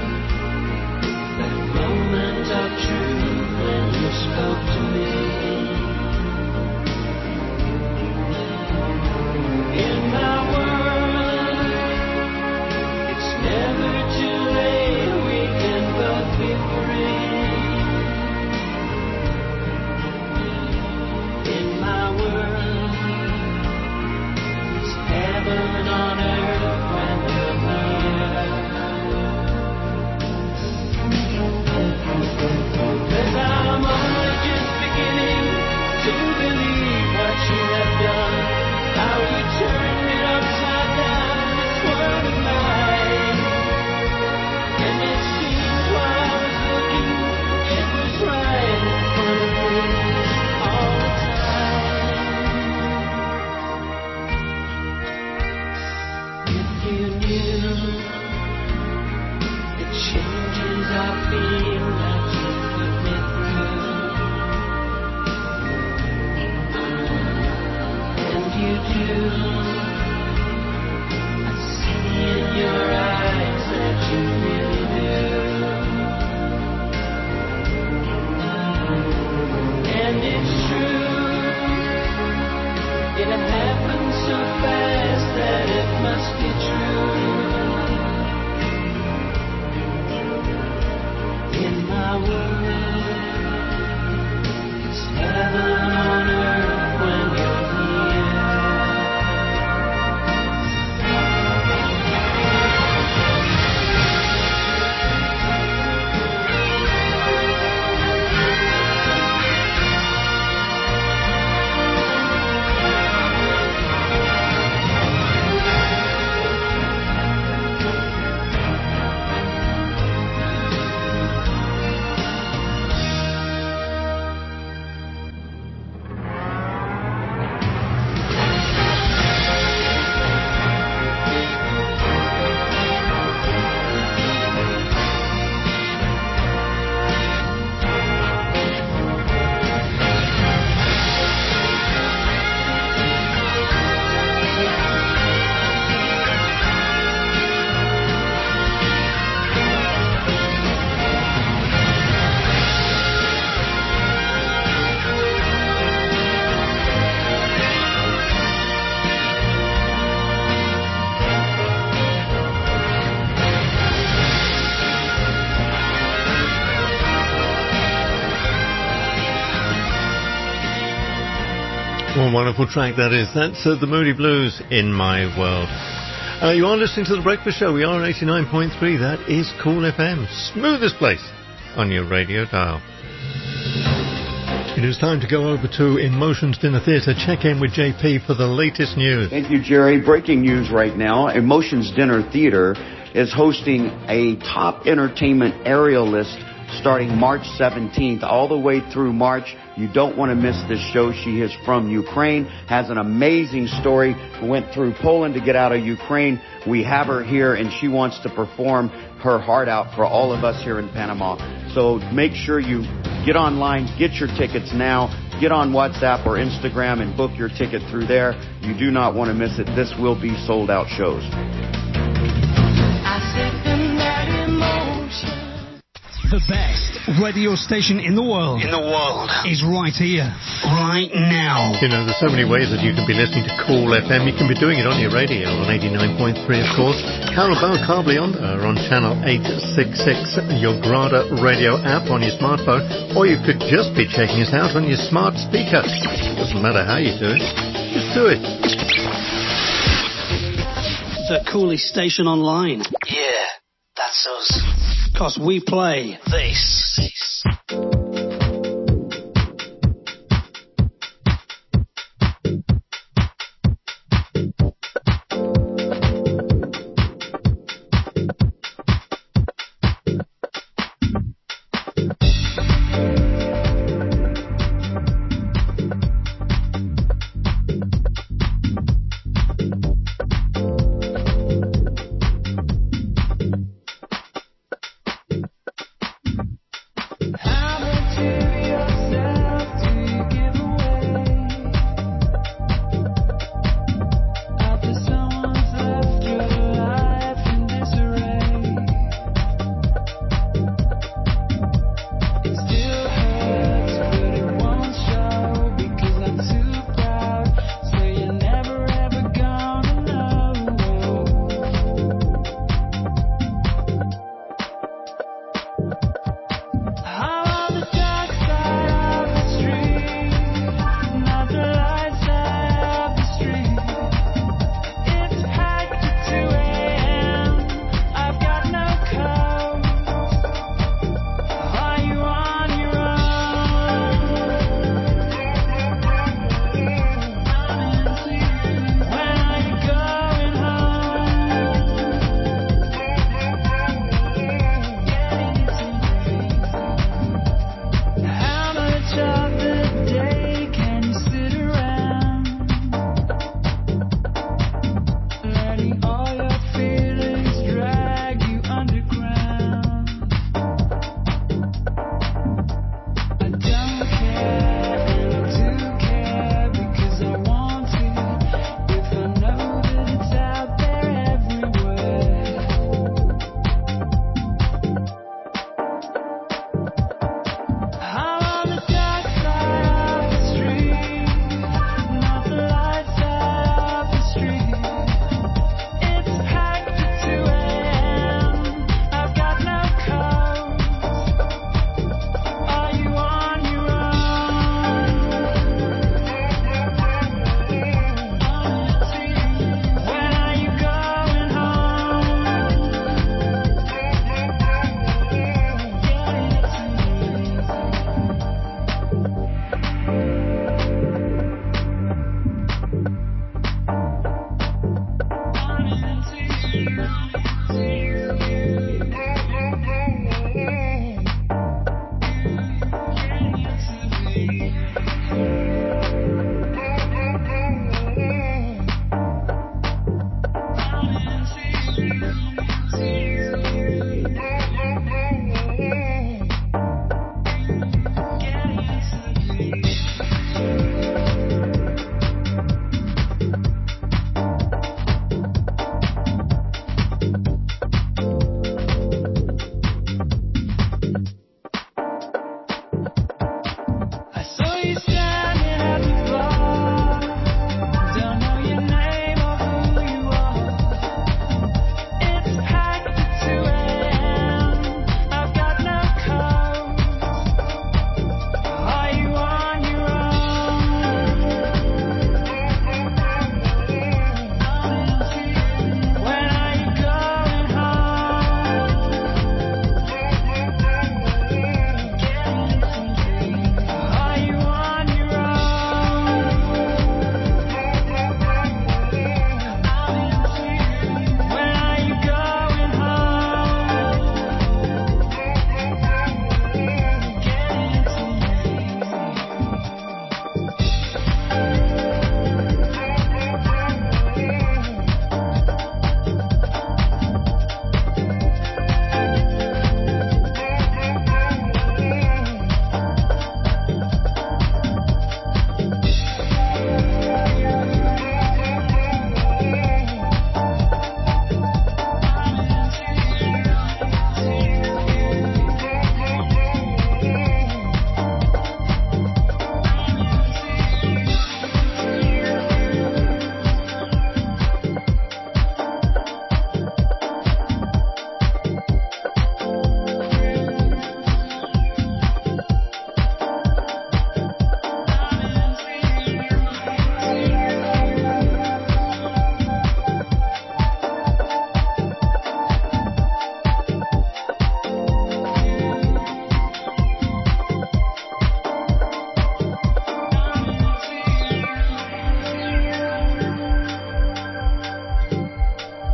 loved you. I see in your eyes that you really do. And it's true, it happened so fast that it must be true. In my world, it's heaven on earth when you're What a wonderful track that is. That's the Moody Blues, In My World. You are listening to The Breakfast Show. We are on 89.3. That is Cool FM. Smoothest place on your radio dial. It is time to go over to Emotions Dinner Theatre. Check in with JP for the latest news. Thank you, Jerry. Breaking news right now. Emotions Dinner Theatre is hosting a top entertainment aerial list starting March 17th all the way through March. You don't want to miss this show. She is from Ukraine, has an amazing story, went through Poland to get out of Ukraine. We have her here, and she wants to perform her heart out for all of us here in Panama. So make sure you get online, get your tickets now, get on WhatsApp or Instagram and book your ticket through there. You do not want to miss it. This will be sold out shows. I said that emotion. The best radio station in the world is right here, right now. You know, there's so many ways that you can be listening to Cool FM. You can be doing it on your radio on 89.3, of course. Carabao Cable Onda on channel 866, your Grada radio app on your smartphone, or you could just be checking us out on your smart speaker. Doesn't matter how you do it, just do it. The coolest station online. Yeah, that's us. 'Cause we play this.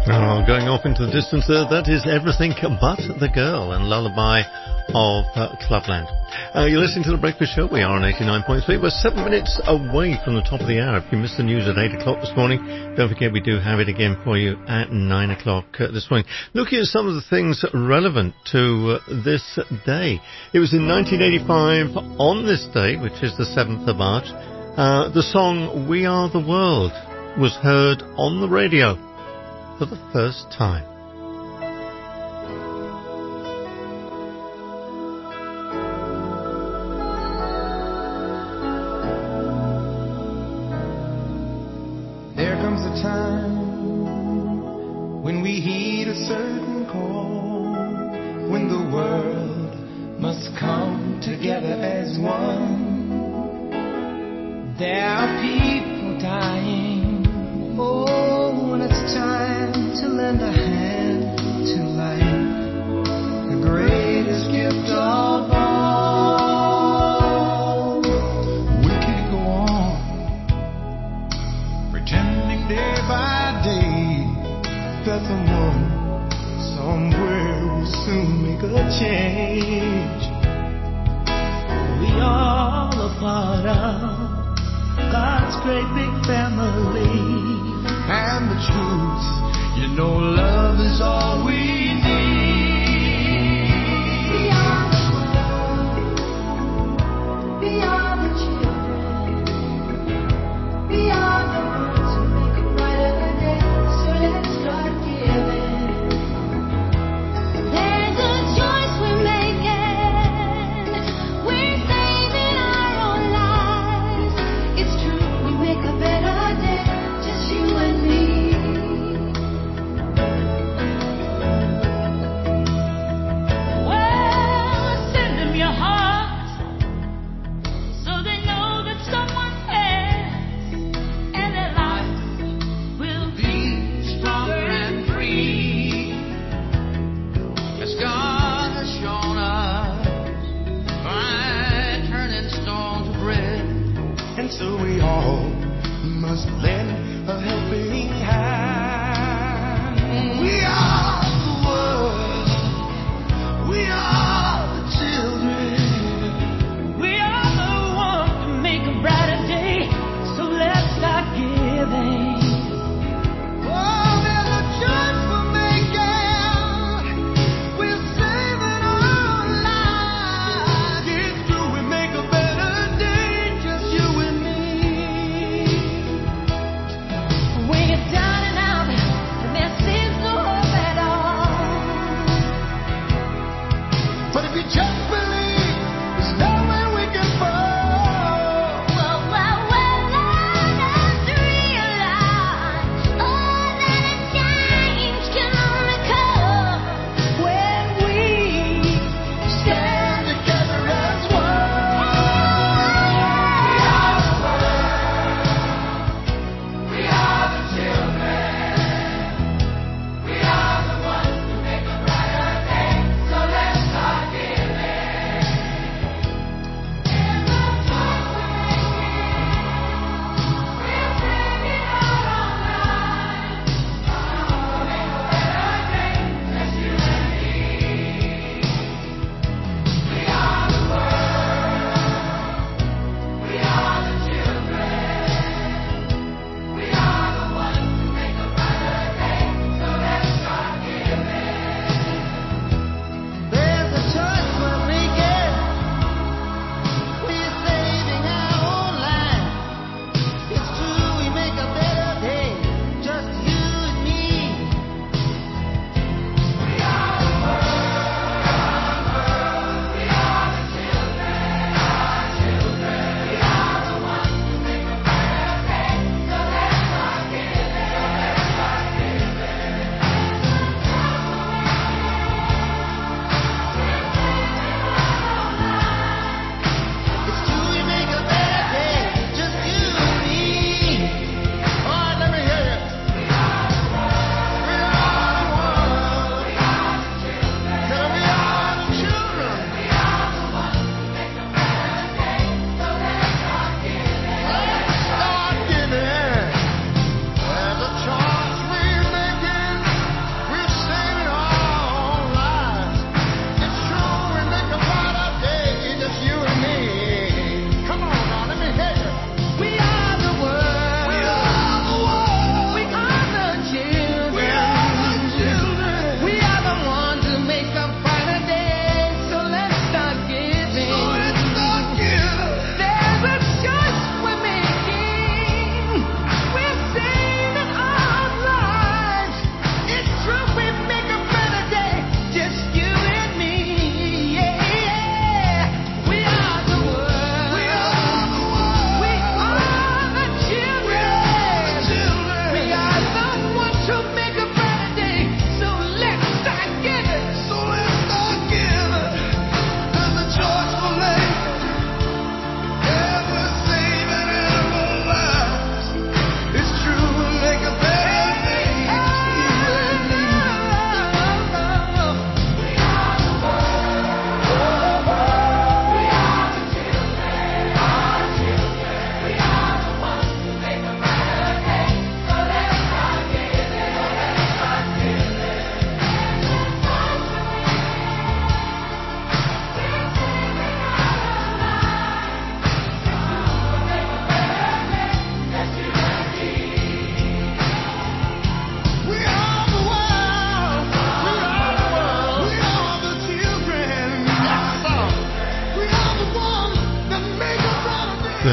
Oh, going off into the distance there, that is Everything But the Girl and Lullaby of Clubland. You're listening to The Breakfast Show. We are on 89.3. We're 7 minutes away from the top of the hour. If you missed the news at 8 o'clock this morning, don't forget we do have it again for you at 9 o'clock this morning. Looking at some of the things relevant to this day. It was in 1985, on this day, which is the 7th of March, the song We Are the World was heard on the radio for the first time. There comes a time when we heed a certain call, when the world must come together as one. There are people dying. Oh, when it's time to lend a hand to life, the greatest gift of all. We can't go on pretending day by day that someone somewhere will soon make a change. We all a part of God's great big family. And the truth, you know, love is all we need. We are the world. We are the children. We are the ones who make a brighter day. So let's start giving. There's a choice we're making. We're saving our own lives. It's true, we make a better day. Just you and me.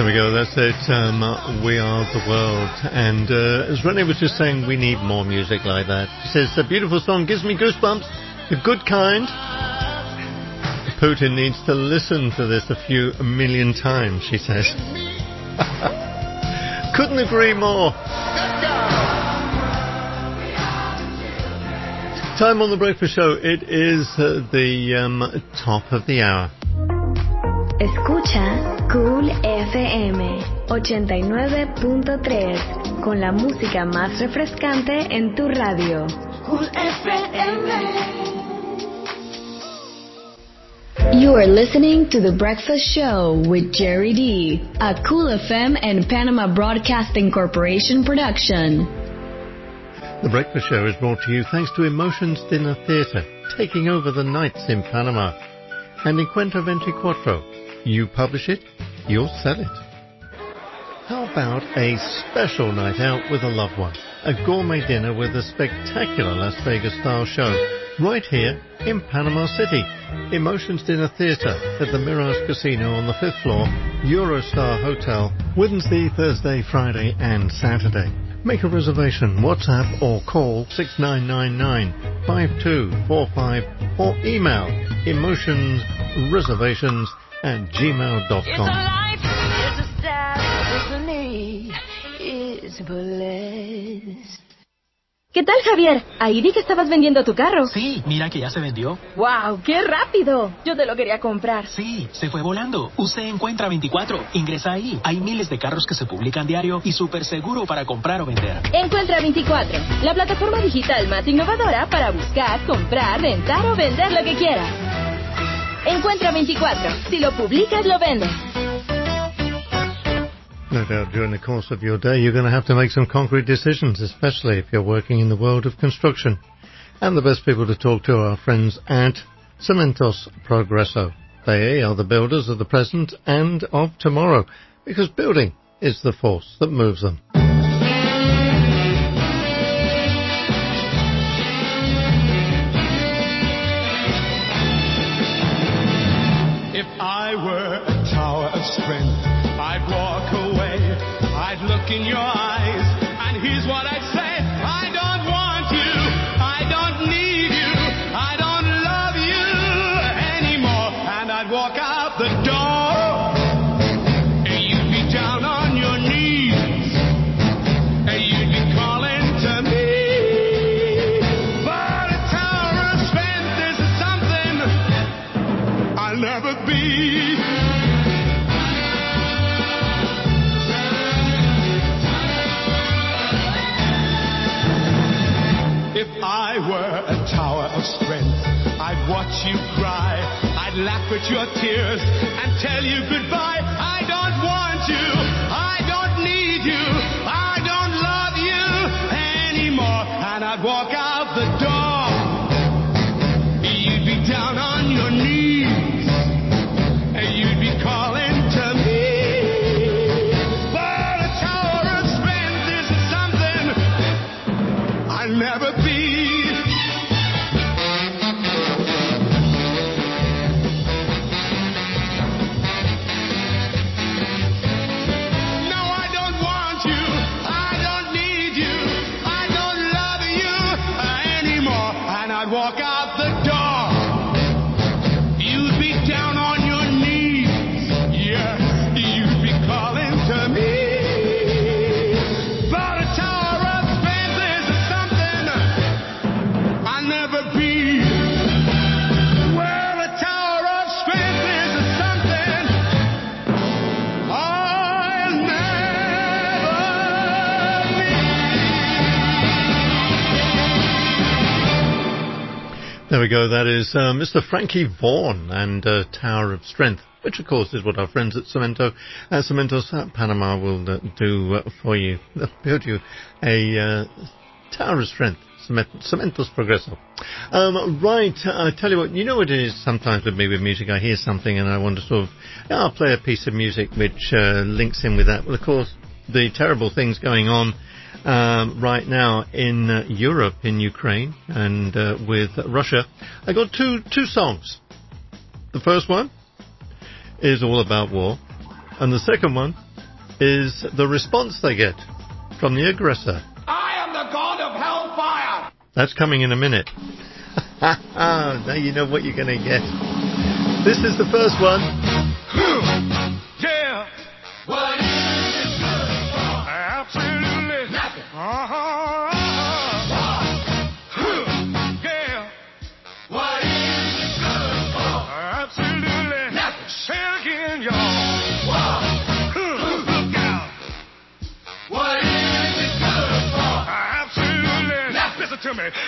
we go, that's it. We are the world. And as Renee was just saying, we need more music like that. She says, a beautiful song gives me goosebumps, the good kind. Putin needs to listen to this a few million times, she says. Couldn't agree more. Time on the Breakfast Show. It is the top of the hour. Escucha Cool FM 89.3 con la música más refrescante en tu radio. Cool FM. You are listening to The Breakfast Show with Jerry D, a Cool FM and Panama Broadcasting Corporation production. The Breakfast Show is brought to you thanks to Emotions Dinner Theatre, taking over the nights in Panama. And Encuentro 24. You publish it, you'll sell it. How about a special night out with a loved one? A gourmet dinner with a spectacular Las Vegas-style show right here in Panama City. Emotions Dinner Theatre at the Mirage Casino on the 5th floor, Eurostar Hotel, Wednesday, Thursday, Friday and Saturday. Make a reservation, WhatsApp or call 6999-5245 or email emotionsreservations@gmail.com. It's a life, it's a style, it's a need, it's blessed. ¿Qué tal, Javier? Ahí vi que estabas vendiendo tu carro. Sí, mira que ya se vendió. ¡Wow! ¡Qué rápido! Yo te lo quería comprar. Sí, se fue volando. Usted encuentra 24. Ingresa ahí. Hay miles de carros que se publican diario y súper seguro para comprar o vender. Encuentra 24, la plataforma digital más innovadora para buscar, comprar, rentar o vender lo que quieras. Encuentra 24. Si lo publicas, lo vendes. No doubt during the course of your day you're going to have to make some concrete decisions, especially if you're working in the world of construction. And the best people to talk to are our friends at Cementos Progreso. They are the builders of the present and of tomorrow, because building is the force that moves them. If I were a tower of strength, I'd walk away, I'd look in your eyes, and here's what I'd say: I don't want you, I don't need you, I don't love you anymore, and I'd walk out the door, and you'd be down on your knees, and you'd be calling to me, but a tower of strength is something I'll never be. If I were a tower of strength, I'd watch you cry, I'd laugh at your tears and tell you goodbye. I don't want you, I don't need you, I don't love you anymore, and I'd walk out the door. You'd be down on your knees, and you'd be calling to me, but a tower of strength is something I'll never be. No, I don't want you, I don't need you, I don't love you anymore, and I'd walk out the door. You'd be down on your knees, yes, you'd be calling to me, but a tower of strength is something I'll never be. Well, a tower of strength is something I'll never be. There we go, that is Mr. Frankie Vaughan and Tower of Strength, which of course is what our friends at Cementos Panama will do for you. They'll build you a Tower of Strength, Cementos Progreso. Right, I tell you what, you know what it is sometimes with me with music, I hear something and I want to sort of, I'll play a piece of music which links in with that. Well, of course, the terrible things going on right now in Europe, in Ukraine, and with Russia. I got two songs. The first one is all about war, and the second one is the response they get from the aggressor. I am the god of hellfire. That's coming in a minute. Now you know what you're going to get. This is the first one. Yeah. What is it good for? Absolutely nothing. Yeah. What is it good for? Absolutely nothing. Say it again, y'all. Look out. What is it good for? Absolutely nothing. Listen to me.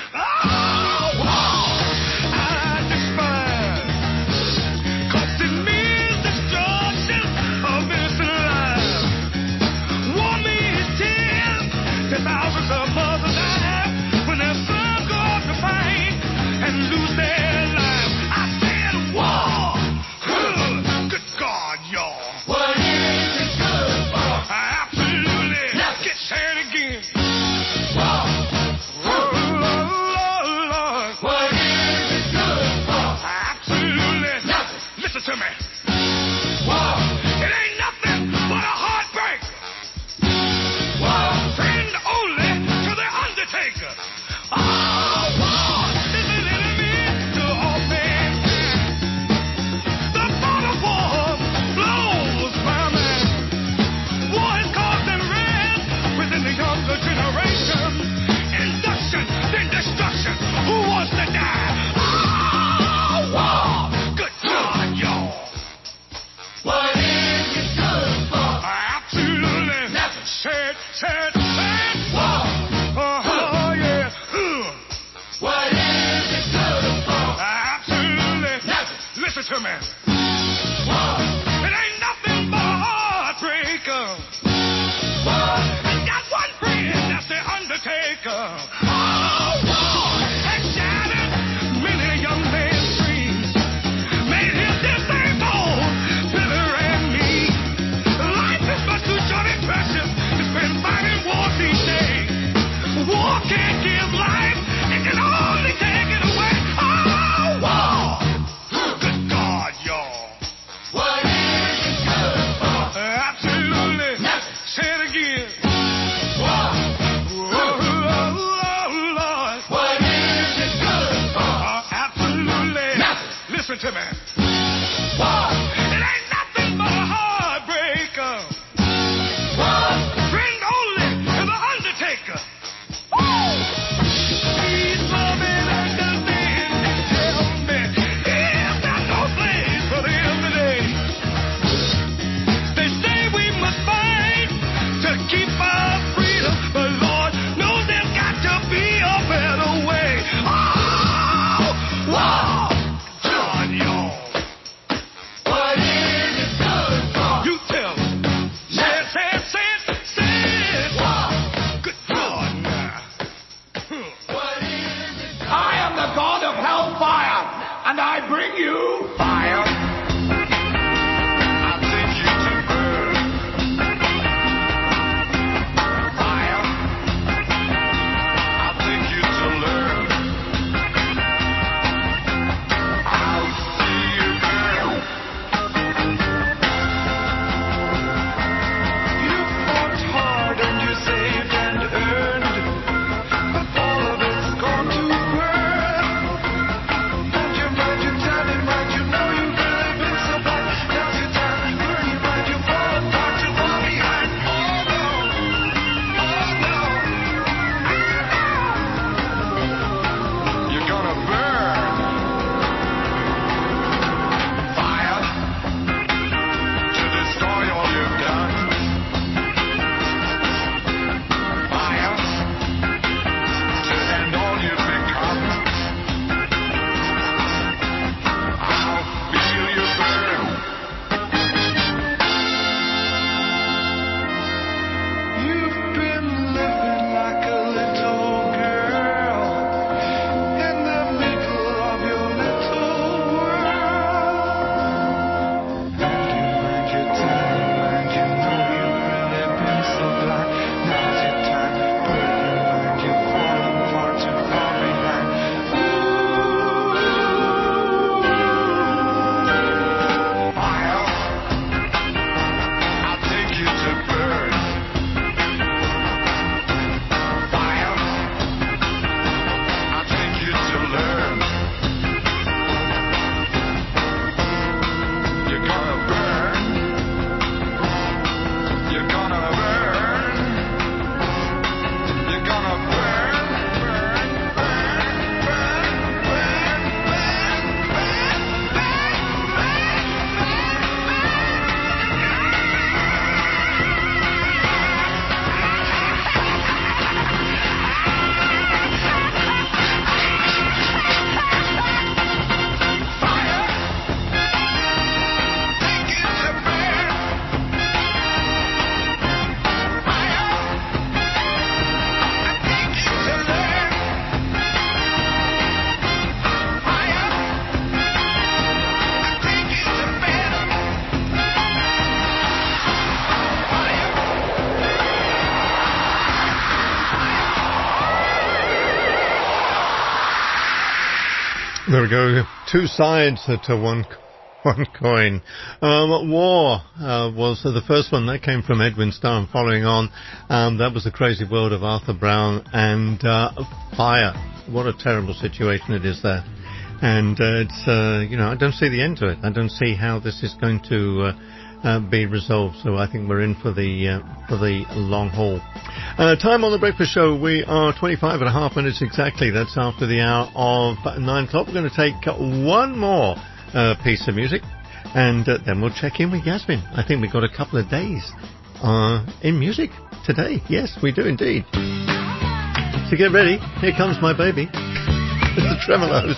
Don't you mind you telling right you know There we go. Two sides to one coin. War was the first one. That came from Edwin Starr, and following on, that was The Crazy World of Arthur Brown, and Fire. What a terrible situation it is there. And it's, I don't see the end to it. I don't see how this is going to be resolved. So I think we're in for the long haul. Time on the breakfast show. We are 25 and a half minutes exactly. That's after the hour of 9 o'clock. We're going to take one more piece of music, and then we'll check in with Yasmin. I think we've got a couple of days in music today. Yes, we do indeed. So get ready. Here comes my baby. It's the Tremolos.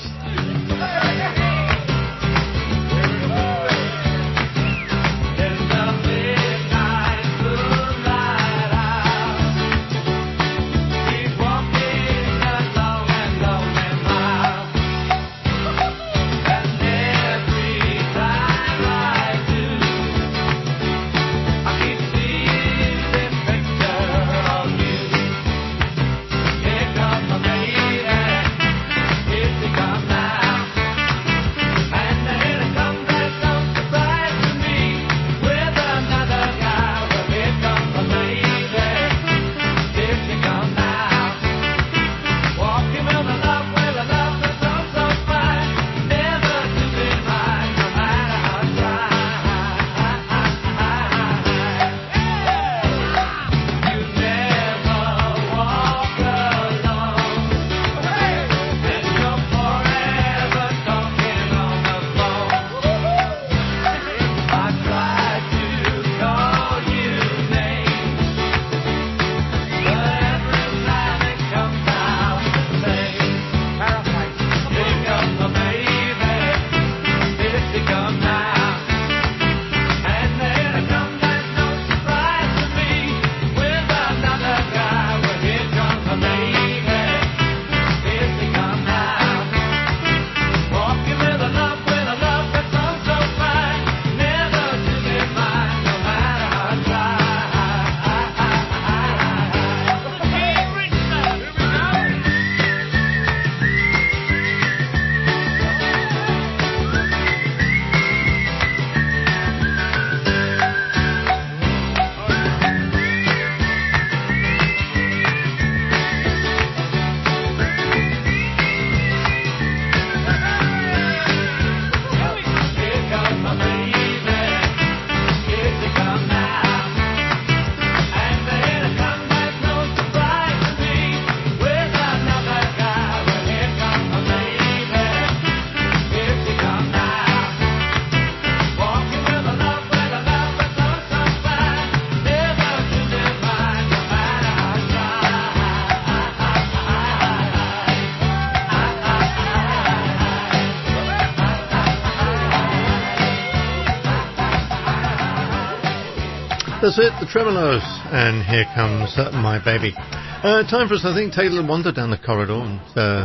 That's it, the Tremolos, and here comes my baby. Time for us, I think, take a little wander down the corridor, and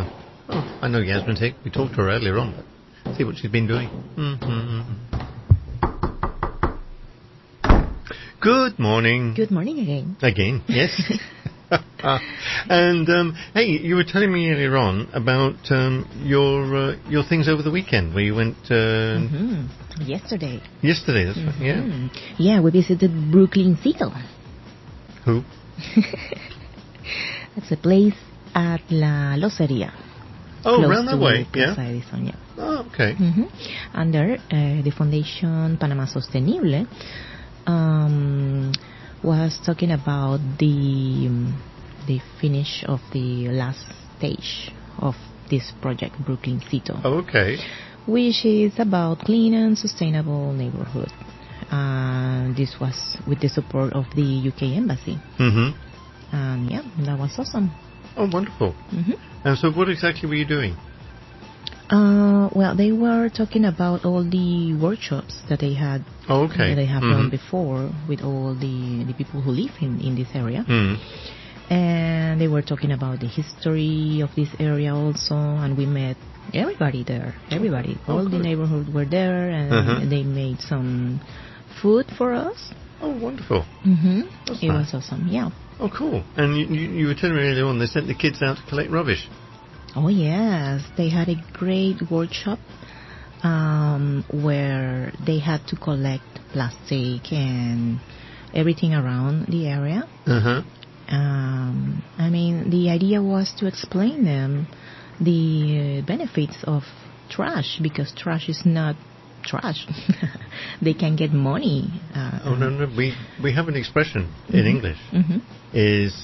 I know Yasmin's here. We talked to her earlier on, but see what she's been doing. Good morning. Good morning again. Again, yes. And hey, you were telling me earlier on about your things over the weekend, where you went. Yesterday. Yesterday, that's right. Yeah. Yeah, we visited Brooklyn Seal. Who? That's a place at La Loceria. Oh, around that way, yeah. Edison, yeah. Oh, okay. Under the Foundation Panama Sostenible. Was talking about the finish of the last stage of this project, Brooklyn Cito. Oh, okay. Which is about clean and sustainable neighborhood. This was with the support of the UK Embassy. And yeah, that was awesome. Oh, wonderful. And so what exactly were you doing? Well, they were talking about all the workshops that they had. Oh, okay. That they have done before with all the people who live in this area. And they were talking about the history of this area also, and we met everybody there. Everybody. All the neighborhood were there, and they made some food for us. Oh, wonderful. It was awesome, yeah. Oh, cool. And you were telling me earlier on, they sent the kids out to collect rubbish. Oh yes, they had a great workshop where they had to collect plastic and everything around the area. Uh-huh. I mean, the idea was to explain them the benefits of trash, because trash is not trash. They can get money. No. We have an expression in English. Is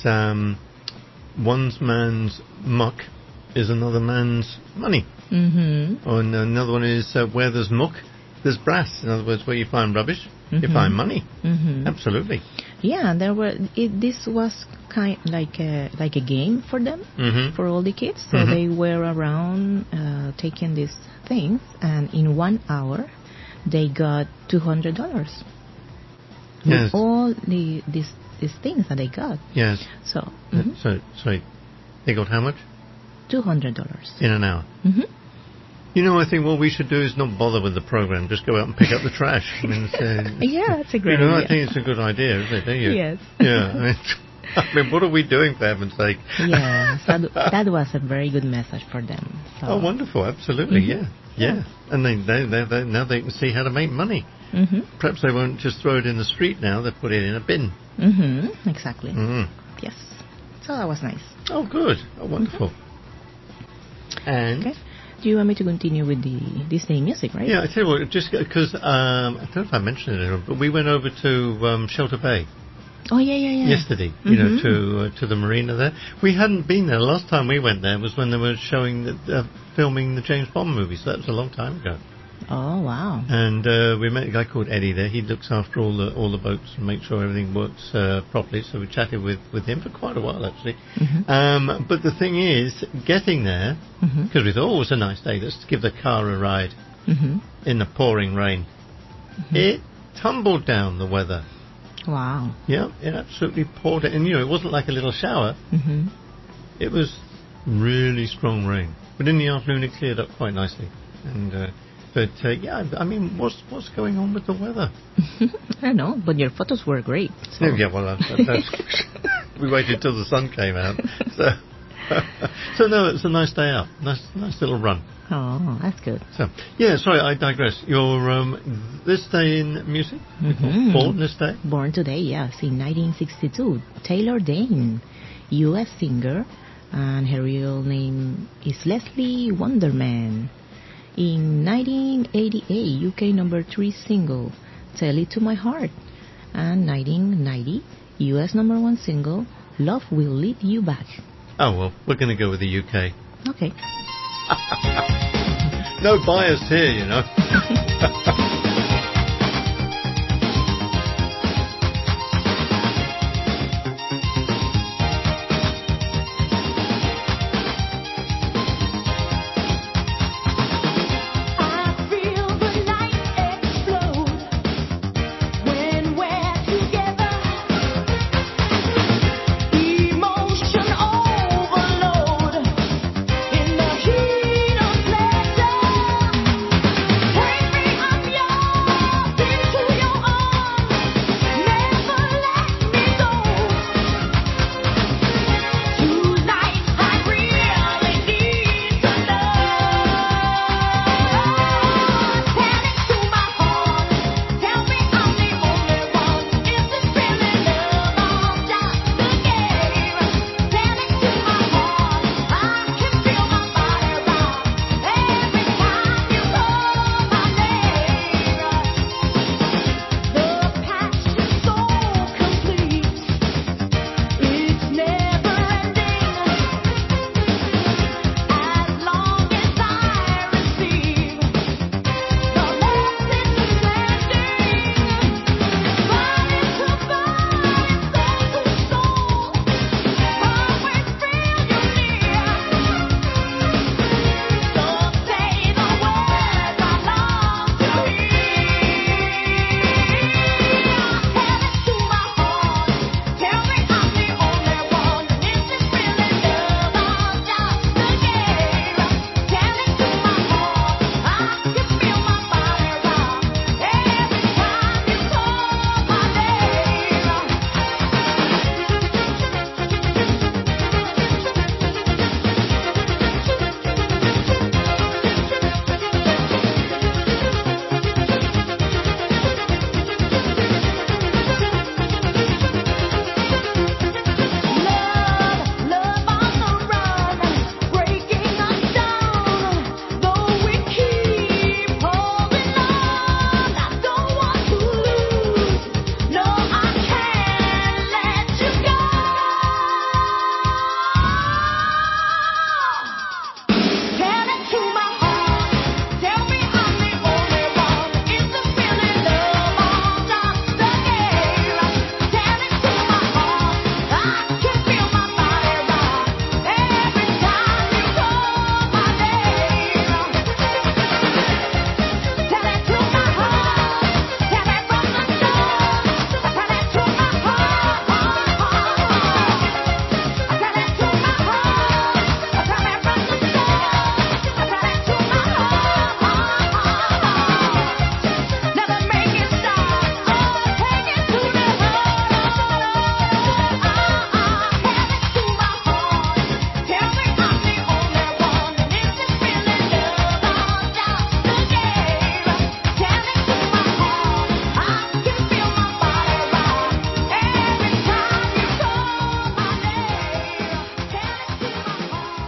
one's man's muck is another man's money. Or another one is where there's muck, there's brass. In other words, where you find rubbish, you find money. Absolutely. Yeah, this was kind like a game for them, for all the kids. So they were around taking these things, and in 1 hour they got $200 with all these things that they got. Yes. So sorry, they got how much? $200 in an hour. You know, I think what we should do is not bother with the program. Just go out and pick up the trash. I mean, yeah, that's a great idea. I think it's a good idea, isn't it? Don't you? Yes. Yeah. I mean, what are we doing, for heaven's sake? Yes, that was a very good message for them. So. Oh, wonderful! Absolutely, yeah. And they now they can see how to make money. Perhaps they won't just throw it in the street now. They put it in a bin. Exactly. Yes. So that was nice. Oh, good. Oh, wonderful. And. Okay. Do you want me to continue with the Disney music, right? Yeah, I tell you what, just because I don't know if I mentioned it, but we went over to Shelter Bay. Oh yeah. Yesterday, you know, to the marina there. We hadn't been there. Last time we went there was when they were showing filming the James Bond movie. So that was a long time ago. Oh wow! And we met a guy called Eddie there. He looks after all the boats and makes sure everything works properly. So we chatted with him for quite a while actually. But the thing is, getting there, because we thought, oh, it was a nice day. Let's give the car a ride in the pouring rain. It tumbled down, the weather. Wow. Yeah, it absolutely poured it. And you know, it wasn't like a little shower. It was really strong rain. But in the afternoon, it cleared up quite nicely. And but yeah, I mean, what's going on with the weather? I don't know, but your photos were great. So. Yeah, well, that's we waited till the sun came out. So no, it's a nice day out. Nice little run. Oh, that's good. So yeah, sorry, I digress. Your this day in music, born this day, born today. Yes, in 1962, Taylor Dayne, U.S. singer, and her real name is Leslie Wonderman. In 1988, UK number 3 single, Tell It to My Heart. And 1990, US number 1 single, Love Will Lead You Back. Oh, well, we're going to go with the UK. Okay. No bias here, you know. Heat of pleasure, bring me up your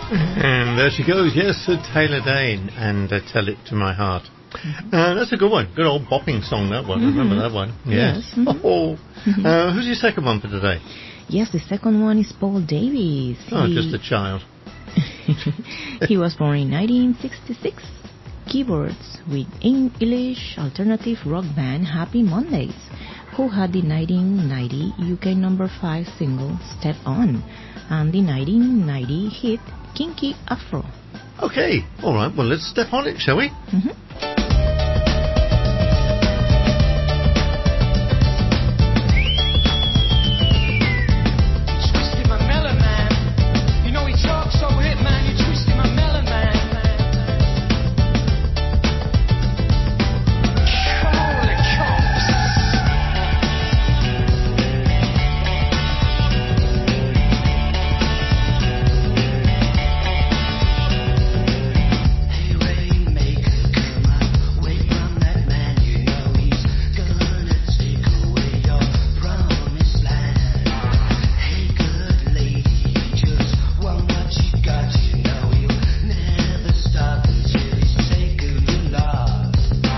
And there she goes, yes, Taylor Dane, and Tell It to My Heart. That's a good one. Good old bopping song, that one. Remember that one? Yes. Who's your second one for today? Yes, the second one is Paul Davies. Oh, just a child. He was born in 1966. Keyboards with English alternative rock band Happy Mondays, who had the 1990 UK number 5 single Step On and the 1990 hit Kinky Afro. Okay, all right, well, let's step on it, shall we? Twisted my melon, man. You know he talks so hip, man. You twisted my melon, man. Holy cops. Hey, Rainmaker, come away from that man. You know he's gonna take away your promised land. Hey, good lady, just want what you got. You know he'll never stop until he's taken your lot.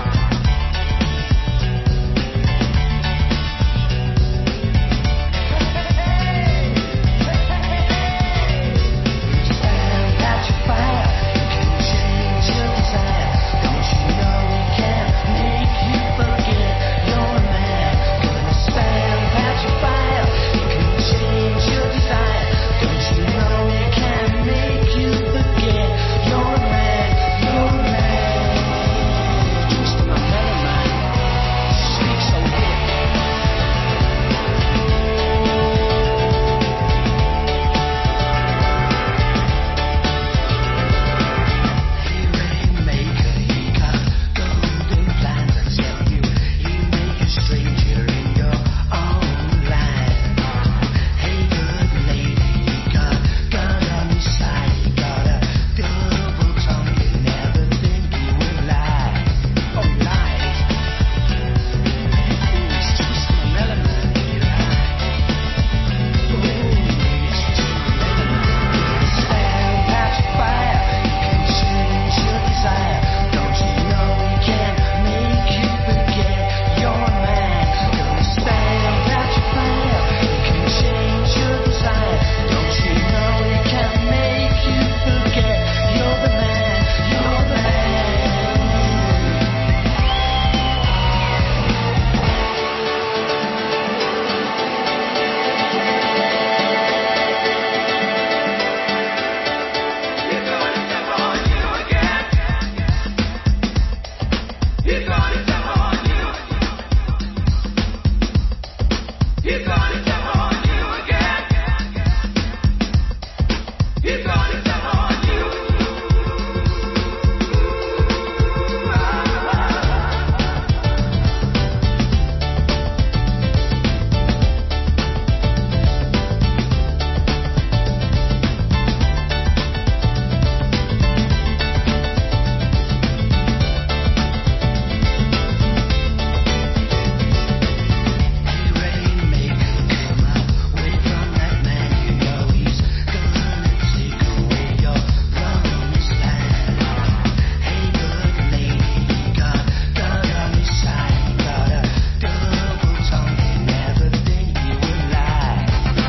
Stand at your fire, you can change your desire. Don't you know he can't make you forget you're a man? Gonna stand at your fire, you can change your desire. Don't you know he can't make you forget you're a man? You're a man. Twist my melon, man. Speak so hip. Hey, Rainmaker, he got golden plans. I tell you, he'll make you stranger in your own land. Hey, good lady, you got God on your side. You got a double tongue, you never think you will lie. Oh, lies. Ooh, it's twisting my melon, man. Get high. Ooh, it's twisting my melon, man. Stand at your fire, you can change your desire. Don't you know he can't make you forget you're a man? Gonna stand at your fire, you can change your desire. Don't you know he can't make you forget you're the man? You're the man. He's gonna step on you again. He's gonna step on you. He's gonna step on you again. He's gonna step on you. Hey, Rainmaker, come away from that man. You know he's gonna take away your promised land. Hey, good lady, you got God on your side. You got a double tongue, you never think you will lie.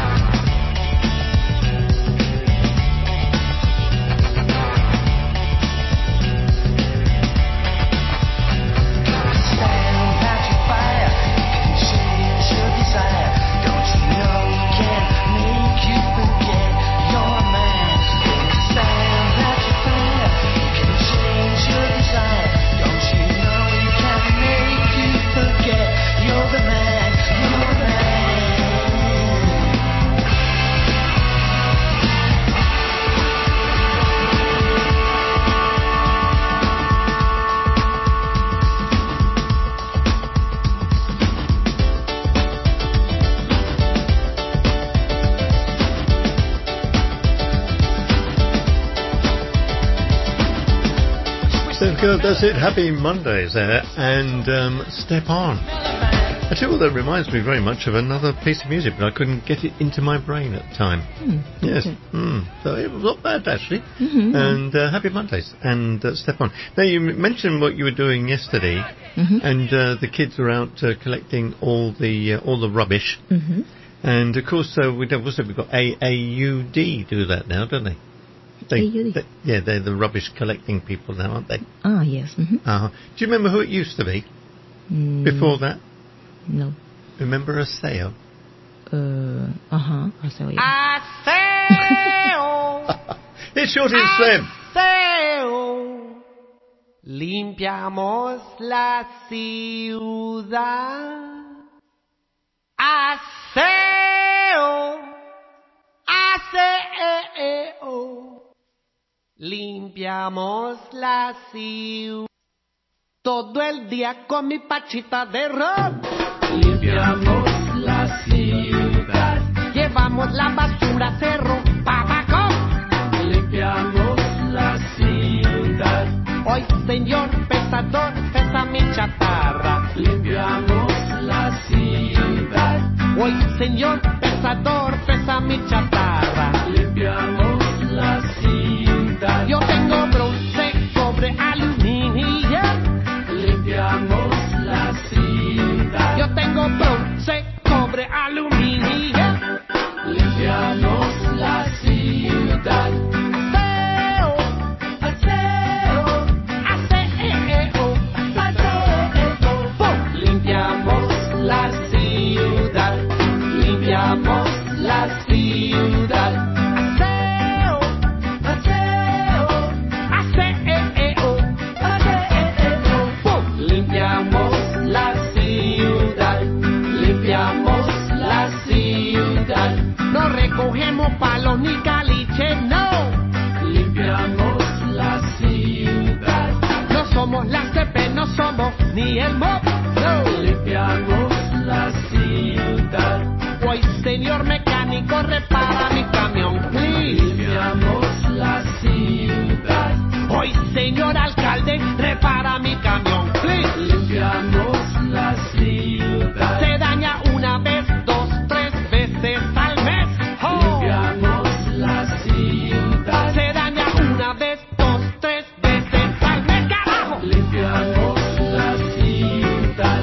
Stand at your fire, you can change your desire. Don't you know he can't make you forget you're a man? Gonna stand at your fire, you can change your desire. Don't you know he can't make you forget you're the man? You're the man. There we go, that's it. Happy Mondays there, and Step On. I tell you what, that reminds me very much of another piece of music, but I couldn't get it into my brain at the time. Yes. Okay. So it was not bad, actually. Mm-hmm. And happy Mondays. And Stefan. Now, you mentioned what you were doing yesterday, and the kids were out collecting all the rubbish. Mm-hmm. And, of course, we've got AAUD do that now, don't they? AUD? They're the rubbish collecting people now, aren't they? Ah, yes. Mm-hmm. Do you remember who it used to be before that? No. Remember Aseo? Aseo, yeah. Aseo. It's Shorty and Slim. Aseo. Limpiamos la ciudad. Aseo. Aseo. Limpiamos la ciudad. Todo el día con mi pachita de ron. Limpiamos la ciudad. Llevamos la basura a cerro Papacón. Limpiamos la ciudad. Hoy, señor pesador, pesa mi chatarra. Limpiamos la ciudad. Hoy, señor pesador, pesa mi chatarra. Limpiamos la ciudad. Yo tengo bronce, cobre, aluminio. Limpiamos la ciudad. Yo tengo bronce, cobre, aluminio. Limpiamos la ciudad. Aseo, aseo, aseo, aseo. Limpiamos la ciudad. Limpiamos la ciudad. Aseo, aseo, aseo, aseo. Limpiamos la ciudad. Limpiamos la ciudad. No recogemos palos ni caliche, no. Limpiamos la ciudad. No somos la CP, no somos ni el MOB, no. Limpiamos la ciudad. Hoy, señor mecánico, repara mi camión, please. Limpiamos la ciudad. Hoy, señor alcalde, repara mi camión, please. Limpiamos la ciudad. Se daña una vez, 2, 3 veces al mes. Oh. Limpiamos la ciudad. Se daña una vez, 2, 3 veces al mes, carajo. Limpiamos la ciudad.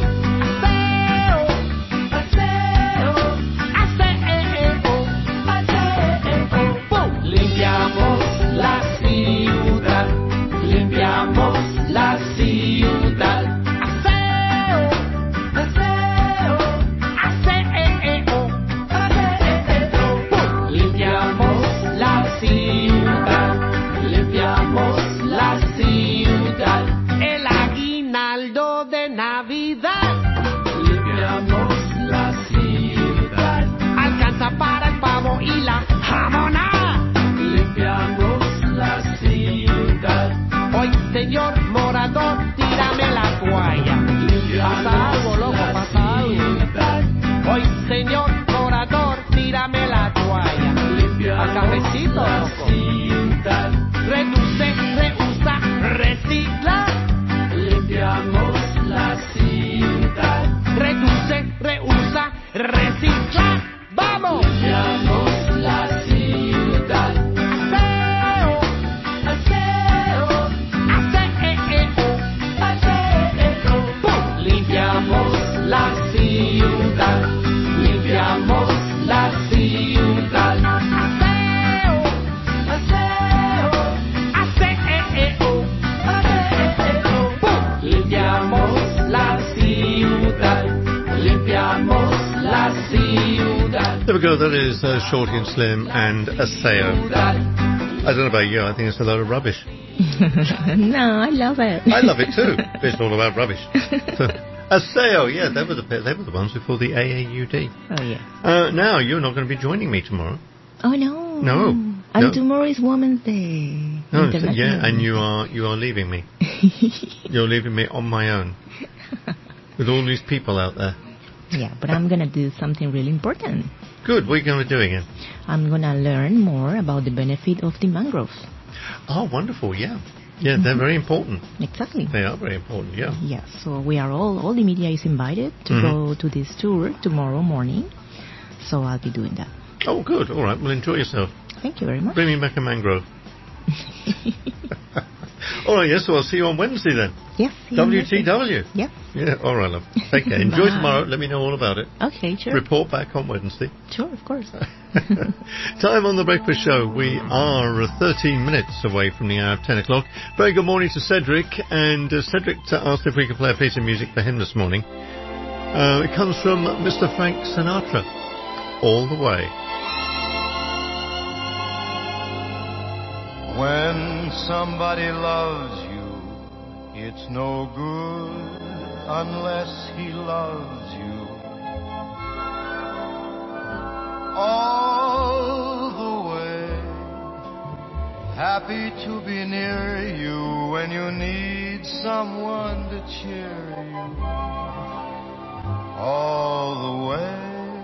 Aseo, aseo, aseo, aseo. Limpiamos la ciudad. Limpiamos la ciudad. Aseo, aseo, aseo, aseo. Limpiamos la ciudad. Limpiamos la ciudad. El aguinaldo de Navidad. Limpiamos la ciudad. Alcanza para el pavo y la jamonada. Limpiamos la ciudad. Hoy, señor morador, tírame la toalla. Pasa algo, loco, pasa algo. Hoy, señor morador, tírame la toalla. Al cafecito, loco. Reduce, reusa, recicla. Limpiamos la ciudad. Reduce, reusa, recicla. ¡Vamos! Limpiamos la ciudad. Aseo, aseo, aseo, aseo. Limpiamos la ciudad. Limpiamos la ciudad. Aseo, aseo, aseo, aseo. Limpiamos la ciudad. Limpiamos la ciudad. There we go, that is Shorty and Slim and Aseo. I don't know about you, I think it's a load of rubbish. No, I love it. I love it too. It's all about rubbish. So, Aseo, yeah, they were the ones before the AAUD. Oh, yeah. Now, you're not going to be joining me tomorrow. Oh, no. No. And No. tomorrow is Women's Day. No, International yeah, and Women's you are leaving me. You're leaving me on my own. With all these people out there. Yeah, but I'm going to do something really important. Good, what are you going to be doing? I'm going to learn more about the benefit of the mangroves. Oh, wonderful, yeah. Yeah, they're very important. Exactly. They are very important, yeah. Yes, so we are all the media is invited to go to this tour tomorrow morning. So I'll be doing that. Oh, good. All right. Well, enjoy yourself. Thank you very much. Bring me back a mangrove. All right, yes, so I'll see you on Wednesday then. Yes. WTW. Yep. Yeah, all right, love. Take care. Enjoy tomorrow. Let me know all about it. Okay, sure. Report back on Wednesday. Sure, of course. Time on The Breakfast Show. We are 13 minutes away from the hour of 10 o'clock. Very good morning to Cedric. And Cedric asked if we could play a piece of music for him this morning. It comes from Mr. Frank Sinatra. All the Way. When somebody loves you, it's no good unless he loves you. All the way, happy to be near you when you need someone to cheer you. All the way,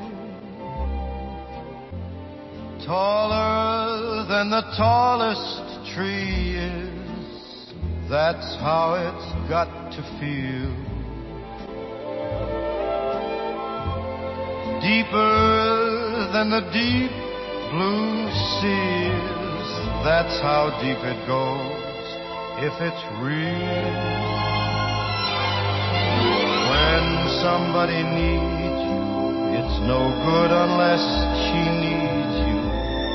taller than the tallest tree is, that's how it's got to feel. Deeper than the deep blue sea is, that's how deep it goes if it's real. When somebody needs you, it's no good unless she needs you.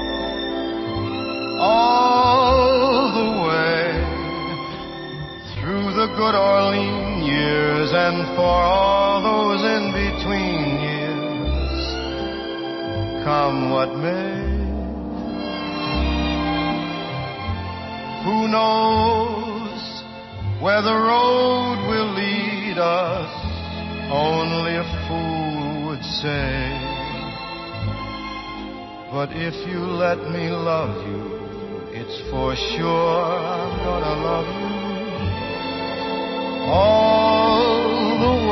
All the way through the good or lean years, and for all those in between years, come what may. Who knows where the road will lead us? Only a fool would say. But if you let me love you, it's for sure I'm gonna love you all the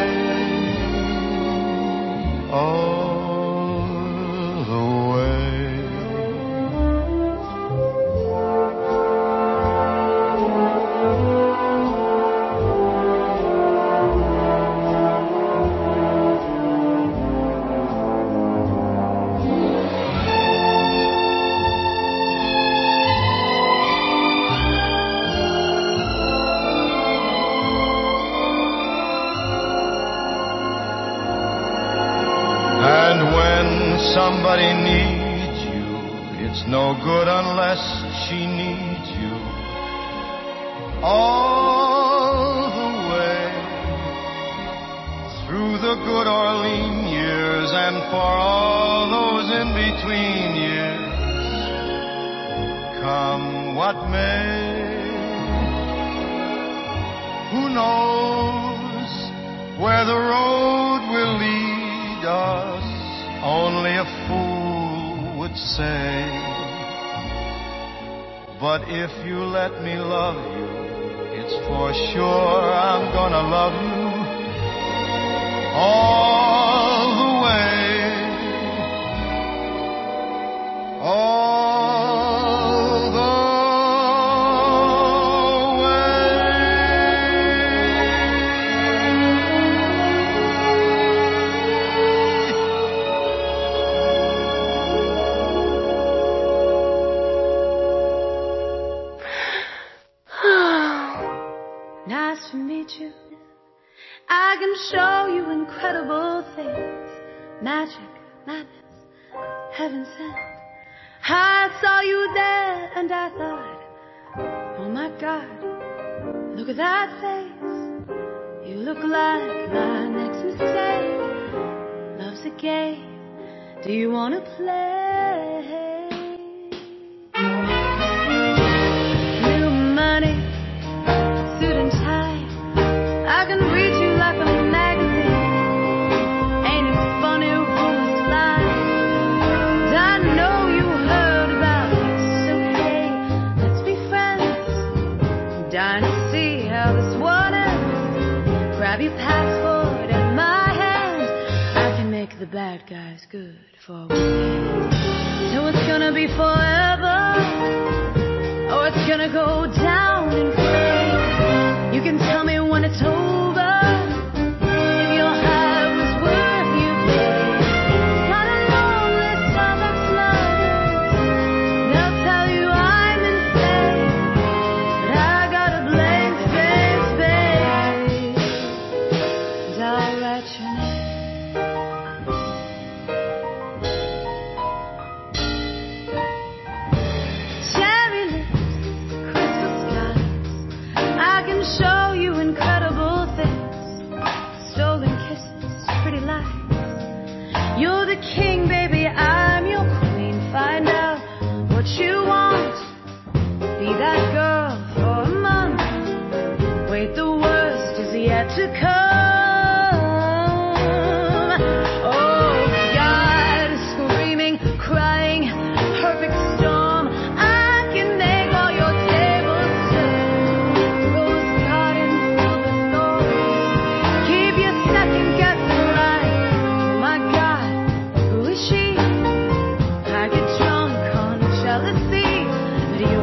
way, all the way. Somebody needs you, it's no good unless she needs you. All the way through the good or lean years, and for all those in between years, come what may. Who knows where the road will lead us? Only a fool would say. But if you let me love you, it's for sure I'm gonna love you all the way, all the Nice to meet you. I can show you incredible things. Magic, madness, heaven sent. I saw you there and I thought, oh my God, look at that face. You look like my next mistake. Love's a game. Do you wanna play? New money, suit and tie. I can read you like a magazine. Ain't it funny rumors fly? And I know you heard about it. So hey, let's be friends. Dying to see how this one ends. Grab your passport and my hand. I can make the bad guys good for a weekend. So it's gonna be forever, or it's gonna go down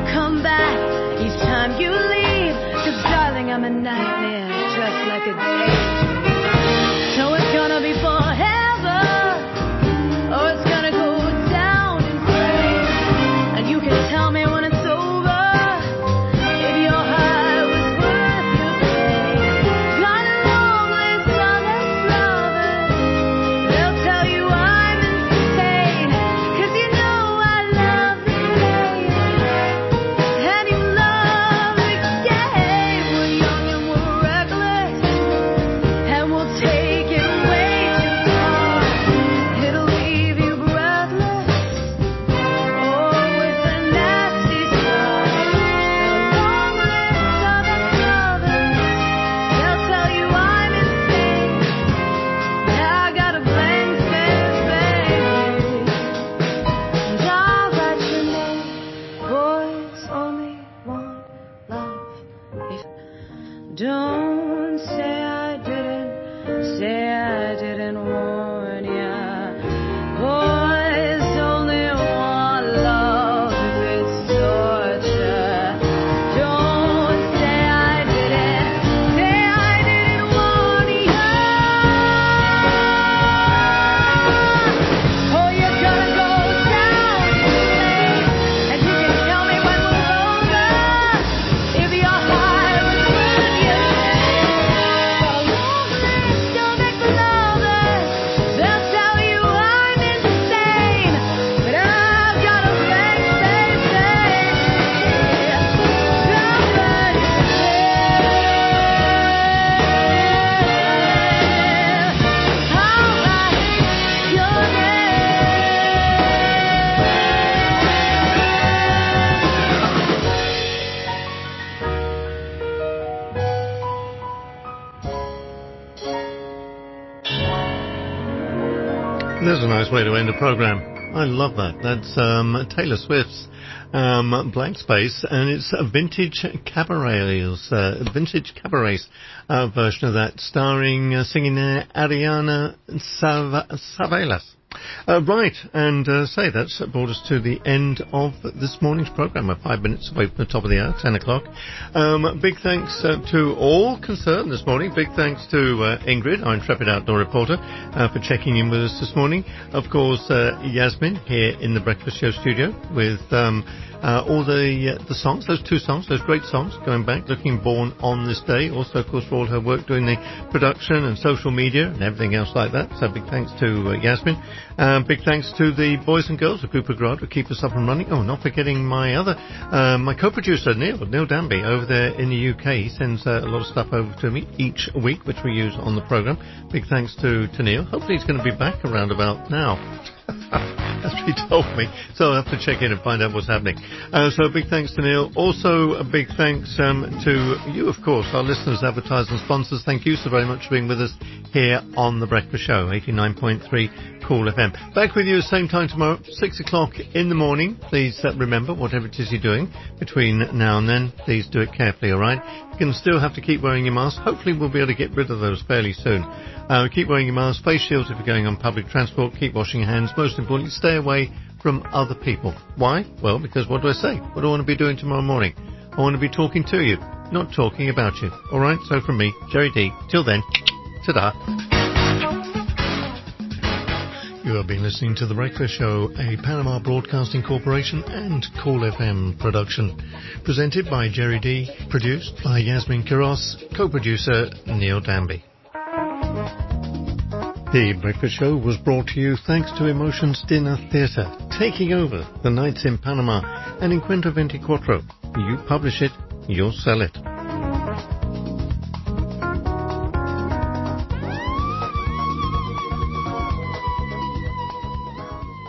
come back each time you leave. 'Cause darling, I'm a nightmare dressed like a daydream. So it's gonna be forever, or it's gonna go down in flames. And you can tell me when it's over if your heart was worth your pain. Got a long list of ex-lovers, they'll tell you I'm insane. 'Cause you know I love the game, and you love the game. We're young and we're reckless, and we'll take it way too far. It'll leave you breathless, oh, with a nasty scar. The long list of ex-lovers, they'll tell you I'm insane. I got a blank space, baby, and I'll write your name. Boys only want love. If don't say I didn't warn ya. Boys only want love if it's torture. Don't say I didn't warn ya. Oh, you're gonna go down in flames, and you can tell me when we're over if your heart was worth your pain. Got a long list of ex-lovers, they'll tell you I'm insane, but I've got a blank space, baby. Somebody I'll write your There's a nice way to end a program. I love that. That's Taylor Swift's Blank Space, and it's a Vintage Cabarets version of that, starring singing Ariana Savalas. Right, and say that's brought us to the end of this morning's programme. We're 5 minutes away from the top of the hour, 10 o'clock. Big thanks to all concerned this morning. Big thanks to Ingrid, our intrepid outdoor reporter, for checking in with us this morning. Of course, Yasmin here in the Breakfast Show studio with all the songs, those two songs, those great songs going back, Looking Born on This Day. Also, of course, for all her work doing the production and social media and everything else like that. So big thanks to Yasmin. Big thanks to the boys and girls of Cooper Grad who keep us up and running. Oh, not forgetting my my co-producer Neil Danby over there in the UK. He sends a lot of stuff over to me each week, which we use on the programme. Big thanks to Neil. Hopefully he's going to be back around about now. That's what he told me. So I'll have to check in and find out what's happening. So big thanks to Neil. Also a big thanks to you, of course, our listeners, advertisers and sponsors. Thank you so very much for being with us here on The Breakfast Show, 89.3 Cool FM. Back with you at the same time tomorrow, 6 o'clock in the morning. Please remember, whatever it is you're doing between now and then, please do it carefully, all right? You can still have to keep wearing your mask. Hopefully we'll be able to get rid of those fairly soon. Keep wearing your mask, face shields if you're going on public transport, keep washing your hands. Most importantly, stay away from other people. Why? Well, because what do I say? What do I want to be doing tomorrow morning? I want to be talking to you, not talking about you. All right? So from me, Jerry D. Till then, ta-da. You have been listening to The Breakfast Show, a Panama Broadcasting Corporation and Cool FM production. Presented by Jerry D. Produced by Yasmin Kiros. Co-producer Neil Danby. The Breakfast Show was brought to you thanks to Emotions Dinner Theatre, taking over the nights in Panama and in Cuento 24. You publish it, you'll sell it.